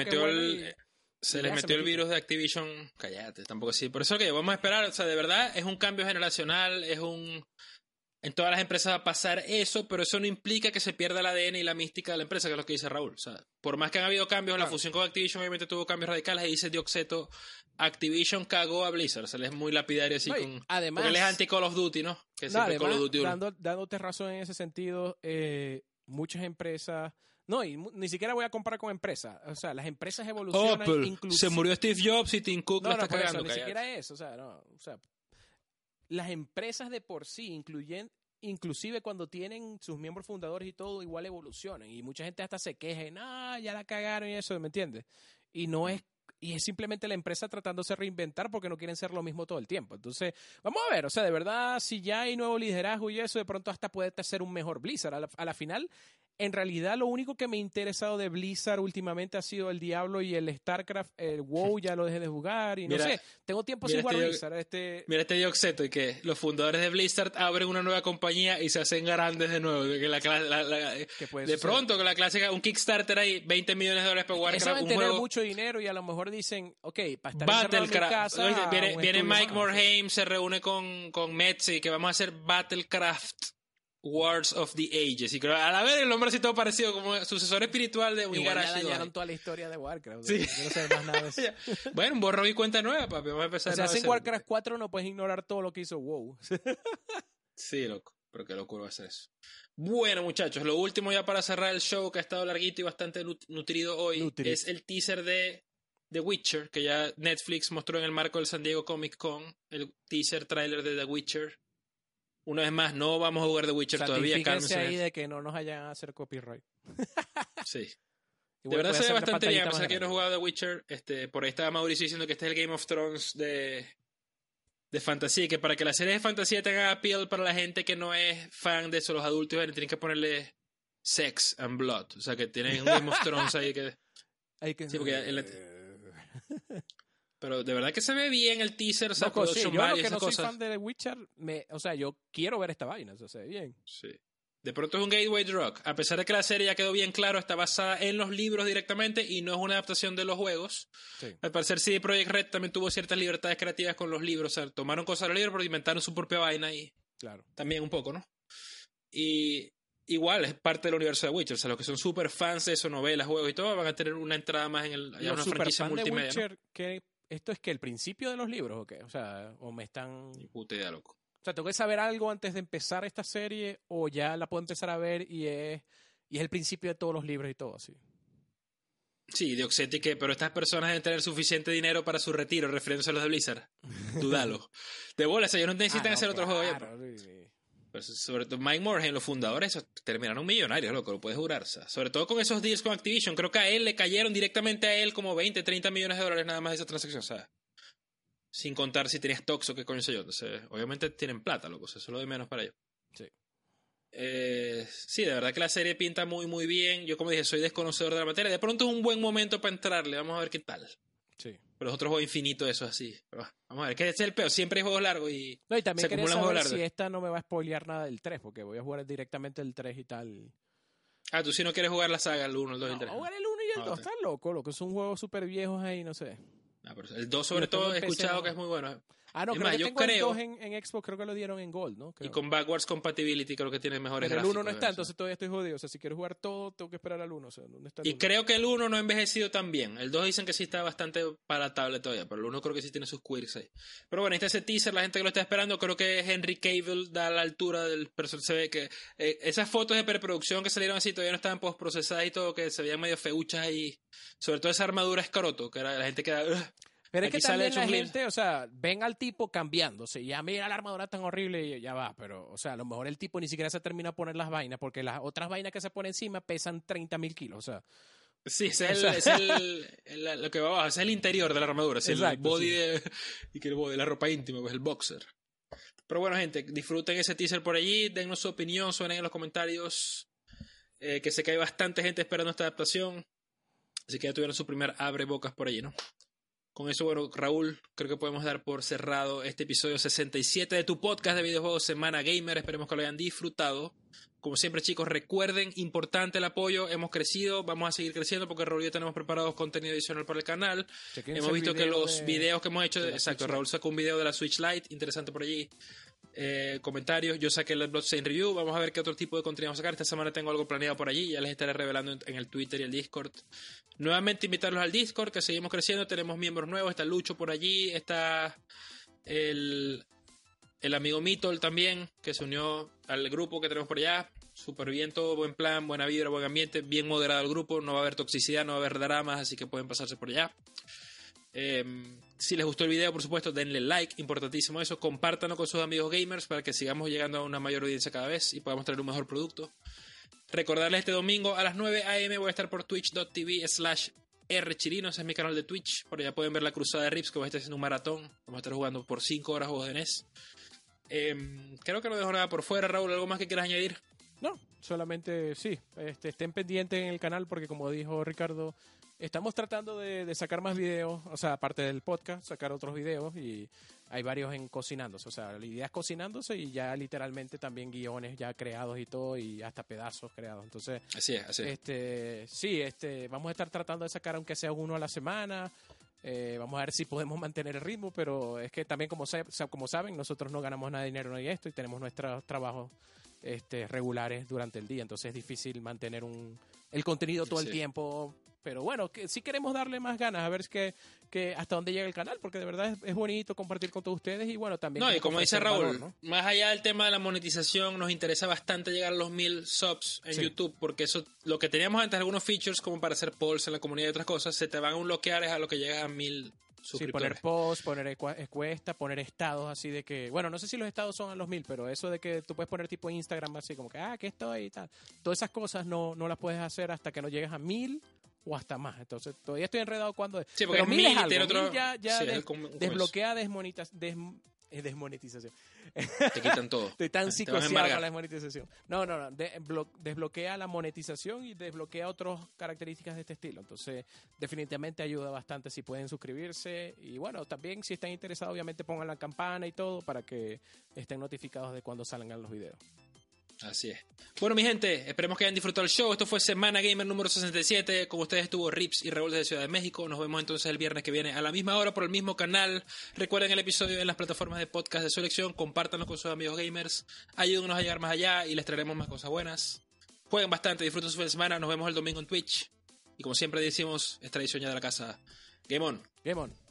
[SPEAKER 2] se les metió el virus de Activision. Cállate, tampoco así. Por eso que vamos a esperar, o sea, de verdad es un cambio generacional, en todas las empresas va a pasar eso, pero eso no implica que se pierda el ADN y la mística de la empresa, que es lo que dice Raúl. O sea, por más que han habido cambios, la fusión con Activision obviamente tuvo cambios radicales, y dice Dioxeto, Activision cagó a Blizzard. O sea, él es muy lapidario así
[SPEAKER 1] además,
[SPEAKER 2] porque él es anti-Call of Duty, ¿no? Que siempre
[SPEAKER 1] además,
[SPEAKER 2] Call of Duty
[SPEAKER 1] dándote razón en ese sentido, muchas empresas... No, y ni siquiera voy a comparar con empresas. O sea, las empresas evolucionan.
[SPEAKER 2] Se murió Steve Jobs y Tim Cook la está cagando.
[SPEAKER 1] Ni siquiera eso. O sea, las empresas de por sí, inclusive cuando tienen sus miembros fundadores y todo, igual evolucionan. Y mucha gente hasta se queja, ya la cagaron y eso, ¿me entiendes? Y es simplemente la empresa tratándose de reinventar porque no quieren ser lo mismo todo el tiempo. Entonces, vamos a ver, o sea, de verdad, si ya hay nuevo liderazgo y eso, de pronto hasta puede ser un mejor Blizzard. A la final, en realidad, lo único que me ha interesado de Blizzard últimamente ha sido el Diablo y el StarCraft. El WoW ya lo dejé de jugar y no sé, tengo tiempo sin jugar Blizzard.
[SPEAKER 2] Mira este Dioxeto, y que los fundadores de Blizzard abren una nueva compañía y se hacen grandes de nuevo. De pronto, que la clásica, un Kickstarter ahí, $20 millones para Warcraft.
[SPEAKER 1] Eso tener mucho dinero y a lo mejor dicen, ok, para estar
[SPEAKER 2] Battlecraft. Viene Mike Morhaime, se reúne con Metzi, que vamos a hacer Battlecraft Wars of the Ages. Y creo, a la vez el nombre así todo parecido, como sucesor espiritual de Wingarashi.
[SPEAKER 1] Ya dañaron toda la historia de Warcraft.
[SPEAKER 2] Sí.
[SPEAKER 1] Yo no sé más nada de eso.
[SPEAKER 2] Bueno, un borrón y cuenta nueva, papi. Vamos a empezar.
[SPEAKER 1] O sea, en Warcraft 4 no puedes ignorar todo lo que hizo WoW.
[SPEAKER 2] Sí, loco. Pero qué locura va a ser eso. Bueno, muchachos, lo último ya para cerrar el show, que ha estado larguito y bastante nutrido hoy, es el teaser de The Witcher, que ya Netflix mostró en el marco del San Diego Comic Con, el teaser trailer de The Witcher. Una vez más, no vamos a jugar The Witcher todavía.
[SPEAKER 1] Certifíquense ahí de que no nos vayan a hacer copyright.
[SPEAKER 2] Sí. De verdad
[SPEAKER 1] voy a
[SPEAKER 2] se ve
[SPEAKER 1] hacer una
[SPEAKER 2] bastante bien, a
[SPEAKER 1] pantallita
[SPEAKER 2] pesar
[SPEAKER 1] más
[SPEAKER 2] que yo no he
[SPEAKER 1] grande.
[SPEAKER 2] jugado The Witcher. Por ahí estaba Mauricio diciendo que este es el Game of Thrones de fantasía, y que para que las series de fantasía tengan appeal para la gente que no es fan de eso, los adultos tienen que ponerle sex and blood. O sea, que tienen un Game of Thrones ahí que...
[SPEAKER 1] Hay que...
[SPEAKER 2] Sí, porque pero de verdad que se ve bien el teaser, o sea,
[SPEAKER 1] Loco, sí,
[SPEAKER 2] production
[SPEAKER 1] yo lo
[SPEAKER 2] value,
[SPEAKER 1] que
[SPEAKER 2] esas
[SPEAKER 1] no soy
[SPEAKER 2] cosas.
[SPEAKER 1] fan de The Witcher, o sea, yo quiero ver esta vaina, eso se ve bien.
[SPEAKER 2] Sí. De pronto es un gateway drug. A pesar de que la serie ya quedó bien claro, está basada en los libros directamente y no es una adaptación de los juegos.
[SPEAKER 1] Sí.
[SPEAKER 2] Al parecer CD Projekt Red también tuvo ciertas libertades creativas con los libros. O sea, tomaron cosas de los libros pero inventaron su propia vaina y
[SPEAKER 1] Claro.
[SPEAKER 2] también un poco, ¿no? Y igual es parte del universo de Witcher. O sea, los que son super fans de eso, novelas, juegos y todo, van a tener una entrada más en
[SPEAKER 1] Y
[SPEAKER 2] una
[SPEAKER 1] los super
[SPEAKER 2] franquicia
[SPEAKER 1] fan de
[SPEAKER 2] multimedia,
[SPEAKER 1] Witcher, que ¿esto es que el principio de los libros o qué? O sea, o me están...
[SPEAKER 2] ¿no? Ni puta idea, loco.
[SPEAKER 1] O sea, ¿tengo que saber algo antes de empezar esta serie o ya la puedo empezar a ver y es el principio de todos los libros y todo así?
[SPEAKER 2] Sí, Dioxetic, pero estas personas deben tener suficiente dinero para su retiro, refiriéndose a los de Blizzard. Dúdalo. De bolas, ellos no necesitan hacer otro juego ya.
[SPEAKER 1] Claro, sí.
[SPEAKER 2] Pero sobre todo Mike Morhaime, los fundadores, esos terminaron millonarios, loco, lo puedes jurar. O sea, sobre todo con esos deals con Activision. Creo que a él le cayeron directamente a él como 20, 30 millones de dólares nada más de esa transacción. O sea, sin contar si tenías stocks o qué coño sé yo. Entonces, obviamente tienen plata, loco. O sea, eso es lo de menos para ellos.
[SPEAKER 1] Sí.
[SPEAKER 2] Sí, de verdad que la serie pinta muy, muy bien. Yo, como dije, soy desconocedor de la materia. De pronto es un buen momento para entrarle. Vamos a ver qué tal.
[SPEAKER 1] Sí.
[SPEAKER 2] Pero los otros juegos infinitos, eso así. Pero, vamos a ver, que ese es el peor. Siempre hay juegos largos y
[SPEAKER 1] No, y también
[SPEAKER 2] se
[SPEAKER 1] quería
[SPEAKER 2] acumulan juegos
[SPEAKER 1] saber
[SPEAKER 2] largos.
[SPEAKER 1] si esta no me va a spoilear nada del 3, porque voy a jugar directamente el 3 y tal.
[SPEAKER 2] Ah, tú si no quieres jugar la saga, el 1, el 2 y el
[SPEAKER 1] No,
[SPEAKER 2] 3.
[SPEAKER 1] voy a jugar el 1 y el 2, estás loco, lo que son juegos súper viejos ahí, no sé.
[SPEAKER 2] Ah, pero el 2 sobre
[SPEAKER 1] Lo tengo
[SPEAKER 2] todo he
[SPEAKER 1] en PC,
[SPEAKER 2] escuchado
[SPEAKER 1] ¿no?
[SPEAKER 2] que es muy bueno.
[SPEAKER 1] Ah, no,
[SPEAKER 2] Es
[SPEAKER 1] creo
[SPEAKER 2] más,
[SPEAKER 1] que
[SPEAKER 2] yo
[SPEAKER 1] tengo el
[SPEAKER 2] creo-
[SPEAKER 1] 2 en Xbox, creo que lo dieron en Gold, ¿no?
[SPEAKER 2] Y
[SPEAKER 1] Creo.
[SPEAKER 2] con Backwards Compatibility creo que tiene mejores
[SPEAKER 1] Pero el
[SPEAKER 2] gráficos.
[SPEAKER 1] 1 no está,
[SPEAKER 2] eso.
[SPEAKER 1] entonces todavía estoy jodido. O sea, si quiero jugar todo, tengo que esperar al 1. O sea, ¿dónde está el
[SPEAKER 2] Y
[SPEAKER 1] 1?
[SPEAKER 2] creo que el 1 no ha envejecido tan bien. El 2 dicen que sí está bastante palatable todavía, pero el 1 creo que sí tiene sus quirks ahí. Pero bueno, este es ese teaser, la gente que lo está esperando, creo que Henry Cavill da la altura del personaje. Se ve que esas fotos de preproducción que salieron así todavía no estaban postprocesadas y todo, que se veían medio feuchas ahí. Sobre todo esa armadura escaroto, que era la gente que da...
[SPEAKER 1] Pero es
[SPEAKER 2] Aquí
[SPEAKER 1] que
[SPEAKER 2] sale
[SPEAKER 1] también la
[SPEAKER 2] hecho un
[SPEAKER 1] gente, o sea, ven al tipo cambiándose. Ya mira la armadura tan horrible y ya va. Pero, o sea, a lo mejor el tipo ni siquiera se termina de poner las vainas porque las otras vainas que se pone encima pesan 30.000 kilos. O sea,
[SPEAKER 2] Sí, ese es lo que va abajo, ese es el interior de la armadura, es el
[SPEAKER 1] Exacto,
[SPEAKER 2] body
[SPEAKER 1] sí.
[SPEAKER 2] y que el body, la ropa íntima, pues el boxer. Pero bueno, gente, disfruten ese teaser por allí, dennos su opinión, suenen en los comentarios, que sé que hay bastante gente esperando esta adaptación, así que ya tuvieron su primer abre bocas por allí, ¿no? Con eso, bueno, Raúl, creo que podemos dar por cerrado este episodio 67 de tu podcast de videojuegos Semana Gamer. Esperemos que lo hayan disfrutado. Como siempre, chicos, recuerden, importante el apoyo. Hemos crecido, vamos a seguir creciendo porque Raúl y yo tenemos preparados contenido adicional para el canal.
[SPEAKER 1] chequense
[SPEAKER 2] Hemos
[SPEAKER 1] el
[SPEAKER 2] visto que
[SPEAKER 1] video
[SPEAKER 2] los videos que hemos hecho,
[SPEAKER 1] de la
[SPEAKER 2] exacto,
[SPEAKER 1] Switch
[SPEAKER 2] Raúl sacó un video de la Switch Lite, interesante por allí. Comentarios, yo saqué el Bloodstained Review, vamos a ver qué otro tipo de contenido vamos a sacar. Esta semana tengo algo planeado por allí, ya les estaré revelando en el Twitter y el Discord. Nuevamente invitarlos al Discord, que seguimos creciendo, tenemos miembros nuevos, está Lucho por allí, está el amigo Mitol también, que se unió al grupo que tenemos por allá. Súper bien todo, buen plan, buena vibra, buen ambiente, bien moderado el grupo, no va a haber toxicidad, no va a haber dramas, así que pueden pasarse por allá. Si les gustó el video, por supuesto, denle like, importantísimo eso, compártanlo con sus amigos gamers para que sigamos llegando a una mayor audiencia cada vez y podamos traer un mejor producto. Recordarles este domingo a las 9 a.m. voy a estar por twitch.tv/rchirino, ese es mi canal de Twitch, por allá pueden ver la cruzada de Rips, que voy a estar haciendo un maratón, vamos a estar jugando por 5 horas juegos de NES. Creo que no dejo nada por fuera, Raúl, ¿algo más que quieras añadir?
[SPEAKER 1] No, solamente sí, estén pendientes en el canal porque como dijo Ricardo, estamos tratando de sacar más videos, o sea, aparte del podcast, sacar otros videos y hay varios en cocinándose, o sea, la idea es cocinándose y ya literalmente también guiones ya creados y todo y hasta pedazos creados. Entonces,
[SPEAKER 2] Así es, así es.
[SPEAKER 1] sí, vamos a estar tratando de sacar aunque sea uno a la semana. Vamos a ver si podemos mantener el ritmo, pero es que también como saben, nosotros no ganamos nada de dinero en esto y tenemos nuestros trabajos regulares durante el día, entonces es difícil mantener el contenido todo el
[SPEAKER 2] Sí.
[SPEAKER 1] tiempo, pero bueno, que sí queremos darle más ganas a ver que hasta dónde llega el canal, porque de verdad es bonito compartir con todos ustedes y bueno, también
[SPEAKER 2] No, y como dice
[SPEAKER 1] ofrecer
[SPEAKER 2] Raúl,
[SPEAKER 1] valor, ¿no?
[SPEAKER 2] más allá del tema de la monetización, nos interesa bastante llegar a los 1000 subs en
[SPEAKER 1] Sí.
[SPEAKER 2] YouTube, porque eso, lo que teníamos antes, algunos features como para hacer polls en la comunidad y otras cosas, se te van a bloquear a lo que llegas a 1000
[SPEAKER 1] Sí,
[SPEAKER 2] suscriptores.
[SPEAKER 1] poner posts, poner encuestas, poner estados así de que, bueno, no sé si los estados son a los 1000, pero eso de que tú puedes poner tipo Instagram así como que, que estoy y tal. Todas esas cosas no las puedes hacer hasta que no llegues a 1000 o hasta más. Entonces, todavía estoy enredado cuando es.
[SPEAKER 2] Sí, porque
[SPEAKER 1] Pero
[SPEAKER 2] es 1000
[SPEAKER 1] es
[SPEAKER 2] y
[SPEAKER 1] algo.
[SPEAKER 2] tiene otro...
[SPEAKER 1] 1000 ya
[SPEAKER 2] sí, es
[SPEAKER 1] desbloquea desmonetización.
[SPEAKER 2] Te quitan todo.
[SPEAKER 1] Estoy tan
[SPEAKER 2] Te vas a
[SPEAKER 1] psicoseado
[SPEAKER 2] embargar.
[SPEAKER 1] con la desmonetización. No. Desbloquea la monetización y desbloquea otras características de este estilo. Entonces, definitivamente ayuda bastante si pueden suscribirse. Y bueno, también si están interesados, obviamente pongan la campana y todo para que estén notificados de cuando salgan los videos.
[SPEAKER 2] Así es. Bueno, mi gente, esperemos que hayan disfrutado el show. Esto fue Semana Gamer número 67. Con ustedes estuvo Rips y Revolts de Ciudad de México. Nos vemos entonces el viernes que viene a la misma hora por el mismo canal. Recuerden el episodio en las plataformas de podcast de su elección. Compártanlo con sus amigos gamers. Ayúdenos a llegar más allá y les traeremos más cosas buenas. Jueguen bastante, disfruten su fin de semana. Nos vemos el domingo en Twitch. Y como siempre decimos, es tradición ya de la casa. Game on.
[SPEAKER 1] Game on.